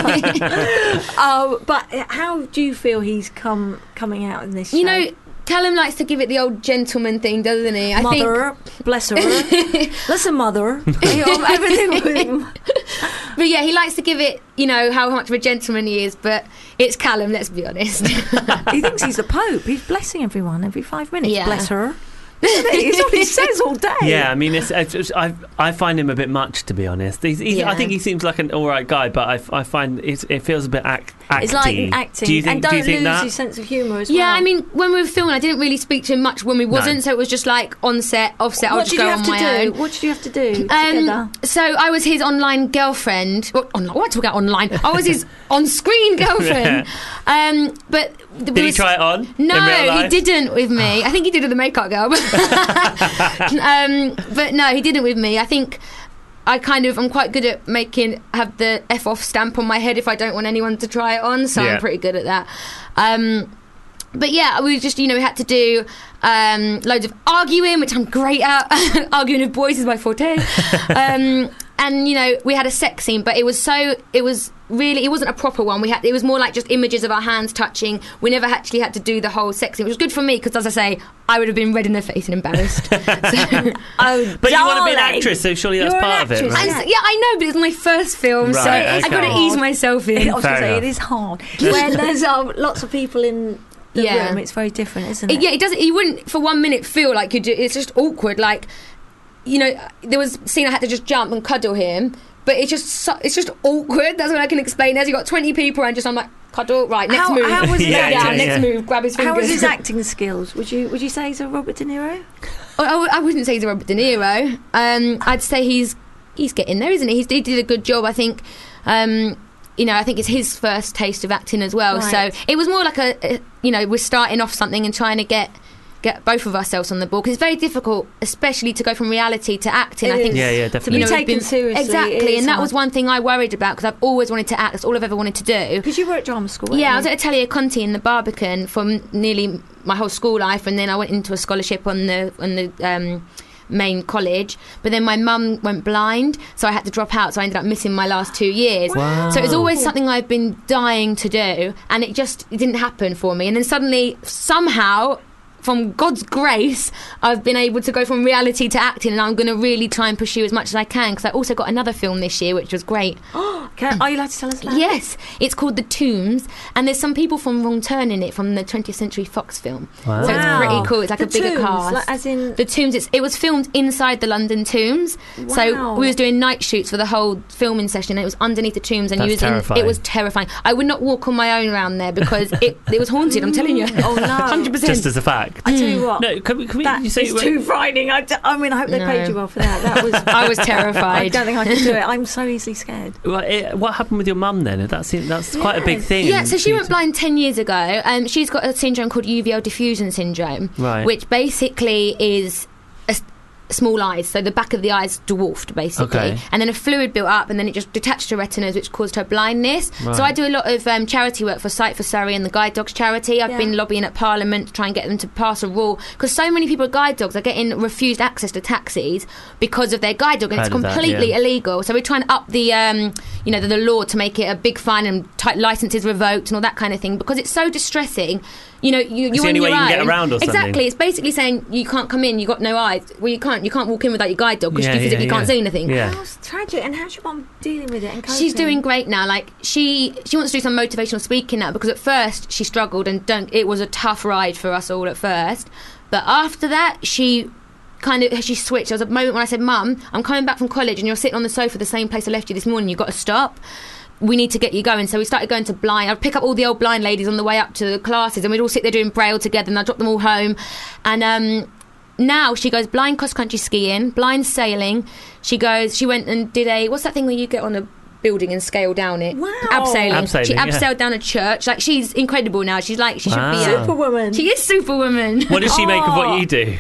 Oh, but how do you feel he's come coming out in this? You show? know, Callum likes to give it the old gentleman thing, doesn't he? I Mother, bless her. Listen, mother. You know, everything with him. But yeah, he likes to give it, you know, how much of a gentleman he is, but it's Callum, let's be honest. He thinks he's the Pope. He's blessing everyone every five minutes. Yeah. Bless her. Isn't he? It's what he says all day. Yeah, I mean, it's, it's, it's- I I find him a bit much, to be honest. He's, he's, Yeah. I think he seems like an all right guy, but I, I find it's, it feels a bit act, acty. It's like acting. Do you think? and don't do you think lose that? his sense of humour as Yeah, well. I mean, when we were filming, I didn't really speak to him much when we wasn't, No. so it was just like on set, off set, I'll what just did go you on have to my do? own. What did you have to do together? Um, so I was his online girlfriend. What, online, what talk about online? I was his on-screen girlfriend. um, but Did he try it on? No, in real he life? didn't with me. I think he did with the makeup girl. um, but no, he didn't with me. I think I kind of I'm quite good at making have the F off stamp on my head if I don't want anyone to try it on. So Yeah. I'm pretty good at that. Um, but yeah, we just you know we had to do um, loads of arguing, which I'm great at. Arguing with boys is my forte. Um, and you know we had a sex scene, but it was so it was really it wasn't a proper one. We had it was more like just images of our hands touching. We never actually had to do the whole sex scene, which was good for me because, as I say, I would have been red in the face and embarrassed. So, oh, But you want to be an darling. actress, so surely that's You're an part of it, actress, right? And so- yeah, I know, but it's my first film, so Right, I've got okay. to ease myself in. I was Fair going to say enough. it is hard when there's um, lots of people in the Yeah. room. It's very different, isn't it? Yeah, it doesn't. You wouldn't for one minute feel like you do. It's just awkward. Like, you know, there was a scene I had to just jump and cuddle him, but it's just so, it's just awkward. That's what I can explain. As you got twenty people and just I'm like cuddle. Right, next How- move. how was Lay it- down. Yeah, next yeah. move. Grab his fingers. How was his acting skills? Would you would you say he's a Robert De Niro? I, I would- I wouldn't say he's a Robert De Niro. Um, I'd say he's he's getting there, isn't he? He's, he did a good job, I think. Um, you know, I think it's his first taste of acting as well. Right. So it was more like a, a, you know, we're starting off something and trying to get get both of ourselves on the board because it's very difficult, especially to go from reality to acting. It I think is. Yeah, yeah, To definitely. be we've taken seriously, it exactly, is and that hard. was one thing I worried about because I've always wanted to act. That's all I've ever wanted to do. Because you were at drama school. weren't Yeah, I you? was at Atelier Conti in the Barbican for m- nearly my whole school life, and then I went into a scholarship on the on the um, main college. But then my mum went blind, so I had to drop out. So I ended up missing my last two years. Wow. So it was always something I've been dying to do, and it just it didn't happen for me. And then suddenly, somehow, from God's grace, I've been able to go from reality to acting, and I'm going to really try and pursue as much as I can because I also got another film this year, which was great. Can, are you allowed to tell us that? Yes, it's called The Tombs, and there's some people from Wrong Turn in it from the twentieth Century Fox film. Wow. So it's Wow. pretty cool. It's like The a bigger Tombs, cast. like, as in- The Tombs. It's, it was filmed inside the London Tombs. So Wow. we was doing night shoots for the whole filming session, and it was underneath the tombs, and you That's was in, terrifying. it was terrifying. I would not walk on my own around there because it it was haunted. I'm telling you. Oh no! Hundred percent. Just as a fact. I tell you what. No, can we, can we That you say is too frightening. I, d- I mean, I hope they No. paid you well for that. That was. I was I terrified. don't think I could do it. I'm so easily scared. Well, it, what happened with your mum then? That's that's quite a big Yes. thing. Yeah, so she You- went blind ten years ago. Um, she's got a syndrome called uveal diffusion syndrome, Right. which basically is a s- small eyes, so the back of the eyes dwarfed basically, Okay. and then a fluid built up, and then it just detached her retinas, which caused her blindness. Right. So I do a lot of um, charity work for Sight for Surrey and the Guide Dogs charity. I've Yeah. been lobbying at Parliament to try and get them to pass a rule because so many people with guide dogs are getting refused access to taxis because of their guide dog, and it's Heard of that, completely yeah. illegal. So we're trying to up the, um, you know, the, the law to make it a big fine and t- licenses revoked and all that kind of thing because it's so distressing. you know, you, It's you're the on only way your you can own. get around or something. Exactly. It's basically saying you can't come in. You got no eyes. Well, you can't. You can't walk in without your guide dog because Yeah, you physically yeah, can't yeah. see anything. Yeah. How's tragic, and how's your mum dealing with it? And coping? She's doing great now. Like she, she wants to do some motivational speaking now because at first she struggled and don't. It was a tough ride for us all at first, but after that she kind of she switched. There was a moment when I said, "Mum, I'm coming back from college, and you're sitting on the sofa the same place I left you this morning. You've got to stop. We need to get you going." So we started going to blind. I'd pick up all the old blind ladies on the way up to the classes, and we'd all sit there doing braille together, and I'd drop them all home. And um, now she goes blind cross country skiing, blind sailing. She goes. She went and did a what's that thing where you get on a building and scale down it? Wow. Abseiling. Abseiling, She yeah. abseiled down a church. Like she's incredible now. She's like she Wow. should be a Superwoman. She is Superwoman. What does she make of what you do?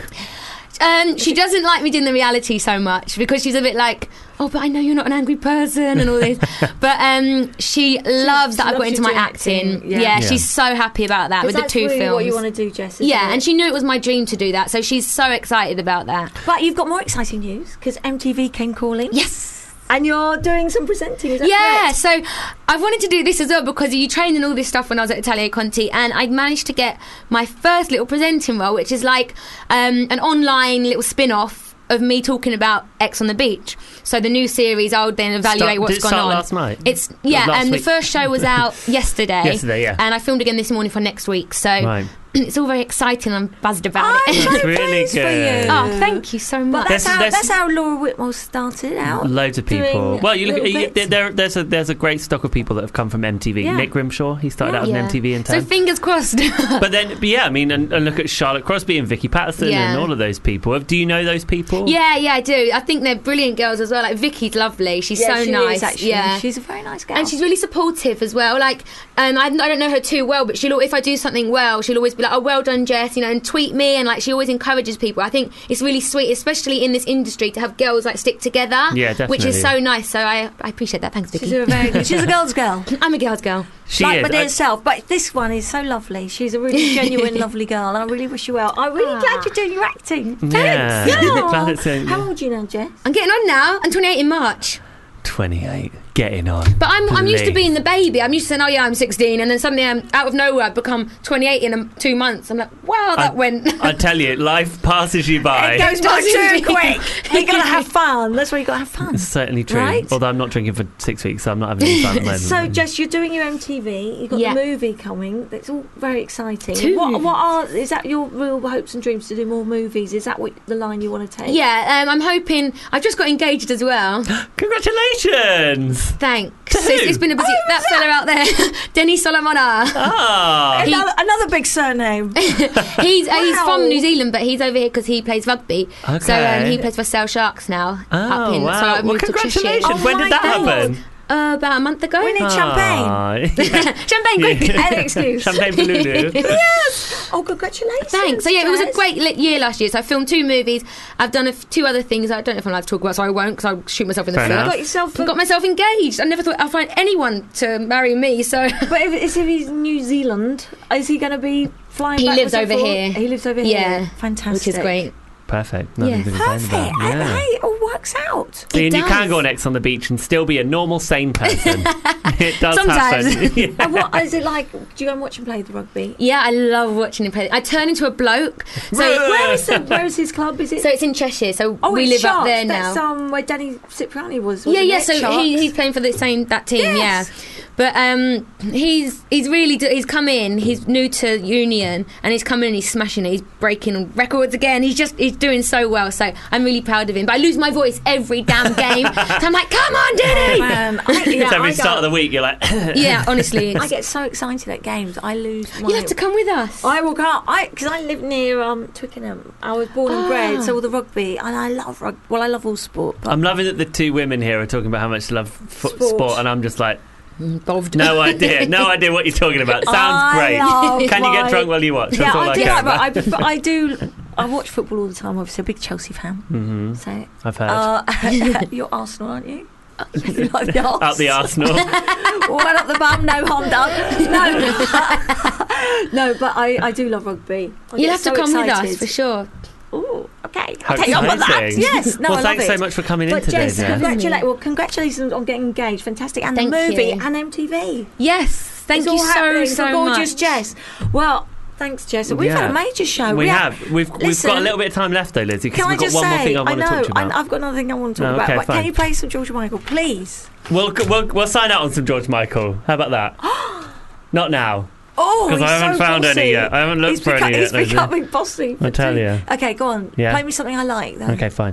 Um, she doesn't like me doing the reality so much because she's a bit like, oh, but I know you're not an angry person and all this. But um, she loves that she I've got loves into you my doing acting. acting, Yeah. yeah. Yeah, she's so happy about that with the that's two really films. what you want to do, Jess. isn't Yeah, it? and she knew it was my dream to do that, so she's so excited about that. But you've got more exciting news because M T V came calling. Yes. And you're doing some presenting. Is that Yeah, correct? so I wanted to do this as well because you trained in all this stuff when I was at Atelier Conti, and I managed to get my first little presenting role, which is like um, an online little spin-off of me talking about X on the Beach. So the new series, I would then evaluate Start- what's did it gone start on. last night? It's Or yeah, last and week? the first show was out yesterday. Yesterday, yeah. And I filmed again this morning for next week. So Right. it's all very exciting. I'm buzzed about I'm it. so That's really pleased for good. you. Oh, thank you so But much. that's, There's- how, there's- that's how Laura Whitmore started out. Loads of people. doing Well, you look. little You, bits. there, there's a there's a great stock of people that have come from M T V. Yeah. Nick Grimshaw, he started Yeah. out as an Yeah. M T V So intern. fingers crossed. But then, but yeah, I mean, and, and look at Charlotte Crosby and Vicky Patterson Yeah. and all of those people. Do you know those people? Yeah, yeah, I do. I think they're brilliant girls as well. Like Vicky's lovely. She's Yeah, so she nice. is, actually. Yeah, She's a very nice girl. and she's really supportive as well. Like, um, I, I don't know her too well, but she'll if I do something well, she'll always be like, "Oh, well done, Jess," you know, and tweet me, and like she always encourages people. I think it's really sweet, especially in this industry, to have girls like stick together. Yeah, Which is definitely. so nice. So I, I appreciate that. Thanks, Vicky. She's a very good. She's a girl's girl. I'm a girl's girl. She like is. my dear I- self, but this one is so lovely. She's a really genuine, lovely girl, and I really wish you well. I'm really Ah. glad you're doing your acting. Yeah. Thanks. Glad it's a- How old are you now, Jess? I'm getting on now. I'm twenty-eight in March. twenty-eight. Getting on. But I'm I'm used to Please. being the baby. I'm used to saying, "Oh yeah, I'm sixteen," and then suddenly I'm out of nowhere. I've become twenty-eight in um, two months. I'm like, "Wow, that I- went." I tell you, life passes you by. It goes by does too indeed. quick. You gotta have fun. That's why you gotta have fun. It's certainly true. Right? Although I'm not drinking for six weeks, so I'm not having any fun at the moment. So, Jess, you're doing your M T V. You've got Yeah. the movie coming. That's all very exciting. Two what, movies. what are is that your real hopes and dreams to do more movies? Is that what the line you want to take? Yeah, um, I'm hoping. I've just got engaged as well. Congratulations! Thanks. To It's, who? it's been a busy. Oh, that fella out there, Denny Solomona. Ah, He- Another, another big surname. he's uh, he's Wow. from New Zealand, but he's over here because he plays rugby. So um, Okay. he plays for Sale Sharks now. Oh, up in, wow. So I Well, moved to congratulations. Cheshire. When Oh did my that God. happen? Uh, about a month ago. We need champagne. Ah, yeah. Champagne, quick. Any excuse. Champagne for Lulu. Yes. Oh, congratulations. Thanks. So yeah, it was a Jess. great li- year last year. So I filmed two movies. I've done a f- two other things. I don't know if I'm allowed to talk about, so I won't because I'll shoot myself in the Fair foot. enough. Got yourself. I got myself engaged. I never thought I'd find anyone to marry me. So But if, if he's in New Zealand, is he going to be flying? He backwards lives and over forth? here. He lives over Yeah, here. Fantastic. which is great. Perfect. Nothing Yeah. to complain Perfect. about. And Yeah. hey, it all works out. See, and you does. can go on X on the beach and still be a normal, sane person. It does Sometimes. happen. Yeah. And what is it like? Do you go and watch him play the rugby? Yeah, I love watching him play. I turn into a bloke. So Where is the, where is his club? Is it? So it's in Cheshire. So oh, we it's live Sharks. up there now. That's um, where Danny Cipriani was. Yeah, wasn't yeah. it? So Sharks. he, he's playing for the same that team. Yes. Yeah, but um, he's he's really do, he's come in. He's new to Union, and he's come in and he's smashing it. He's breaking records again. He's just he's doing so well. So I'm really proud of him. But I lose my voice every damn game. So I'm like, come on, Denny. Man, I, yeah, so every I start of go, the week, you're like, Yeah, honestly, I it's, get so excited at games. I lose. My, you have to come with us. I will go. I because I live near um, Twickenham. I was born and Ah. bred, so all the rugby, and I love rugby. Well, I love all sport. But I'm loving that the two women here are talking about how much they love foot Sport. sport, and I'm just like, Involved. no idea, no idea what you're talking about. Sounds I great. love Can you get my- drunk while you watch? That's yeah, all I, I do. care Like, but about. I, prefer, I do. I watch football all the time. Obviously, a big Chelsea fan. hmm So I've heard. uh, you're Arsenal, aren't you? You like the arse. Out the Arsenal. One up the bum, no harm done. No, no, but I, I do love rugby. I You'll get have to so come excited. with us for sure. Ooh, okay. How I'll take you up on that. exciting. Yes. No, well, I thanks love so it. much for coming in But today, Jess, Jess. congratulate, well, congratulations on getting engaged. Fantastic. And Thank the movie you. and M T V. Yes, thank It's you all so happening so for gorgeous much. Jess. Well, Thanks, Jess. We've Yeah. had a major show. We, We have. have- We've we've Listen, got a little bit of time left though, Lizzie, because Can I we've got just one say, more thing I want to know, talk to you I, about. I've got another thing I want to talk Oh, about. okay, But fine. can you play some George Michael, please? We'll, we'll we'll sign out on some George Michael. How about that? Not now. Oh, Because he's I haven't so found bossy. any yet. I haven't looked he's for beco- any yet. He's Lizzie. becoming bossy. I tell too. you. Okay, go on. Yeah. Play me something I like, then. Okay, fine.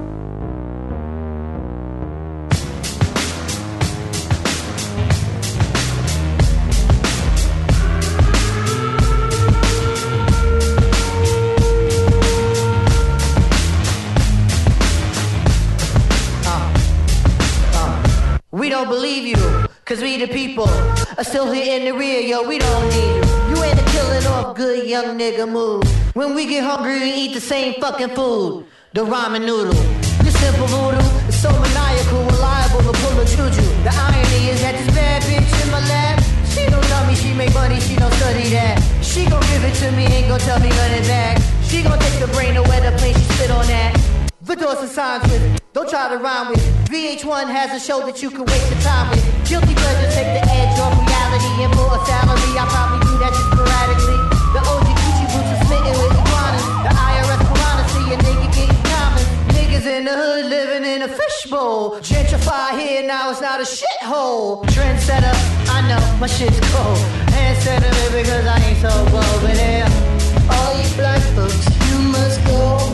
We don't believe you, cause we the people are still here in the rear, yo, we don't need you. You ain't a killing off good young nigga move. When we get hungry, we eat the same fucking food, the ramen noodle. Your simple voodoo is so maniacal, reliable to pull a juju. The irony is that this bad bitch in my lap, she don't tell me she make money, she don't study that. She gon' give it to me, ain't gon' tell me nothing back. She gon' take the brain away, the place she spit on that. Vidors and signs with it, don't try to rhyme with it. V H one has a show that you can waste your time with. Guilty pleasure take the edge off reality, and for a salary, I probably do that just sporadically. The O G Gucci boots are smitten with iguanas. The I R S piranha see a nigga getting common. Niggas in the hood living in a fishbowl. Gentrify here, now it's not a shithole. Trendsetter, I know, my shit's cold. Handsetter, because I ain't so bold. But yeah, all you black folks, you must go.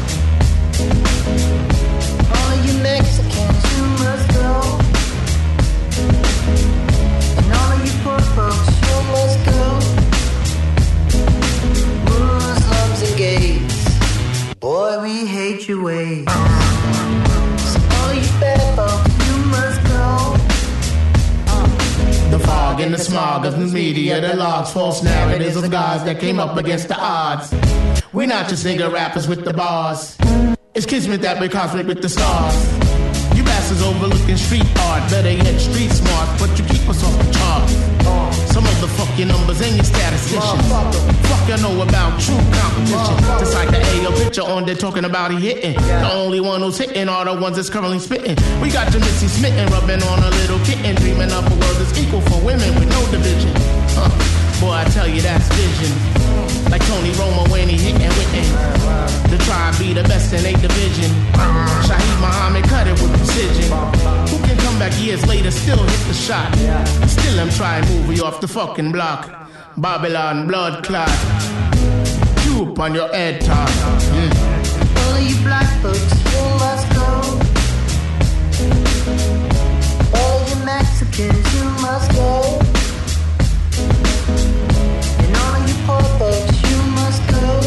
All you Mexicans, you must go. And all of you poor folks, you must go. Muslims and gays, boy, we hate your ways. So all you bad folks, you must go. The fog and the smog of the media, the logs, false narratives of guys that came up against the odds. We're not just nigga rappers with the bars. It's kismet that we conflict with the stars. You bastards overlooking street art, better yet street smart, but you keep us off the charts. Some of the fuck your numbers and your statisticians. Fuck you know about true competition. Just like the A O picture on there talking about he hitting. The only one who's hitting are the ones that's currently spitting. We got your Missy smitten, rubbing on a little kitten, dreaming up a world that's equal for women with no division. Huh. Boy, I tell you that's vision. Like Tony Romo when he hitting Whitney. To try and be the best in eight division. Shaheed Muhammad cut it with precision. Who can come back years later, still hit the shot? Still I'm trying to move you off the fucking block. Babylon blood clot. Cube on your head top. Mm. All of you black folks, you must go. All you Mexicans, you must go. And all of you poor folks, you must go.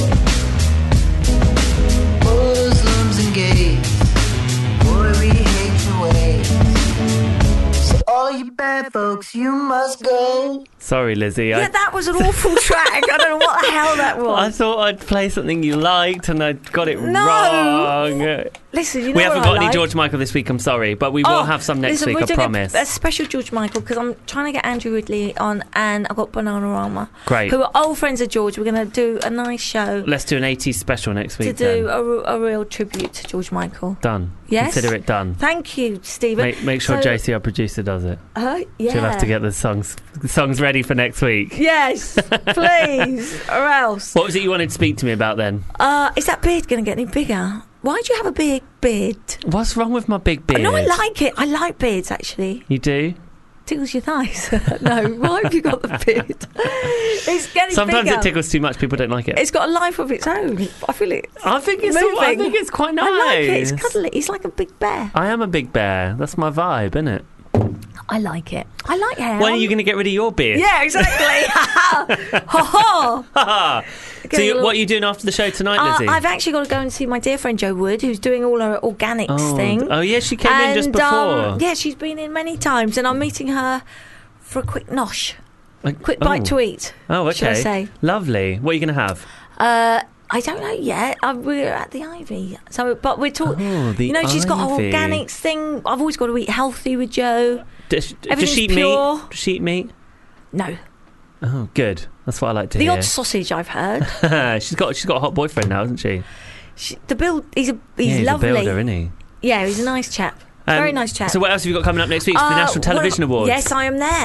Muslims and gays, boy, we hate your ways. So all of you bad folks, you must go. Sorry, Lizzie. Yeah, I, that was an awful track. I don't know what the hell that was. I thought I'd play something you liked, and I got it No. wrong. Listen, you know we what haven't I got any like? George Michael this week, I'm sorry, but we will Oh, have some next listen, week, we're I doing promise. A, a special George Michael because I'm trying to get Andrew Ridley on, and I've got Bananarama, Great. who are old friends of George. We're going to do a nice show Let's do an eighties special next to week. do then. a, re- a real tribute to George Michael. Done. Yes? Consider it done. Thank you, Stephen. Make, make sure So- J C, our producer, does it. Uh, yeah. She'll have to get the songs the songs ready for next week. Yes, please, or else. What was it you wanted to speak to me about then? Uh, is that beard going to get any bigger? Why do you have a big beard? What's wrong with my big beard? No, I like it. I like beards, actually. You do? Tickles your thighs. No, why have you got the beard? It's getting Sometimes bigger. it tickles too much. People don't like it. It's got a life of its own. I feel it. I think it's. moving. I think it's quite nice. I like it. It's cuddly. It's like a big bear. I am a big bear. That's my vibe, isn't it? I like it. I like hair. When are you going to get rid of your beard? Yeah, exactly. Ha ha. So, you, what are you doing after the show tonight, Uh, Lizzie? I've actually got to go and see my dear friend Jo Wood, who's doing all her organics oh, thing. Oh, yeah, she came in just And, before. Um, yeah, she's been in many times, and I'm meeting her for a quick nosh, Like, quick oh. bite to eat. Oh, okay. Shall I say? Lovely. What are you going to have? Uh, I don't know yet. Uh, we're at the Ivy, so but we're talking. Oh, the you know, she's got her Ivy. organics thing. I've always got to eat healthy with Jo. Does, does Everything's she eat pure. meat? Does she eat meat? No, Oh, good. That's what I like to the hear. odd sausage I've heard. she's got she's got a hot boyfriend now, hasn't she? She, the build. He's a he's yeah, he's lovely. a builder, isn't he? Yeah, he's a nice chap. Um, Very nice chap. So what else have you got coming up next week? It's the Uh, National what Television am- Awards. Yes, I am there.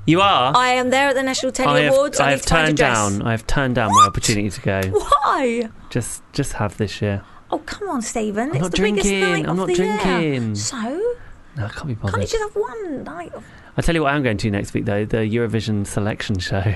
You are? I am there at the National Telly I have, Awards. I, I need have to find a turned dress. down. I have turned down my opportunity to go. Why? Just, just have this year. Oh, come on, Stephen. I'm it's not the drinking. biggest night I'm of not the drinking. year. So? No, I can't be bothered. Can't you just have one night of... I tell you what, I'm going to next week though. The Eurovision selection show.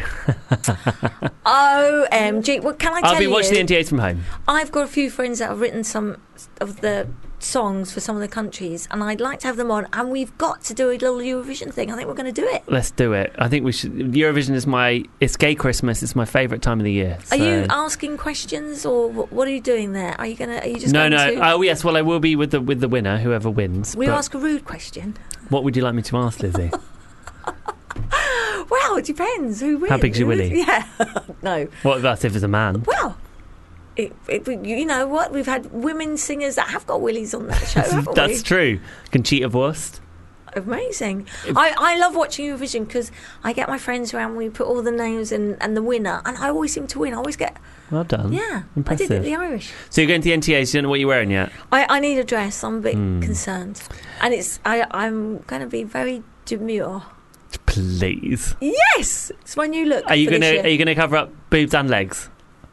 O M G. Well, can I tell you? I'll be watching the N T As from home. I've got a few friends that have written some of the songs for some of the countries, and I'd like to have them on, and we've got to do a little Eurovision thing. I think we're going to do it. Let's do it. I think we should. Eurovision is my. It's gay Christmas. It's my favourite time of the year. Are so- you asking questions, or wh- what are you doing there? Are you going to? Are you just No, going no. to? Oh, yes. Well, I will be with the with the winner, whoever wins. Will you but ask a rude question? What would you like me to ask, Lizzie? Well, it depends. Who wins? How big's your willy? Yeah. No. What about if it's a man? Well, it, it, you know what? We've had women singers that have got willies on that show, haven't That's we? true. Conchita Wurst. Amazing. I, I love watching Eurovision because I get my friends around, we put all the names in and the winner, and I always seem to win. I always get... Well done. Yeah. Impressive. I did it, the Irish. So you're going to the N T As. You don't know what you're wearing yet. I, I need a dress. I'm a bit Hmm. concerned. And it's I, I'm going to be very demure. Please. Yes! It's my new look. Are you for going this to year. Are you going to cover up boobs and legs?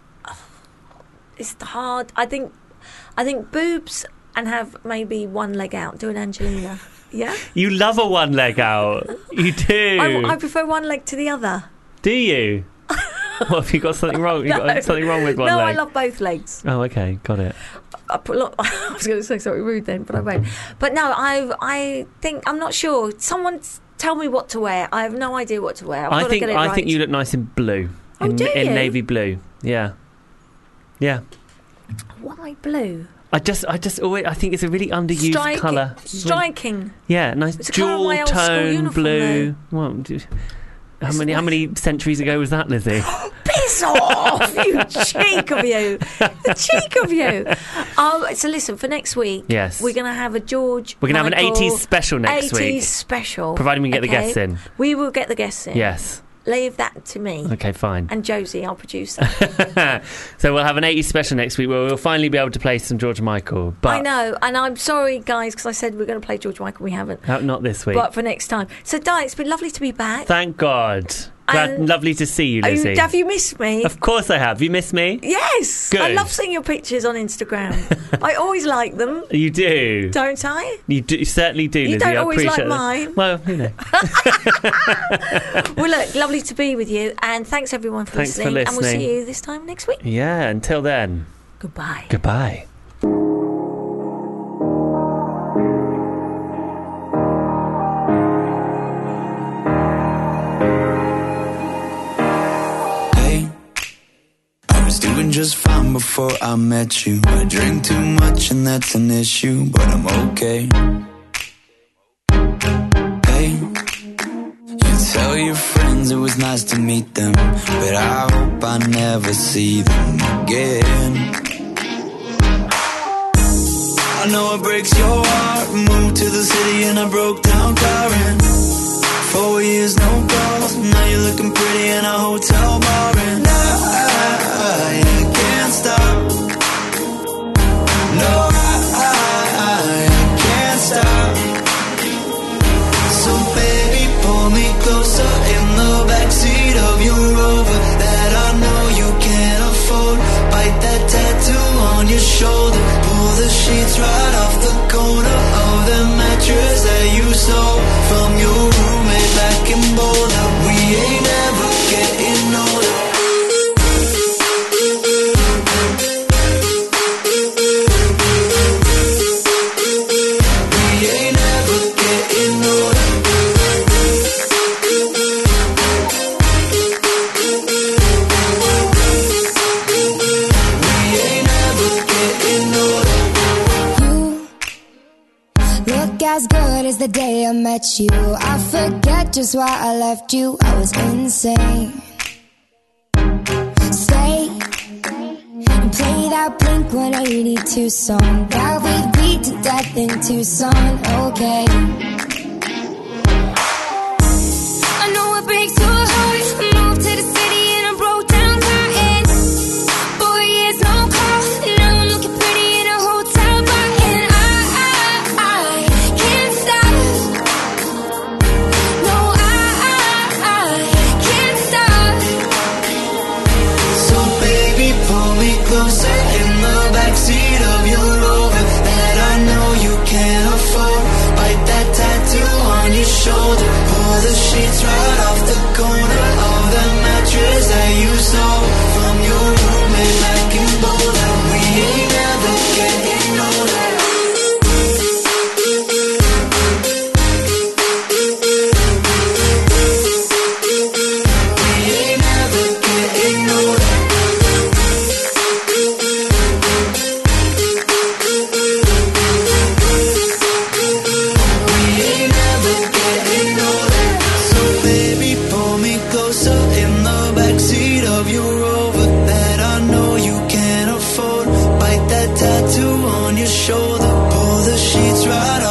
It's hard. I think I think boobs and have maybe one leg out. Do an Angelina. Yeah? You love a one leg out. You do. I, I prefer one leg to the other. Do you? What have you got something wrong? You No. got something wrong with one no, leg? I love both legs. Oh, okay, got it. I, put, look, I was going to say something rude then, but I won't. But no, I I think I'm not sure. Someone tell me what to wear. I have no idea what to wear. I've I got think to get it I right. think you look nice in blue. Oh, in, do in you? navy blue. Yeah, yeah. Why blue? I just, I just always, I think it's a really underused Striking. colour. Striking. Yeah, nice It's the colour of my dual old school tone uniform, blue. Well, do- how many, how many centuries ago was that, Lizzie? Piss off, you cheek of you. The cheek of you. Um, so listen, for next week, Yes. we're going to have a George We're gonna have an Michael eighties special next week. eighties special. Providing we can get the okay? guests in. We will get the guests in. Yes. Leave that to me. Okay, fine. And Josie, our producer. So we'll have an eighties special next week where we'll finally be able to play some George Michael. But I know, and I'm sorry, guys, because I said we're going to play George Michael. We haven't. Uh, not this week. But for next time. So, Di, it's been lovely to be back. Thank God. Glad, And- lovely to see you, Oh, Lizzie. have you missed me? Of course I have. You missed me? Yes. Good. I love seeing your pictures on Instagram. I always like them, You do. don't I? You, do, you certainly do, You Lizzie. don't I always like appreciate that. mine. Well, you know. Well, look, lovely to be with you, and thanks everyone for, Thanks for listening, and we'll listening. see you this time next week. Yeah, until then. Goodbye. Goodbye. Hey, I was doing just fine before I met you. I drink too much and that's an issue, but I'm okay. Hey, you tell your friends it was nice to meet them, but I hope I never see them again. I know it breaks your heart. Moved to the city and I broke down crying. Four years, no calls. Now you're looking pretty in a hotel bar, and I, I, I can't stop. No, I, I, I can't stop. So baby, pull me closer in the backseat of your Rover that I know you can't afford. Bite that tattoo on your shoulder. Pull the sheets right off the corner of the mattress that you stole from your roommate back in Boulder. We ain't ever getting older. We ain't ever getting older. We ain't ever getting older. Look as good as the day I met you. I forget just why I left you. I was insane. Stay and play that Blink one eighty-two song that we beat to death in Tucson. Okay. I know it breaks your heart. Moved to the city and I broke down crying. Four years, no call. Now I'm looking pretty in a hotel bar, and I, I, I can't stop. No, I, I, I that tattoo on your shoulder. Pull the sheets right